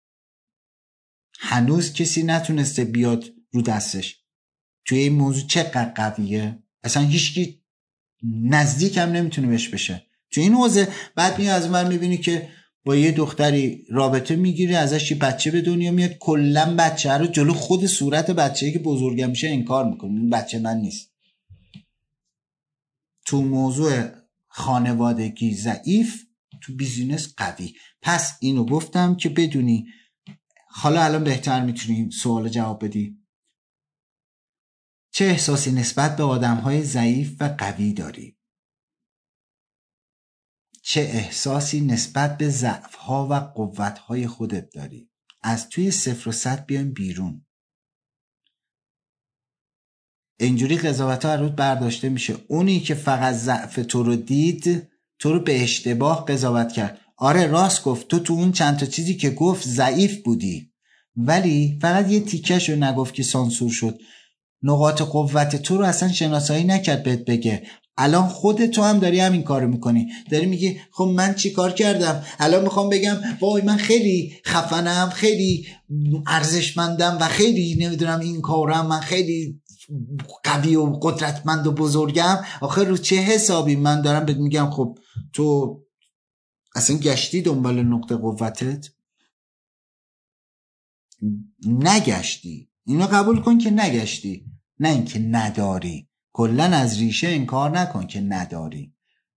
هنوز کسی نتونسته بیاد رو دستش. توی این موضوع چقدر قویه، اصلا هیچکی نزدیک هم نمیتونه بهش بشه توی این حوزه. بعد میاد از اون میبینی که با یه دختری رابطه میگیره، ازش یه بچه به دنیا میاد، کلا بچه رو جلو خود صورت بچه‌ای که بزرگم میشه انکار میکنه، این بچه من نیست. تو موضوع خانوادگی ضعیف، تو بیزینس قوی. پس اینو گفتم که بدونی. حالا الان بهتر میتونی سوال جواب بدی. چه احساسی نسبت به آدم‌های ضعیف و قوی داری؟ چه احساسی نسبت به ضعف‌ها و قوت‌های خودت داری؟ از توی 0 و 100 بیایم بیرون. اینجوری قضاوت‌ها رود برداشته میشه. اونی که فقط ضعف تو رو دید، تو رو به اشتباه قضاوت کرد. آره راست گفت، تو اون چند تا چیزی که گفت ضعیف بودی، ولی فقط یه تیکش رو نگفت که سانسور شد. نقاط قوت تو رو اصلا شناسایی نکرد بهت بگه. الان خودت تو هم داری همین کارو میکنی، داری میگی خب من چی کار کردم، الان میخوام بگم وای من خیلی خفنم، خیلی ارزشمندم و خیلی نمیدونم این کارم، من خیلی قوی و قدرتمند و بزرگم. آخه رو چه حسابی؟ من دارم بهت میگم خب تو اصلا گشتی دنبال نقطه قوتت؟ نگشتی. اینو قبول کن که نگشتی، نه اینکه نداری. کلن از ریشه انکار نکن که نداری.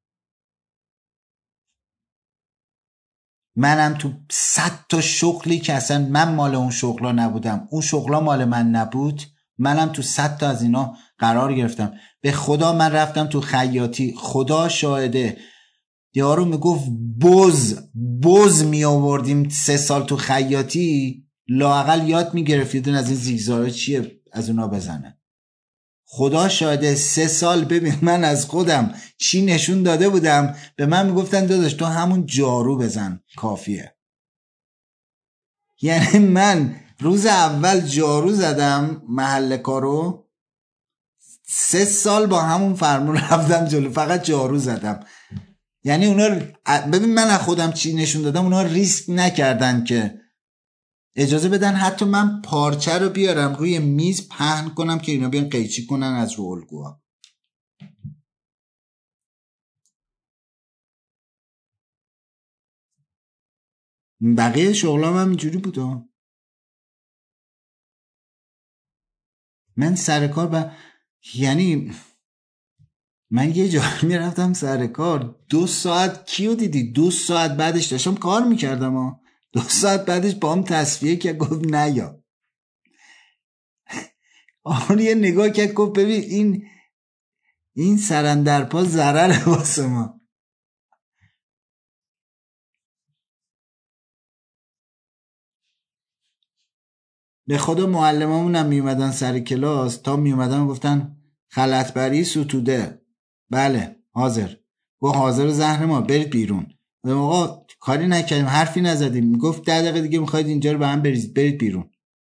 منم تو 100 تا شغلی که اصلا من مال اون شغلا نبودم، اون شغلا مال من نبود، منم تو 100 تا از اینا قرار گرفتم. به خدا من رفتم تو خیاطی، خدا شاهده، یارو میگفت بز می آوردیم 3 سال تو خیاطی، لااقل یاد میگرفتید از این زیگزاره چیه از اونا بزنه. خدا شاهده 3 سال ببین من از خودم چی نشون داده بودم. به من میگفتن داداش تو همون جارو بزن کافیه. یعنی من روز اول جارو زدم محل کارو، 3 سال با همون فرمون رفتم جلو، فقط جارو زدم. یعنی اونا ببین من از خودم چی نشون دادم، اونا ریسک نکردن که اجازه بدن حتی من پارچه رو بیارم روی میز پهن کنم که اینا بیان قیچی کنن از رو الگوها. بقیه شغلام هم اینجوری بود. من سر کار یعنی من یه جایی میرفتم سر کار 2 ساعت کیو دیدی 2 ساعت بعدش داشتم کار میکردم 2 ساعت بعدش با هم تصفیه که گفت نیا. آره یه نگاه کرد گفت ببین این سرندرپا ضرر واسه ما. به خدا معلمامون هم میومدن سر کلاس، تا میومدن گفتن خلطبری ستوده، بله حاضر. گفت حاضر زهر ما، برید بیرون. آقا کاری نکردیم، حرفی نزدیم. میگفت 10 دقیقه دیگه میخواید اینجا رو به هم بریزید، برید بیرون.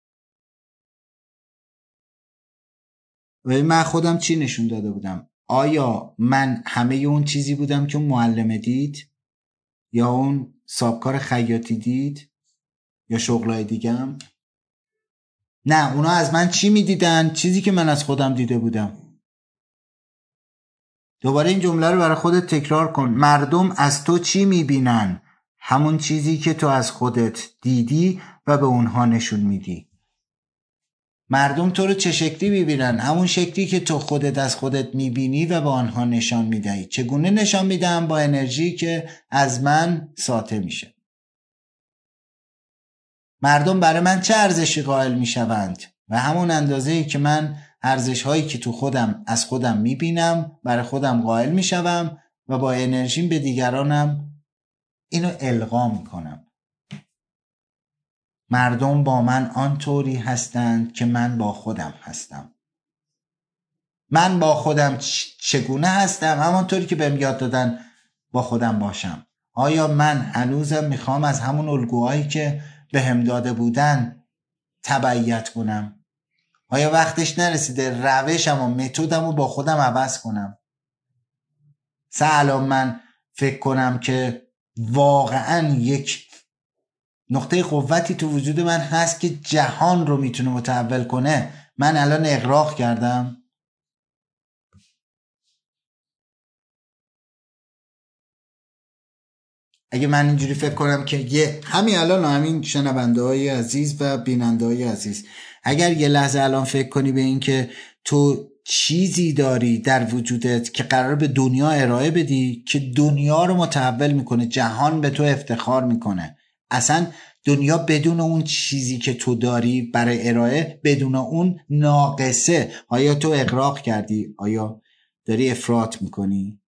و من خودم چی نشون داده بودم؟ آیا من همه اون چیزی بودم که اون معلمه دید، یا اون سابکار خیاطی دید، یا شغلای دیگم؟ نه، اونا از من چی میدیدن؟ چیزی که من از خودم دیده بودم. دوباره این جمله رو برای خودت تکرار کن. مردم از تو چی میبینن؟ همون چیزی که تو از خودت دیدی و به اونها نشون میدی. مردم تو رو چه شکلی میبینن؟ همون شکلی که تو خودت از خودت میبینی و به آنها نشان میدهی. چگونه نشان میدم؟ با انرژی که از من ساطع میشه. مردم برای من چه ارزشی قائل میشوند؟ و همون اندازه‌ای که من ارزش هایی که تو خودم از خودم میبینم برای خودم قائل میشوم و با انرژیم به دیگرانم اینو القا میکنم. مردم با من آنطوری هستند که من با خودم هستم. من با خودم چگونه هستم؟ همانطوری که بهم یاد دادن با خودم باشم. آیا من هنوزم میخوام از همون الگوهایی که بهم داده بودن تبعیت کنم؟ آیا وقتش نرسیده روشم و متدم رو با خودم عوض کنم؟ الان من فکر کنم که واقعا یک نقطه قوتی تو وجود من هست که جهان رو میتونه متحول کنه، من الان اغراق کردم. اگه من اینجوری فکر کنم که همین الان همین شنونده های عزیز و بیننده های عزیز، اگر یه لحظه الان فکر کنی به این که تو چیزی داری در وجودت که قرار به دنیا ارائه بدی که دنیا رو متحول میکنه، جهان به تو افتخار میکنه، اصلا دنیا بدون اون چیزی که تو داری برای ارائه، بدون اون ناقصه. آیا تو اغراق کردی؟ آیا داری افراط میکنی؟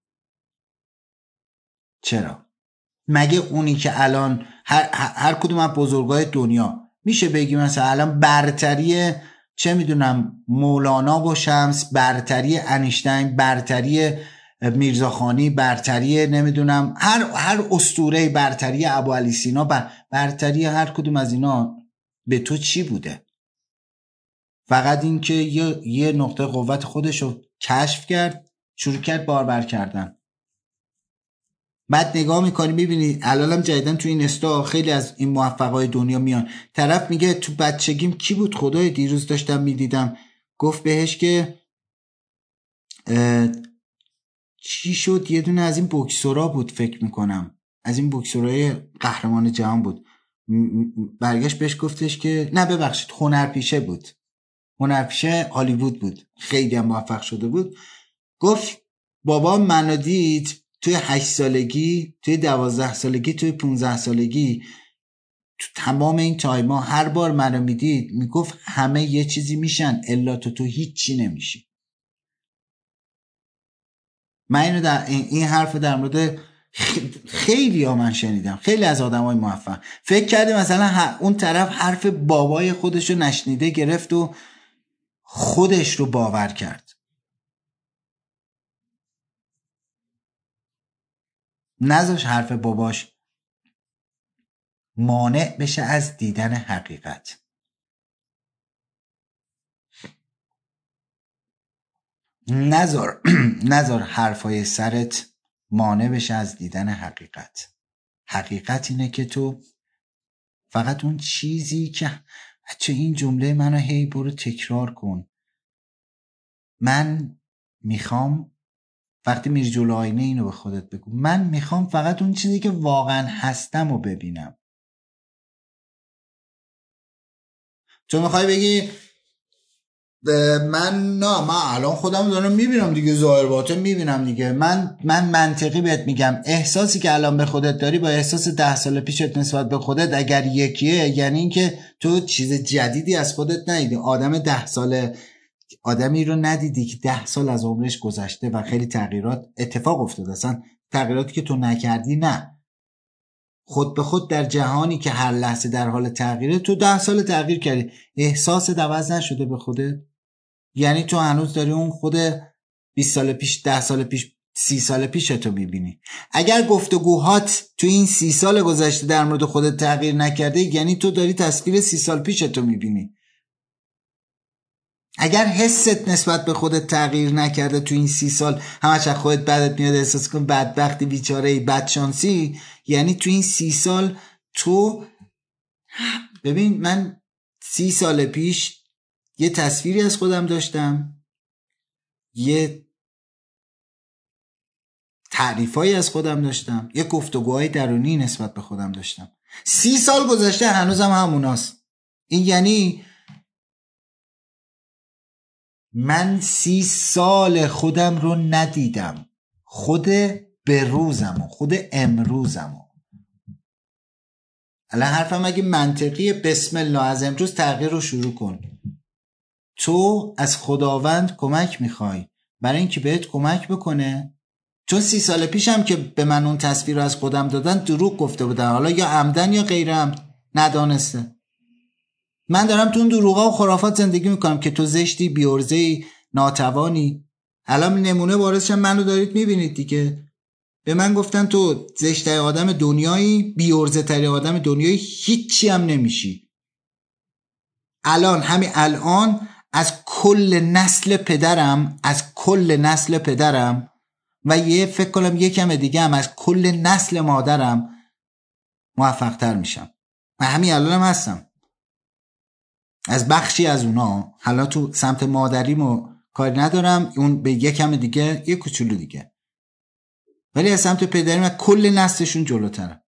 چرا؟ مگه اونی که الان هر کدوم از بزرگای دنیا میشه بگی مثلا الان برتری چه میدونم مولانا و شمس، برتری انیشتین، برتری میرزاخانی برتری، نمیدونم هر اسطوره برتری ابوعلی سینا برتری هر کدوم از اینا به تو چی بوده؟ فقط این که یه نقطه قوت خودشو کشف کرد، شروع کرد باربر کردن. بعد نگاه میکنی میبینی الانم جدیدن تو این استا خیلی از این موفقای دنیا میان، طرف میگه تو بچگیم کی بود خدای دیروز داشتم میدیدم، گفت بهش که چی شد، یه دونه از این بوکسورا بود فکر میکنم، از این بوکسورای قهرمان جهان بود، برگشت بهش گفتش که نه ببخشید هنرپیشه بود، هنرپیشه هالیوود بود، خیلی هم موفق شده بود. گفت بابا منو دید توی 8 سالگی، توی 12 سالگی، توی 15 سالگی، تو تمام این تایما هر بار منو میدید میگفت همه یه چیزی میشن الا تو هیچی نمیشی. من اینو در این حرف در مورد خیلی ها من شنیدم، خیلی از آدمای موفق. فکر کردی مثلا اون طرف حرف بابای خودشو نشنیده گرفت و خودش رو باور کرد. نذاش حرف باباش مانع بشه از دیدن حقیقت. نذار حرفای سرت مانع بشه از دیدن حقیقت. حقیقت اینه که تو فقط اون چیزی که بچه این جمله منو هی برو تکرار کن، من میخوام وقتی میری جلو آینه اینو به خودت بگو، من میخوام فقط اون چیزی که واقعا هستم رو ببینم. تو میخوای بگی من الان خودم دارم میبینم دیگه، ظاهر باطن میبینم دیگه، من منطقی بهت میگم احساسی که الان به خودت داری با احساس 10 سال پیشت نسبت به خودت اگر یکیه، یعنی این که تو چیز جدیدی از خودت ندیدی. آدم 10 ساله آدمی رو ندیدی که 10 سال از عمرش گذشته و خیلی تغییرات اتفاق افتاده، اصلا تغییراتی که تو نکردی، نه خود به خود در جهانی که هر لحظه در حال تغییره، تو 10 سال تغییر کردی، احساست عوض نشده به خودت؟ یعنی تو هنوز داری اون خود 20 سال پیش، 10 سال پیش، 30 سال پیش تو میبینی. اگر گفتگوهات تو این 30 سال گذشته در مورد خودت تغییر نکرده، یعنی تو داری تصویر 30 سال پیش تو میبینی. اگر حست نسبت به خودت تغییر نکرده تو این 30 سال، همش از خودت بدت میاد، احساس کن بدبختی، بیچاره، بدشانسی، یعنی تو این 30 سال تو ببین، من 30 سال پیش یه تصویری از خودم داشتم، یه تعریفایی از خودم داشتم، یه گفتگوهای درونی نسبت به خودم داشتم. 30 سال گذشته هنوزم هموناست. این یعنی من 30 سال خودم رو ندیدم، خود به روزمو، خود امروزمو. الان حرفم اگه منطقیه، بسم الله، از امروز تغییر رو شروع کن. تو از خداوند کمک میخوای برای اینکه بهت کمک بکنه. چون 30 سال پیشم که به من اون تصویر رو از خودم دادن دروغ گفته بودن، حالا یا عمدن یا غیر عمد، ندانسته. من دارم تو اون دروغا و خرافات زندگی میکنم که تو زشتی، بیورزهی، ناتوانی. الان نمونه بارزشم منو دارید میبینید دیگه. به من گفتن تو زشت‌ترین آدم دنیایی، بیورزه‌ترین آدم دنیایی، هیچی هم نمیشی. همین الان از کل نسل پدرم و فکر کنم یکم دیگه هم از کل نسل مادرم موفق تر میشم. من همین الانم هستم از بخشی از اونا. حالا تو سمت مادریمو کاری ندارم، اون به یکم دیگه، یه کوچولو دیگه، ولی از سمت پدریم از کل نسلشون جلوترم.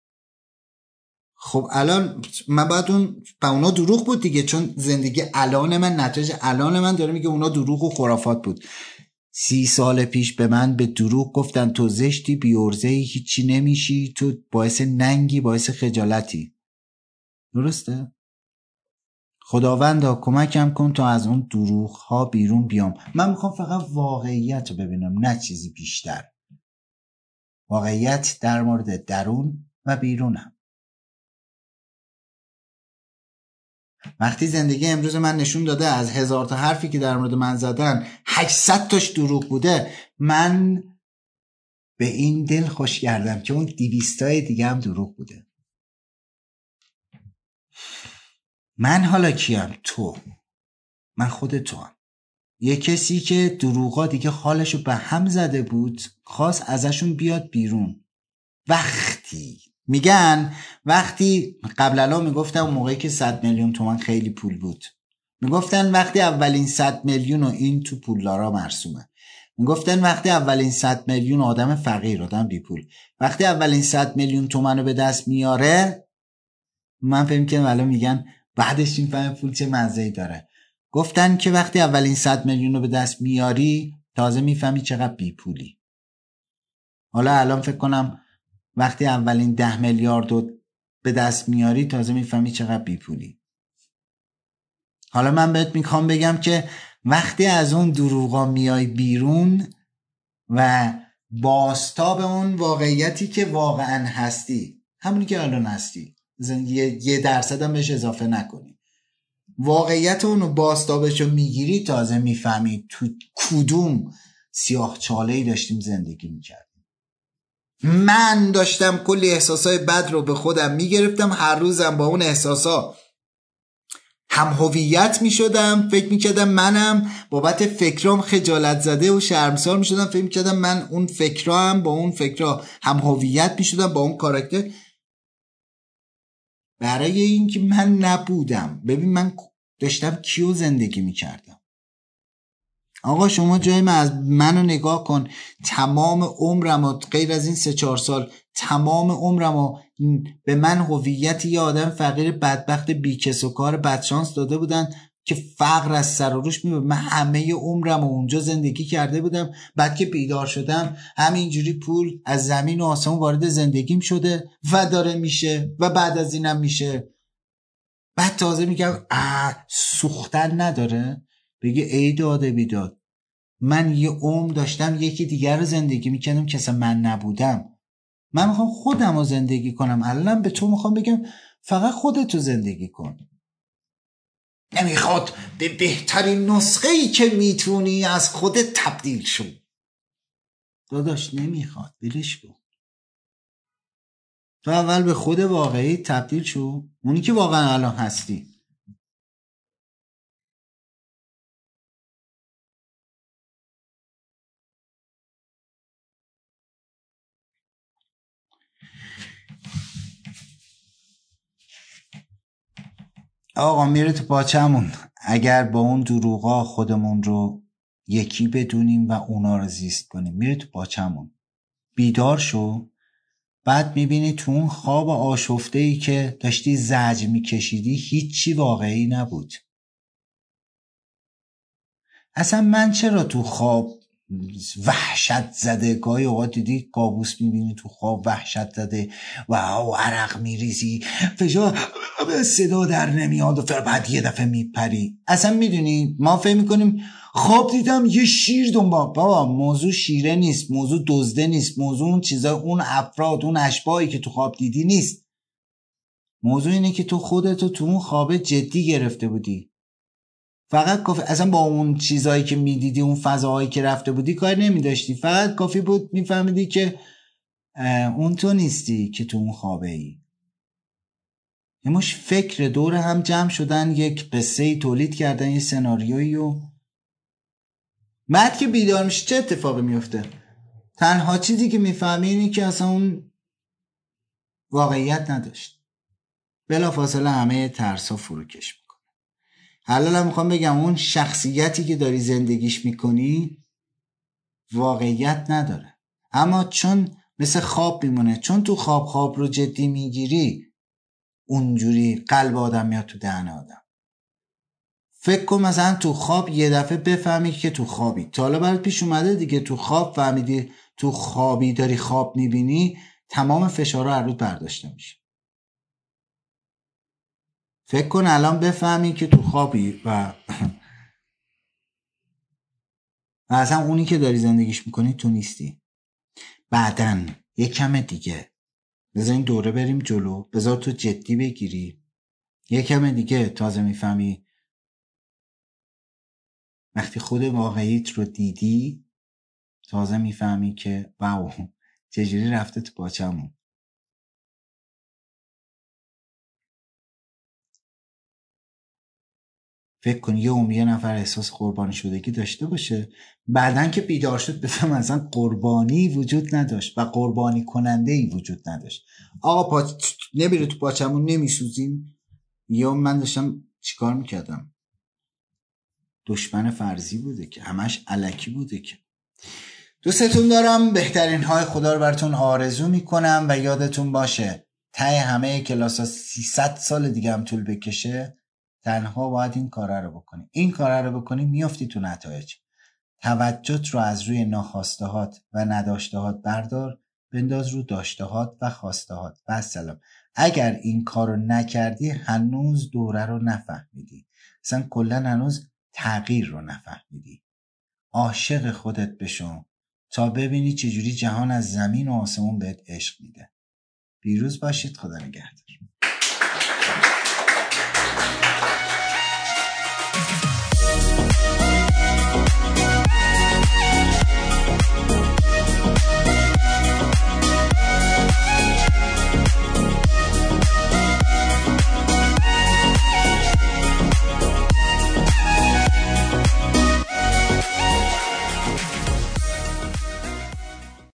خب الان من باید اونا دروغ بود دیگه، چون زندگی الان من، نتایج الان من داره میگه اونا دروغ و خرافات بود. 30 سال پیش به من به دروغ گفتن تو زشتی، بیورزهی، هیچی نمیشی، تو باعث ننگی، باعث خجالتی. درسته؟ خداوندا کمکم کن تا از اون دروغ ها بیرون بیام. من میخوام فقط واقعیت رو ببینم، نه چیزی بیشتر. واقعیت در مورد درون و بیرونم. وقتی زندگی امروز من نشون داده از 1000 تا حرفی که در مورد من زدن 800 تاش دروغ بوده، من به این دل خوش کردم که اون 200 دیگه هم دروغ بوده. من حالا کیم؟ تو. من خود تو هم. یه کسی که دروغا دیگه حالشو به هم زده بود، خواست ازشون بیاد بیرون. وقتی قبلا میگفتم اون موقعی که 100 میلیون تومان خیلی پول بود، میگفتن وقتی اولین 100 میلیون و این تو پولدارا مرسومه، میگفتن وقتی اولین 100 میلیون آدم فقیر، آدم بی پول، وقتی اولین 100 میلیون تومان رو به دست میاره، من فهم کنم الان میگن بعدش این فهم پول چه مزه‌ای داره. گفتن که وقتی اولین 100 میلیون رو به دست میاری تازه میفهمی چقدر بی پولی. حالا الان فکر کنم وقتی اولین 10 میلیارد رو به دست میاری تازه میفهمی چقدر بی پولی. حالا من بهت میخوام بگم که وقتی از اون دروغا میای بیرون و بازتاب اون واقعیتی که واقعا هستی، همونی که الان هستی، یه درصد هم بهش اضافه نکنی، واقعیت اونو بازتابشو میگیری، تازه میفهمی تو کدوم سیاه چاله‌ای داشتیم زندگی میکردیم. من داشتم کلی احساسای بد رو به خودم میگرفتم، هر روزم با اون احساسا هم هویت میشدم، فکر میکردم منم بابت فکرام خجالت زده و شرمسار میشدم، فکر میکردم من اون فکرام با اون فکرا هم هویت میشدم با اون کاراکتر، برای اینکه من نبودم. ببین من داشتم کیو زندگی میکردم. آقا شما جای منو نگاه کن، تمام عمرم و غیر از این 3-4 سال تمام عمرم و به من هویت یه آدم فقیر بدبخت بیکس و کار بدشانس داده بودن که فقر از سر و روش میبود. من همه عمرم و اونجا زندگی کرده بودم، بعد که بیدار شدم همینجوری پول از زمین و آسمون وارد زندگیم شده و داره میشه و بعد از اینم میشه. بعد تازه میگم سوختن نداره، بگه ای داده بیداد، من یه عمر داشتم یکی دیگر رو زندگی میکنم که اصلا من نبودم. من میخوام خودم رو زندگی کنم. الانم به تو میخوام بگم فقط خودتو زندگی کن. نمیخواد به بهترین نسخه‌ای که میتونی از خودت تبدیل شو. داداش نمیخواد، بلش کن. تو اول به خود واقعی تبدیل شو، اونی که واقعا الان هستی. آقا میره تو پاچمون اگر با اون دروغا خودمون رو یکی بدونیم و اونا رو زیست کنیم. میره تو پاچمون. بیدار شو، بعد میبینی تو اون خواب آشفته‌ای که داشتی زجر میکشیدی هیچی واقعی نبود. اصلا من چرا تو خواب وحشت زده، گاهی اوقات دیدی کابوس میبینی تو خواب وحشت زده و عرق میریزی، فجا صدا در نمیاد و بعد یه دفعه میپری. اصلا میدونی ما فهم میکنیم خواب دیدم یه شیر دنبال. بابا موضوع شیره نیست، موضوع دزده نیست، موضوع اون چیزا، اون افراد، اون اشباحی که تو خواب دیدی نیست. موضوع اینه که تو خودتو تو اون خواب جدی گرفته بودی. فقط کافی اصلا با اون چیزایی که میدیدی، اون فضاهایی که رفته بودی کار نمیداشتی، فقط کافی بود میفهمیدی که اون تو نیستی که تو اون خوابه ای. یه مش فکر دور هم جمع شدن، یک قصه تولید کردن، یه سناریویی، و بعد که بیدار میشه چه اتفاقی میفته؟ تنها چیزی که میفهمی اینه که اصلا اون واقعیت نداشت. بلافاصله همه ترسا فروکش میکنه. حالا میخوام بگم اون شخصیتی که داری زندگیش میکنی واقعیت نداره، اما چون مثل خواب میمونه، چون تو خواب رو جدی میگیری، اونجوری قلب آدم میاد تو دهن آدم. فکر کن مثلا تو خواب یه دفعه بفهمی که تو خوابی. تا حالا برات پیش اومده دیگه تو خواب فهمیدی تو خوابی داری خواب میبینی، تمام فشارها هر روز برداشته میشه. فکر کن الان بفهمی که تو خوابی و اصلا اونی که داری زندگیش میکنی تو نیستی. بعدن یه کم دیگه بذار این دوره بریم جلو، بذار تو جدی بگیری، یه کم دیگه تازه میفهمی وقتی خود واقعیت رو دیدی، تازه میفهمی که واو چجوری رفته تو پاچمون. فکر کن یه نفر احساس قربانی شدگی داشته باشه، بعدن که بیدار شد بفهم اصلا قربانی وجود نداشت و قربانی کننده ای وجود نداشت. آقا نمیره تو پاچمون نمیسوزیم. یا من داشتم چیکار میکردم؟ دشمن فرضی بوده که همش الکی بوده که. دوستتون دارم، بهترین های خدا رو براتون آرزو میکنم و یادتون باشه ته همه کلاسا 300 سال دیگه هم طول بکشه، تنها باید این کاره رو بکنی. این کاره رو بکنی میافتی تو نتایج. توجهت رو از روی ناخواستهات و نداشتهات بردار، بنداز رو داشتهات و خواستهات و السلام. اگر این کار رو نکردی هنوز دوره رو نفهمیدی، اصلا کلا هنوز تغییر رو نفهمیدی. عاشق خودت بشو تا ببینی چجوری جهان از زمین و آسمون بهت عشق میده. پیروز باشید. خدا نگهدار.